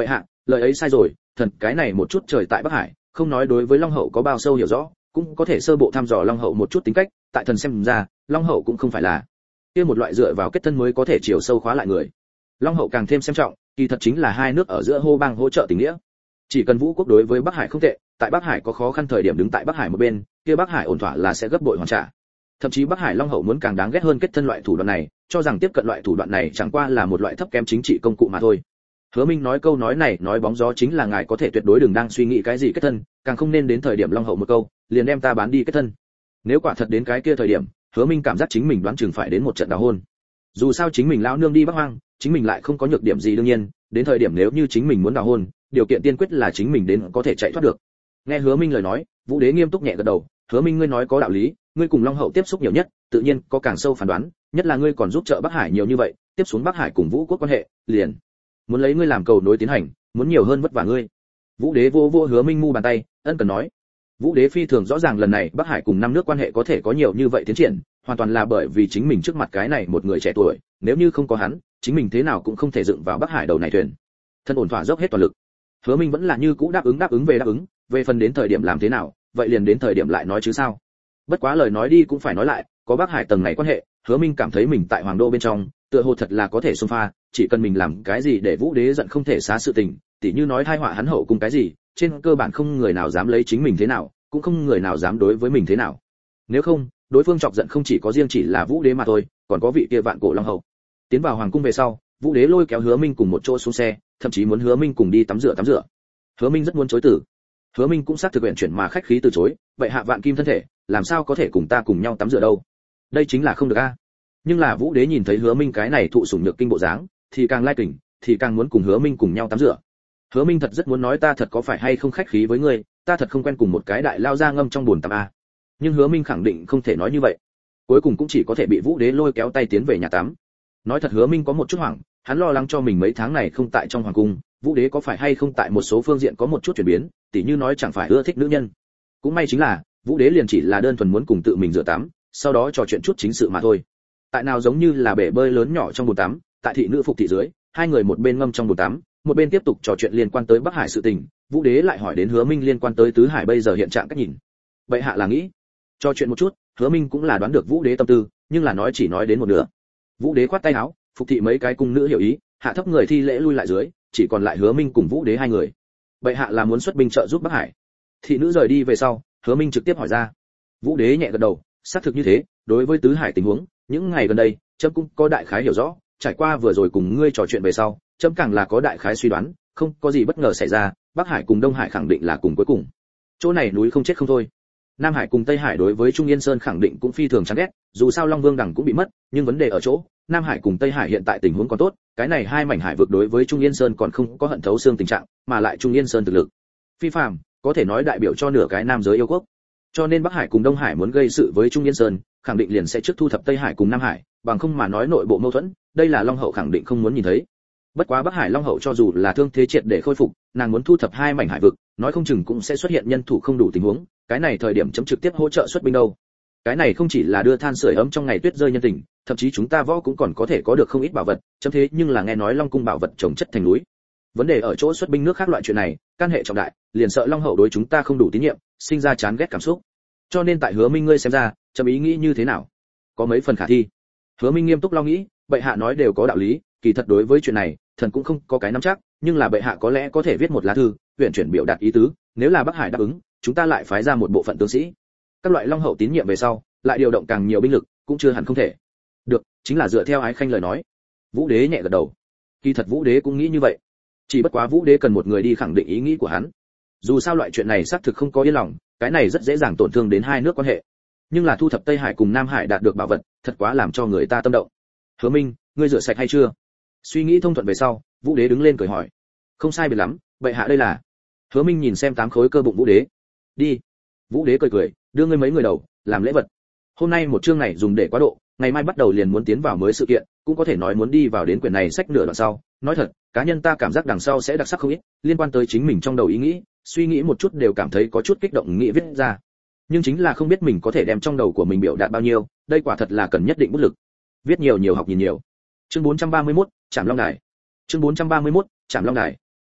lời ấy sai rồi, thần cái này một chút trời tại Bắc Hải, không nói đối với Long hậu có bao sâu hiểu rõ, cũng có thể sơ bộ thăm dò Long hậu một chút tính cách, tại thần xem ra, Long hậu cũng không phải là kia một loại dựa vào kết thân mới có thể chiều sâu khóa lại người. Long hậu càng thêm xem trọng, kỳ thật chính là hai nước ở giữa hô bang hỗ trợ tình nghĩa. Chỉ cần Vũ quốc đối với Bắc Hải không tệ, tại Bắc Hải có khó khăn thời điểm đứng tại Bắc Hải một bên, kia Bắc Hải ổn thỏa là sẽ gấp bội hoàn trả. Thậm chí Bắc Hải Long hậu muốn càng đáng ghét hơn kết thân loại thủ đoạn này, cho rằng tiếp cận loại thủ đoạn này chẳng qua là một loại thấp kém chính trị công cụ mà thôi. Hứa Minh nói câu nói này nói bóng gió chính là ngài có thể tuyệt đối đừng đang suy nghĩ cái gì kết thân, càng không nên đến thời điểm Long hậu một câu, liền đem ta bán đi kết thân. Nếu quả thật đến cái kia thời điểm, Hứa Minh cảm giác chính mình đoán chừng phải đến một trận đào hôn. Dù sao chính mình lão nương đi Bắc Hoang, chính mình lại không có nhược điểm gì đương nhiên, đến thời điểm nếu như chính mình muốn đào hôn, điều kiện tiên quyết là chính mình đến có thể chạy thoát được. Nghe Hứa Minh lời nói, Vũ Đế nghiêm túc nhẹ gật đầu, Hứa Minh ngươi nói có đạo lý, ngươi cùng Long hậu tiếp xúc nhiều nhất, tự nhiên có càng sâu phán đoán, nhất là ngươi còn giúp trợ Bắc Hải nhiều như vậy, tiếp xuống Bắc Hải cùng Vũ quốc quan hệ, liền muốn lấy ngươi làm cầu nối tiến hành, muốn nhiều hơn vất vả ngươi. Vũ Đế vô vô Hứa Minh mu bàn tay, ân cần nói. Vũ Đế phi thường rõ ràng lần này Bắc Hải cùng năm nước quan hệ có thể có nhiều như vậy tiến triển, hoàn toàn là bởi vì chính mình trước mặt cái này một người trẻ tuổi, nếu như không có hắn, chính mình thế nào cũng không thể dựng vào Bắc Hải đầu này thuyền. Thân ổn thỏa dốc hết toàn lực. Hứa Minh vẫn là như cũ đáp ứng đáp ứng về đáp ứng, về phần đến thời điểm làm thế nào, vậy liền đến thời điểm lại nói chứ sao. Bất quá lời nói đi cũng phải nói lại, có Bắc Hải tầng này quan hệ, Hứa Minh cảm thấy mình tại Hoàng đô bên trong, tựa hồ thật là có thể xung pha, chỉ cần mình làm cái gì để Vũ Đế giận không thể xá sự tình, tỉ như nói tai họa hắn hậu cùng cái gì, trên cơ bản không người nào dám lấy chính mình thế nào, cũng không người nào dám đối với mình thế nào. Nếu không, đối phương chọc giận không chỉ có riêng chỉ là Vũ Đế mà thôi, còn có vị kia vạn cổ Long hậu. Tiến vào hoàng cung về sau, Vũ Đế lôi kéo Hứa Minh cùng một chỗ xuống xe, thậm chí muốn Hứa Minh cùng đi tắm rửa tắm rửa. Hứa Minh rất muốn chối từ. Hứa Minh cũng xác thực nguyện chuyển mà khách khí từ chối, vậy hạ vạn kim thân thể, làm sao có thể cùng ta cùng nhau tắm rửa đâu? Đây chính là không được a. Nhưng là Vũ Đế nhìn thấy Hứa Minh cái này thụ sủng nhược kinh bộ dáng, thì càng lai kình, thì càng muốn cùng Hứa Minh cùng nhau tắm rửa. Hứa Minh thật rất muốn nói ta thật có phải hay không khách khí với ngươi, ta thật không quen cùng một cái đại lao ra ngâm trong bồn tắm a. Nhưng Hứa Minh khẳng định không thể nói như vậy. Cuối cùng cũng chỉ có thể bị Vũ Đế lôi kéo tay tiến về nhà tắm. Nói thật Hứa Minh có một chút hoảng, hắn lo lắng cho mình mấy tháng này không tại trong hoàng cung, Vũ Đế có phải hay không tại một số phương diện có một chút chuyển biến, tỉ như nói chẳng phải ưa thích nữ nhân. Cũng may chính là, Vũ Đế liền chỉ là đơn thuần muốn cùng tự mình rửa tắm, sau đó trò chuyện chút chính sự mà thôi. Tại nào giống như là bể bơi lớn nhỏ trong bồn tắm, tại thị nữ phục thị dưới, hai người một bên ngâm trong bồn tắm, một bên tiếp tục trò chuyện liên quan tới Bắc Hải sự tình, Vũ Đế lại hỏi đến Hứa Minh liên quan tới Tứ Hải bây giờ hiện trạng cách nhìn. Vậy hạ là nghĩ, trò chuyện một chút, Hứa Minh cũng là đoán được Vũ Đế tâm tư, nhưng là nói chỉ nói đến một nửa. Vũ Đế khoát tay áo, phục thị mấy cái cung nữ hiểu ý, hạ thấp người thi lễ lui lại dưới, chỉ còn lại Hứa Minh cùng Vũ Đế hai người. Vậy hạ là muốn xuất binh trợ giúp Bắc Hải. Thị nữ rời đi về sau, Hứa Minh trực tiếp hỏi ra. Vũ Đế nhẹ gật đầu, xác thực như thế, đối với Tứ Hải tình huống, những ngày gần đây, trẫm cũng có đại khái hiểu rõ, trải qua vừa rồi cùng ngươi trò chuyện về sau, trẫm càng là có đại khái suy đoán, không có gì bất ngờ xảy ra, Bắc Hải cùng Đông Hải khẳng định là cùng cuối cùng. Chỗ này núi không chết không thôi. Nam Hải cùng Tây Hải đối với Trung Yên Sơn khẳng định cũng phi thường chán ghét, dù sao Long Vương đẳng cũng bị mất, nhưng vấn đề ở chỗ, Nam Hải cùng Tây Hải hiện tại tình huống còn tốt, cái này hai mảnh hải vực đối với Trung Yên Sơn còn không có hận thấu xương tình trạng, mà lại Trung Yên Sơn thực lực phi phàm, có thể nói đại biểu cho nửa cái nam giới yêu quốc. Cho nên Bắc Hải cùng Đông Hải muốn gây sự với Trung Yên Sơn, khẳng định liền sẽ trước thu thập Tây Hải cùng Nam Hải, bằng không mà nói nội bộ mâu thuẫn, đây là Long hậu khẳng định không muốn nhìn thấy. Bất quá Bắc Hải Long hậu cho dù là thương thế triệt để khôi phục, nàng muốn thu thập hai mảnh hải vực, nói không chừng cũng sẽ xuất hiện nhân thủ không đủ tình huống, cái này thời điểm chấm trực tiếp hỗ trợ xuất binh đâu. Cái này không chỉ là đưa than sưởi ấm trong ngày tuyết rơi nhân tình, thậm chí chúng ta võ cũng còn có thể có được không ít bảo vật, chấm thế nhưng là nghe nói Long cung bảo vật trồng chất thành núi. Vấn đề ở chỗ xuất binh nước khác loại chuyện này, can hệ trọng đại, liền sợ Long hậu đối chúng ta không đủ tín nhiệm, sinh ra chán ghét cảm xúc. Cho nên tại Hứa Minh ngươi xem ra, chấm ý nghĩ như thế nào? Có mấy phần khả thi. Hứa Minh nghiêm túc lo nghĩ, bệ hạ nói đều có đạo lý, kỳ thật đối với chuyện này, thần cũng không có cái nắm chắc, nhưng là bệ hạ có lẽ có thể viết một lá thư, huyền chuyển biểu đạt ý tứ, nếu là Bắc Hải đáp ứng, chúng ta lại phái ra một bộ phận tướng sĩ. Các loại Long hậu tín nhiệm về sau, lại điều động càng nhiều binh lực, cũng chưa hẳn không thể. Được, chính là dựa theo Ái Khanh lời nói. Vũ Đế nhẹ gật đầu. Kỳ thật Vũ Đế cũng nghĩ như vậy. Chỉ bất quá Vũ Đế cần một người đi khẳng định ý nghĩ của hắn. Dù sao loại chuyện này xác thực không có yên lòng, cái này rất dễ dàng tổn thương đến hai nước quan hệ. Nhưng là thu thập Tây Hải cùng Nam Hải đạt được bảo vật, thật quá làm cho người ta tâm động. Hứa Minh, ngươi rửa sạch hay chưa? Suy nghĩ thông thuận về sau, Vũ Đế đứng lên cười hỏi. Không sai biệt lắm, bệ hạ đây là. Hứa Minh nhìn xem tám khối cơ bụng Vũ Đế. Đi. Vũ Đế cười cười, đưa ngươi mấy người đầu, làm lễ vật. Hôm nay một chương này dùng để quá độ, ngày mai bắt đầu liền muốn tiến vào mới sự kiện, cũng có thể nói muốn đi vào đến quyển này sách nửa đoạn sau. Nói thật, cá nhân ta cảm giác đằng sau sẽ đặc sắc không ít, liên quan tới chính mình trong đầu ý nghĩ, suy nghĩ một chút đều cảm thấy có chút kích động nghĩ viết ra. Nhưng chính là không biết mình có thể đem trong đầu của mình biểu đạt bao nhiêu, đây quả thật là cần nhất định bút lực. Viết nhiều nhiều học nhìn nhiều. Chương bốn trăm ba mươi mốt, Trảm Long Đài. Chương bốn trăm ba mươi mốt, Trảm Long Đài.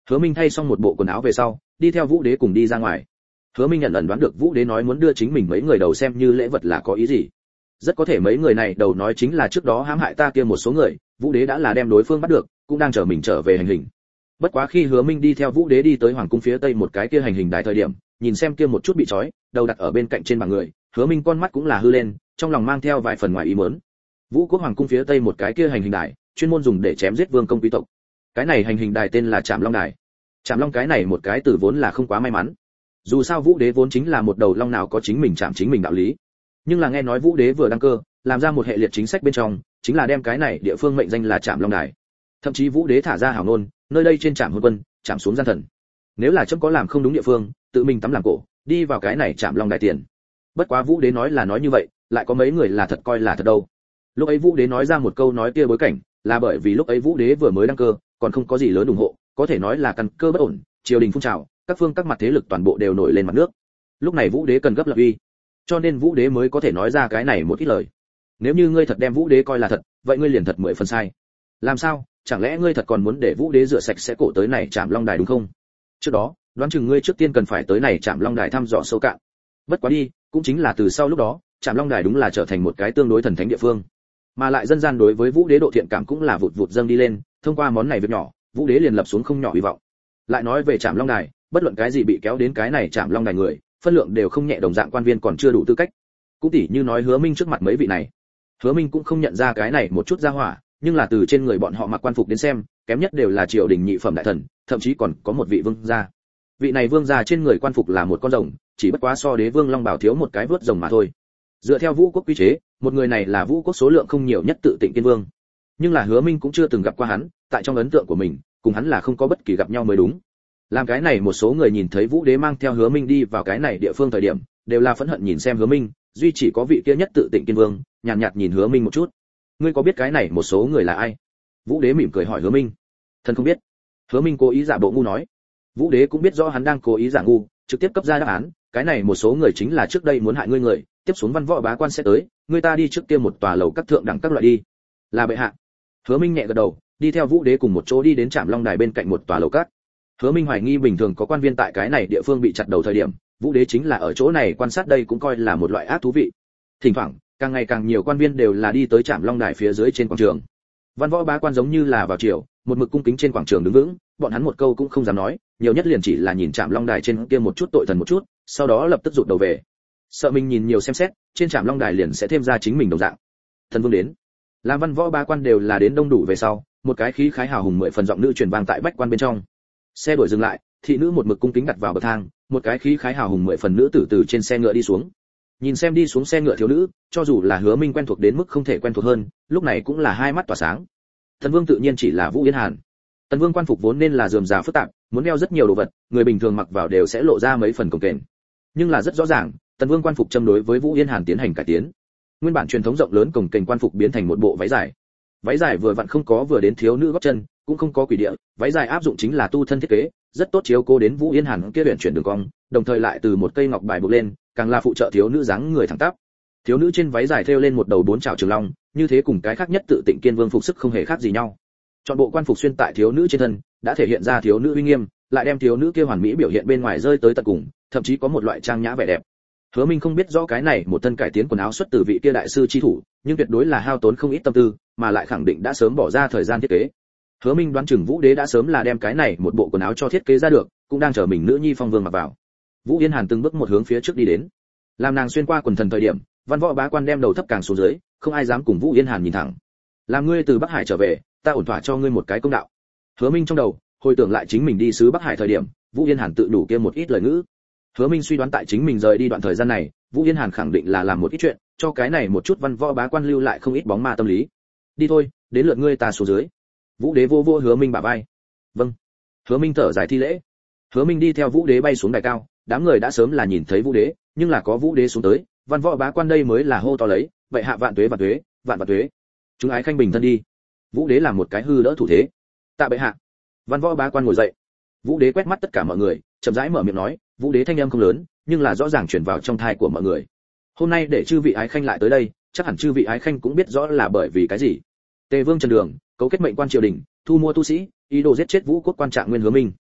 Hứa Minh thay xong một bộ quần áo về sau, đi theo Vũ Đế cùng đi ra ngoài. Hứa Minh nhận ẩn đoán được Vũ Đế nói muốn đưa chính mình mấy người đầu xem như lễ vật là có ý gì. Rất có thể mấy người này đầu nói chính là trước đó hãm hại ta kia một số người, Vũ Đế đã là đem đối phương bắt được, cũng đang chờ mình trở về hành hình. Bất quá khi Hứa Minh đi theo Vũ Đế đi tới hoàng cung phía tây một cái kia hành hình đài thời điểm, nhìn xem kia một chút bị trói, đầu đặt ở bên cạnh trên bảng người, Hứa Minh con mắt cũng là hư lên, trong lòng mang theo vài phần ngoài ý muốn. Vũ quốc hoàng cung phía tây một cái kia hành hình đài, chuyên môn dùng để chém giết vương công quý tộc. Cái này hành hình đài tên là Trảm Long đài. Trảm Long cái này một cái từ vốn là không quá may mắn. Dù sao Vũ Đế vốn chính là một đầu long nào có chính mình chạm chính mình đạo lý. Nhưng là nghe nói Vũ Đế vừa đăng cơ, làm ra một hệ liệt chính sách bên trong, chính là đem cái này địa phương mệnh danh là Trảm Long đài. Thậm chí Vũ Đế thả ra hảo nôn, nơi đây trên Trảm Hồn Quân, chạm xuống gian thần. Nếu là chấm có làm không đúng địa phương, tự mình tắm làm cổ, đi vào cái này Trảm Long đài tiền. Bất quá Vũ Đế nói là nói như vậy, lại có mấy người là thật coi là thật đâu. Lúc ấy Vũ Đế nói ra một câu nói kia bối cảnh, là bởi vì lúc ấy Vũ Đế vừa mới đăng cơ, còn không có gì lớn ủng hộ, có thể nói là căn cơ bất ổn, triều đình phun trào, các phương các mặt thế lực toàn bộ đều nổi lên mặt nước. Lúc này Vũ Đế cần gấp lập uy, cho nên Vũ Đế mới có thể nói ra cái này một ít lời. Nếu như ngươi thật đem Vũ Đế coi là thật, vậy ngươi liền thật mười phần sai. Làm sao? Chẳng lẽ ngươi thật còn muốn để Vũ Đế rửa sạch sẽ cổ tới này Trảm Long đài đúng không? Trước đó, đoán chừng ngươi trước tiên cần phải tới này Trảm Long đài thăm dò sâu cạn. Bất quá đi, cũng chính là từ sau lúc đó, Trảm Long đài đúng là trở thành một cái tương đối thần thánh địa phương. Mà lại dân gian đối với Vũ Đế độ thiện cảm cũng là vụt vụt dâng đi lên, thông qua món này việc nhỏ, Vũ Đế liền lập xuống không nhỏ hy vọng. Lại nói về Trảm Long đài, bất luận cái gì bị kéo đến cái này Trảm Long đài người, phân lượng đều không nhẹ, đồng dạng quan viên còn chưa đủ tư cách. Cũng tỉ như nói Hứa Minh trước mặt mấy vị này. Hứa Minh cũng không nhận ra cái này một chút gia hỏa, nhưng là từ trên người bọn họ mặc quan phục đến xem, kém nhất đều là triều đình nhị phẩm đại thần, thậm chí còn có một vị vương gia. Vị này vương gia trên người quan phục là một con rồng, chỉ bất quá so Đế vương Long Bảo thiếu một cái vớt rồng mà thôi. Dựa theo Vũ quốc quy chế, một người này là Vũ quốc số lượng không nhiều nhất Tự Tịnh Kiên Vương. Nhưng là Hứa Minh cũng chưa từng gặp qua hắn, tại trong ấn tượng của mình, cùng hắn là không có bất kỳ gặp nhau mới đúng. Làm cái này một số người nhìn thấy Vũ Đế mang theo Hứa Minh đi vào cái này địa phương thời điểm, đều là phẫn hận nhìn xem Hứa Minh, duy chỉ có vị kia nhất Tự Tịnh Kiên Vương, nhàn nhạt, nhạt nhìn Hứa Minh một chút. Ngươi có biết cái này một số người là ai? Vũ Đế mỉm cười hỏi Hứa Minh. Thần không biết. Hứa Minh cố ý giả bộ ngu nói. Vũ Đế cũng biết rõ hắn đang cố ý giả ngu, trực tiếp cấp ra đáp án, cái này một số người chính là trước đây muốn hại ngươi người, tiếp xuống văn võ bá quan sẽ tới, ngươi ta đi trước kia một tòa lầu các thượng đẳng các loại đi. Là bệ hạ. Hứa Minh nhẹ gật đầu, đi theo Vũ Đế cùng một chỗ đi đến Trảm Long đài bên cạnh một tòa lầu các. Hứa Minh hoài nghi bình thường có quan viên tại cái này địa phương bị chặt đầu thời điểm, Vũ Đế chính là ở chỗ này quan sát, đây cũng coi là một loại ác thú vị. Thỉnh thoảng, càng ngày càng nhiều quan viên đều là đi tới Trảm Long đài phía dưới trên quảng trường. Văn võ bá quan giống như là vào triều, một mực cung kính trên quảng trường đứng vững, bọn hắn một câu cũng không dám nói, nhiều nhất liền chỉ là nhìn Trảm Long đài trên kia một chút tội thần một chút, sau đó lập tức rụt đầu về. Sợ mình nhìn nhiều xem xét, trên Trảm Long đài liền sẽ thêm ra chính mình đồng dạng. Thần vương đến. Làm văn võ bá quan đều là đến đông đủ về sau, một cái khí khái hào hùng mười phần giọng nữ truyền vang tại bách quan bên trong. Xe đuổi dừng lại, thị nữ một mực cung kính đặt vào bậc thang, một cái khí khái hào hùng mười phần nữ tử từ trên xe ngựa đi xuống. Nhìn xem đi xuống xe ngựa thiếu nữ, cho dù là Hứa Minh quen thuộc đến mức không thể quen thuộc hơn, lúc này cũng là hai mắt tỏa sáng. Tần Vương tự nhiên chỉ là Vũ Yên Hàn. Tần Vương quan phục vốn nên là rườm rà phức tạp, muốn đeo rất nhiều đồ vật, người bình thường mặc vào đều sẽ lộ ra mấy phần cồng kềnh. Nhưng là rất rõ ràng, Tần Vương quan phục châm đối với Vũ Yên Hàn tiến hành cải tiến. Nguyên bản truyền thống rộng lớn cồng kềnh quan phục biến thành một bộ váy dài. Váy dài vừa vặn không có vừa đến thiếu nữ gót chân, cũng không có quỷ địa, váy dài áp dụng chính là tu thân thiết kế, rất tốt chiếu cố đến Vũ Yên Hàn kia luyện chuyển đường cong, đồng thời lại từ một cây ngọc bài buộc lên, càng là phụ trợ thiếu nữ dáng người thẳng tắp. Thiếu nữ trên váy dài thêu lên một đầu bốn trảo trường long, như thế cùng cái khác nhất Tự Tịnh Kiên Vương phục sức không hề khác gì nhau. Chọn bộ quan phục xuyên tại thiếu nữ trên thân, đã thể hiện ra thiếu nữ uy nghiêm, lại đem thiếu nữ kia hoàn mỹ biểu hiện bên ngoài rơi tới tận cùng, thậm chí có một loại trang nhã vẻ đẹp. Hứa Minh không biết rõ cái này một thân cải tiến quần áo xuất từ vị kia đại sư chi thủ, nhưng tuyệt đối là hao tốn không ít tâm tư, mà lại khẳng định đã sớm bỏ ra thời gian thiết kế. Hứa Minh đoán chừng Vũ Đế đã sớm là đem cái này một bộ quần áo cho thiết kế ra được, cũng đang chờ mình nữ nhi Phong Vương mặc vào. Vũ Yên Hàn từng bước một hướng phía trước đi đến. Làm nàng xuyên qua quần thần thời điểm, văn võ bá quan đem đầu thấp càng xuống dưới, không ai dám cùng Vũ Yên Hàn nhìn thẳng. Làm ngươi từ Bắc Hải trở về, ta ổn thỏa cho ngươi một cái công đạo. Hứa Minh trong đầu hồi tưởng lại chính mình đi sứ Bắc Hải thời điểm, Vũ Yên Hàn tự đủ kia một ít lời ngữ. Hứa Minh suy đoán tại chính mình rời đi đoạn thời gian này, Vũ Yên Hàn khẳng định là làm một ít chuyện, cho cái này một chút văn võ bá quan lưu lại không ít bóng ma tâm lý. Đi thôi, đến lượt ngươi ta xuống dưới. Vũ Đế vô vô Hứa Minh bả vai. Vâng. Hứa Minh thở dài thi lễ. Hứa Minh đi theo Vũ Đế bay xuống đài cao, đám người đã sớm là nhìn thấy Vũ Đế, nhưng là có Vũ Đế xuống tới, văn võ bá quan đây mới là hô to lấy, vậy hạ vạn tuế vạn tuế, vạn vạn tuế. Chúng ái khanh bình thân đi. Vũ Đế làm một cái hư đỡ thủ thế. Tạ bệ hạ. Văn võ bá quan ngồi dậy. Vũ Đế quét mắt tất cả mọi người, chậm rãi mở miệng nói, Vũ Đế thanh âm không lớn, nhưng là rõ ràng truyền vào trong tai của mọi người. Hôm nay để chư vị ái khanh lại tới đây, chắc hẳn chư vị ái khanh cũng biết rõ là bởi vì cái gì. Tề Vương Trần Đường cấu kết mệnh quan triều đình, thu mua tu sĩ, ý đồ giết chết Vũ quốc quan trạng Nguyên Hứa Minh.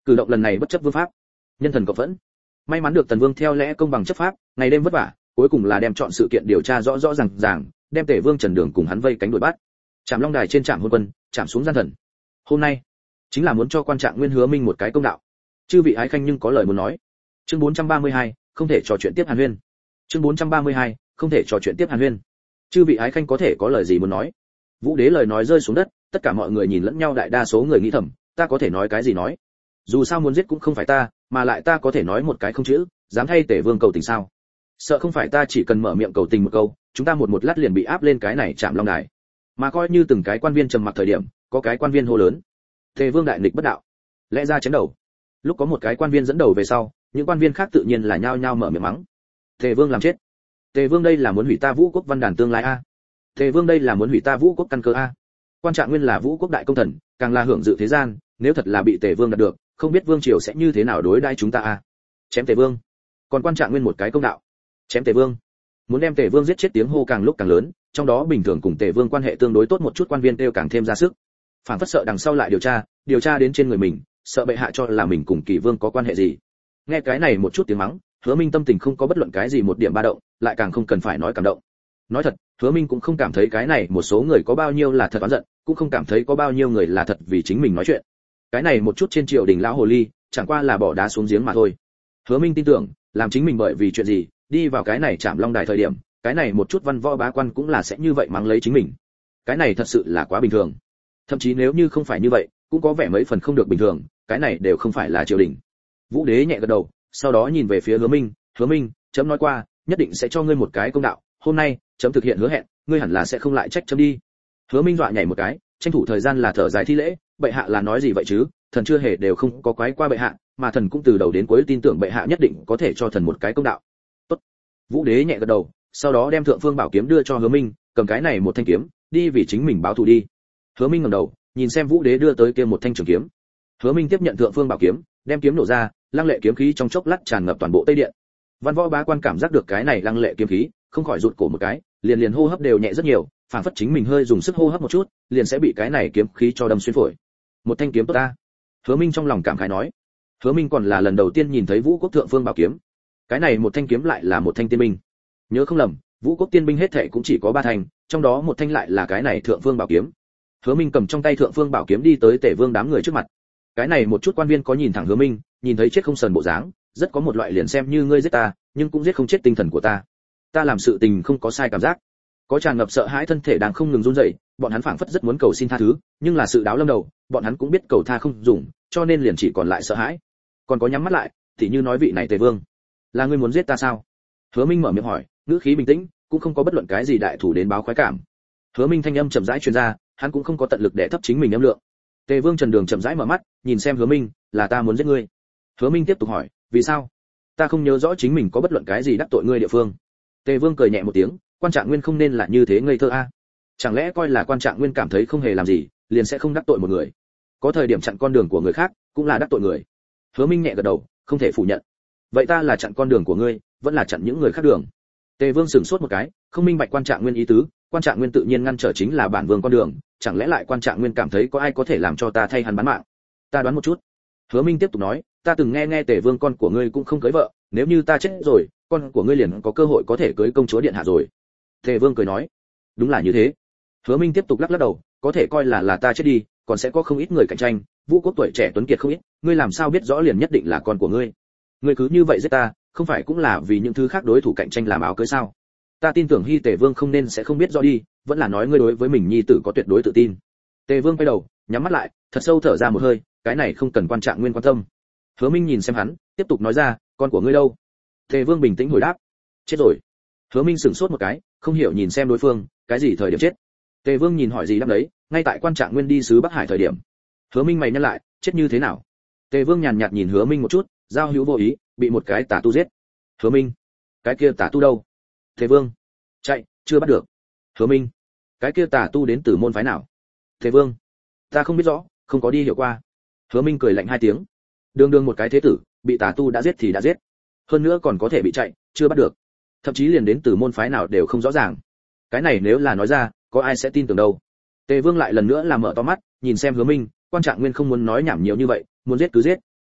Cử động lần này bất chấp vương pháp, nhân thần cộng phẫn. May mắn được Tần Vương theo lẽ công bằng chấp pháp, ngày đêm vất vả, cuối cùng là đem chọn sự kiện điều tra rõ rõ ràng ràng, đem Tề Vương Trần Đường cùng hắn vây cánh đuổi bắt. Trảm Long Đài trên trạm hôn quân, trảm xuống gian thần. Hôm nay chính là muốn cho quan trạng nguyên Hứa Minh một cái công đạo. Chư vị ái khanh nhưng có lời muốn nói. Chương bốn trăm ba mươi hai, không thể trò chuyện tiếp Hàn Huyên. Chương bốn trăm ba mươi hai, không thể trò chuyện tiếp Hàn Huyên. Chư vị ái khanh có thể có lời gì muốn nói? Vũ Đế lời nói rơi xuống đất, tất cả mọi người nhìn lẫn nhau, đại đa số người nghĩ thầm, ta có thể nói cái gì nói? Dù sao muốn giết cũng không phải ta, mà lại ta có thể nói một cái không chữ, dám thay Tề Vương cầu tình sao? Sợ không phải ta chỉ cần mở miệng cầu tình một câu, chúng ta một một lát liền bị áp lên cái này Trảm Long Đài. Mà coi như từng cái quan viên trầm mặc thời điểm, có cái quan viên hô lớn, Tề Vương đại nghịch bất đạo, lẽ ra chém đầu. Lúc có một cái quan viên dẫn đầu về sau, những quan viên khác tự nhiên là nhao nhao mở miệng mắng. Tề Vương làm chết. Tề Vương đây là muốn hủy ta Vũ quốc văn đàn tương lai a. Tề Vương đây là muốn hủy ta Vũ quốc căn cơ a. Quan trạng nguyên là Vũ quốc đại công thần, càng là hưởng dự thế gian, nếu thật là bị Tề Vương đạt được, không biết vương triều sẽ như thế nào đối đãi chúng ta a. Chém Tề Vương. Còn quan trạng nguyên một cái công đạo. Chém Tề Vương. Muốn đem Tề Vương giết chết tiếng hô càng lúc càng lớn, trong đó bình thường cùng Tề Vương quan hệ tương đối tốt một chút quan viên kêu càng thêm ra sức. Phản phất sợ đằng sau lại điều tra, điều tra đến trên người mình, sợ bệ hạ cho là mình cùng Kỳ Vương có quan hệ gì. Nghe cái này một chút tiếng mắng, Hứa Minh tâm tình không có bất luận cái gì một điểm ba động, lại càng không cần phải nói cảm động. Nói thật, Hứa Minh cũng không cảm thấy cái này một số người có bao nhiêu là thật oán giận, cũng không cảm thấy có bao nhiêu người là thật vì chính mình nói chuyện. Cái này một chút trên triều đình lão hồ ly, chẳng qua là bỏ đá xuống giếng mà thôi. Hứa Minh tin tưởng, làm chính mình bởi vì chuyện gì, đi vào cái này Trảm Long Đài thời điểm, cái này một chút văn võ bá quan cũng là sẽ như vậy mắng lấy chính mình. Cái này thật sự là quá bình thường. Thậm chí nếu như không phải như vậy, cũng có vẻ mấy phần không được bình thường, cái này đều không phải là triều đình. Vũ Đế nhẹ gật đầu, sau đó nhìn về phía Hứa Minh, Hứa Minh, chấm nói qua, nhất định sẽ cho ngươi một cái công đạo, hôm nay, chấm thực hiện hứa hẹn, ngươi hẳn là sẽ không lại trách chấm đi. Hứa Minh dọa nhảy một cái, tranh thủ thời gian là thở dài thi lễ, bệ hạ là nói gì vậy chứ, thần chưa hề đều không có quái qua bệ hạ, mà thần cũng từ đầu đến cuối tin tưởng bệ hạ nhất định có thể cho thần một cái công đạo. Tốt. Vũ Đế nhẹ gật đầu, sau đó đem Thượng Phương Bảo kiếm đưa cho Hứa Minh, cầm cái này một thanh kiếm, đi vì chính mình báo thù đi. Hứa Minh ngẩng đầu, nhìn xem Vũ Đế đưa tới kia một thanh trường kiếm. Hứa Minh tiếp nhận Thượng Phương Bảo kiếm, đem kiếm nổ ra, lăng lệ kiếm khí trong chốc lát tràn ngập toàn bộ Tây Điện. Văn võ bá quan cảm giác được cái này lăng lệ kiếm khí, không khỏi rụt cổ một cái, liền liền hô hấp đều nhẹ rất nhiều, phản phất chính mình hơi dùng sức hô hấp một chút, liền sẽ bị cái này kiếm khí cho đâm xuyên phổi. Một thanh kiếm tốt ta. Hứa Minh trong lòng cảm khái nói. Hứa Minh còn là lần đầu tiên nhìn thấy Vũ Quốc Thượng Phương Bảo kiếm. Cái này một thanh kiếm lại là một thanh tiên binh. Nhớ không lầm, Vũ Quốc tiên binh hết thảy cũng chỉ có ba thanh, trong đó một thanh lại là cái này Thượng Phương Bảo kiếm. Hứa Minh cầm trong tay Thượng Phương Bảo kiếm đi tới Tề Vương đám người trước mặt. Cái này một chút quan viên có nhìn thẳng Hứa Minh, nhìn thấy chết không sờn bộ dáng, rất có một loại liền xem như ngươi giết ta, nhưng cũng giết không chết tinh thần của ta. Ta làm sự tình không có sai cảm giác. Có tràn ngập sợ hãi thân thể đang không ngừng run rẩy, bọn hắn phảng phất rất muốn cầu xin tha thứ, nhưng là sự đáo lâm đầu, bọn hắn cũng biết cầu tha không dùng, cho nên liền chỉ còn lại sợ hãi. Còn có nhắm mắt lại, thì như nói vị này Tề Vương, là ngươi muốn giết ta sao? Hứa Minh mở miệng hỏi, ngữ khí bình tĩnh, cũng không có bất luận cái gì đại thủ đến báo khoái cảm. Hứa Minh thanh âm chậm rãi truyền ra, hắn cũng không có tận lực để thấp chính mình âm lượng. Tề Vương Trần Đường chậm rãi mở mắt, nhìn xem Hứa Minh, là ta muốn giết ngươi. Hứa Minh tiếp tục hỏi, vì sao? Ta không nhớ rõ chính mình có bất luận cái gì đắc tội ngươi địa phương. Tề Vương cười nhẹ một tiếng, quan trạng nguyên không nên là như thế ngây thơ a. Chẳng lẽ coi là quan trạng nguyên cảm thấy không hề làm gì, liền sẽ không đắc tội một người? Có thời điểm chặn con đường của người khác, cũng là đắc tội người. Hứa Minh nhẹ gật đầu, không thể phủ nhận. Vậy ta là chặn con đường của ngươi, vẫn là chặn những người khác đường? Tề Vương sửng sốt một cái, không minh bạch quan trạng nguyên ý tứ, quan trạng nguyên tự nhiên ngăn trở chính là bản vương con đường, chẳng lẽ lại quan trạng nguyên cảm thấy có ai có thể làm cho ta thay hắn bán mạng? Ta đoán một chút. Hứa Minh tiếp tục nói, ta từng nghe nghe Tề Vương con của ngươi cũng không cưới vợ, nếu như ta chết rồi, con của ngươi liền có cơ hội có thể cưới công chúa điện hạ rồi. Tề Vương cười nói, đúng là như thế. Hứa Minh tiếp tục lắc lắc đầu, có thể coi là là ta chết đi, còn sẽ có không ít người cạnh tranh, Vũ quốc tuổi trẻ tuấn kiệt không ít, ngươi làm sao biết rõ liền nhất định là con của ngươi? Ngươi cứ như vậy giết ta, không phải cũng là vì những thứ khác đối thủ cạnh tranh làm áo cưới sao? Ta tin tưởng Hy Tề Vương không nên sẽ không biết rõ đi, vẫn là nói ngươi đối với mình nhi tử có tuyệt đối tự tin. Tề Vương quay đầu, nhắm mắt lại, thật sâu thở ra một hơi, cái này không cần quan trạng nguyên quan tâm. Hứa Minh nhìn xem hắn, tiếp tục nói ra, con của ngươi đâu? Tề Vương bình tĩnh hồi đáp, chết rồi. Hứa Minh sửng sốt một cái, không hiểu nhìn xem đối phương, cái gì thời điểm chết? Tề Vương nhìn hỏi gì đáp đấy, ngay tại quan trạng nguyên đi sứ Bắc Hải thời điểm. Hứa Minh mày nhăn lại, chết như thế nào? Tề Vương nhàn nhạt nhìn Hứa Minh một chút, giao hữu vô ý, bị một cái tà tu giết. Hứa Minh, cái kia tà tu đâu? Tề Vương, chạy, chưa bắt được. Hứa Minh, cái kia tà tu đến từ môn phái nào? Tề Vương, ta không biết rõ, không có đi hiểu qua. Hứa Minh cười lạnh hai tiếng. Đường đường một cái thế tử, bị tà tu đã giết thì đã giết, hơn nữa còn có thể bị chạy, chưa bắt được, thậm chí liền đến từ môn phái nào đều không rõ ràng. Cái này nếu là nói ra, có ai sẽ tin tưởng đâu? Tề Vương lại lần nữa là mở to mắt, nhìn xem Hứa Minh, quan trạng nguyên không muốn nói nhảm nhiều như vậy, muốn giết cứ giết.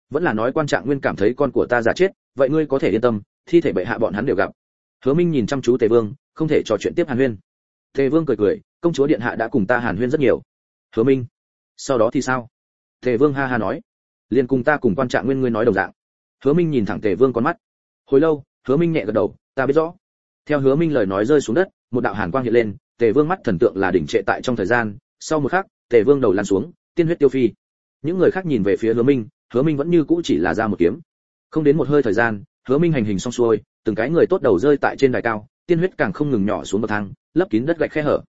vẫn là nói quan trạng nguyên cảm thấy con của ta giả chết, vậy ngươi có thể yên tâm, thi thể bệ hạ bọn hắn đều gặp. Hứa Minh nhìn chăm chú Tề Vương, không thể trò chuyện tiếp Hàn Huyên. Tề Vương cười cười, công chúa điện hạ đã cùng ta Hàn Huyên rất nhiều. Hứa Minh, sau đó thì sao? Tề Vương ha ha nói, liền cùng ta cùng quan trạng nguyên ngươi nói đồng dạng. Hứa Minh nhìn thẳng Tề Vương con mắt. Hồi lâu, Hứa Minh nhẹ gật đầu, ta biết rõ. Theo Hứa Minh lời nói rơi xuống đất, một đạo hàn quang hiện lên, Tề Vương mắt thần tượng là đỉnh trệ tại trong thời gian, sau một khắc, Tề Vương đầu lăn xuống, tiên huyết tiêu phi. Những người khác nhìn về phía Hứa Minh, Hứa Minh vẫn như cũ chỉ là ra một kiếm. Không đến một hơi thời gian, Hứa Minh hành hình xong xuôi, từng cái người tốt đầu rơi tại trên đài cao, tiên huyết càng không ngừng nhỏ xuống bậc thang, lấp kín đất gạch khe hở,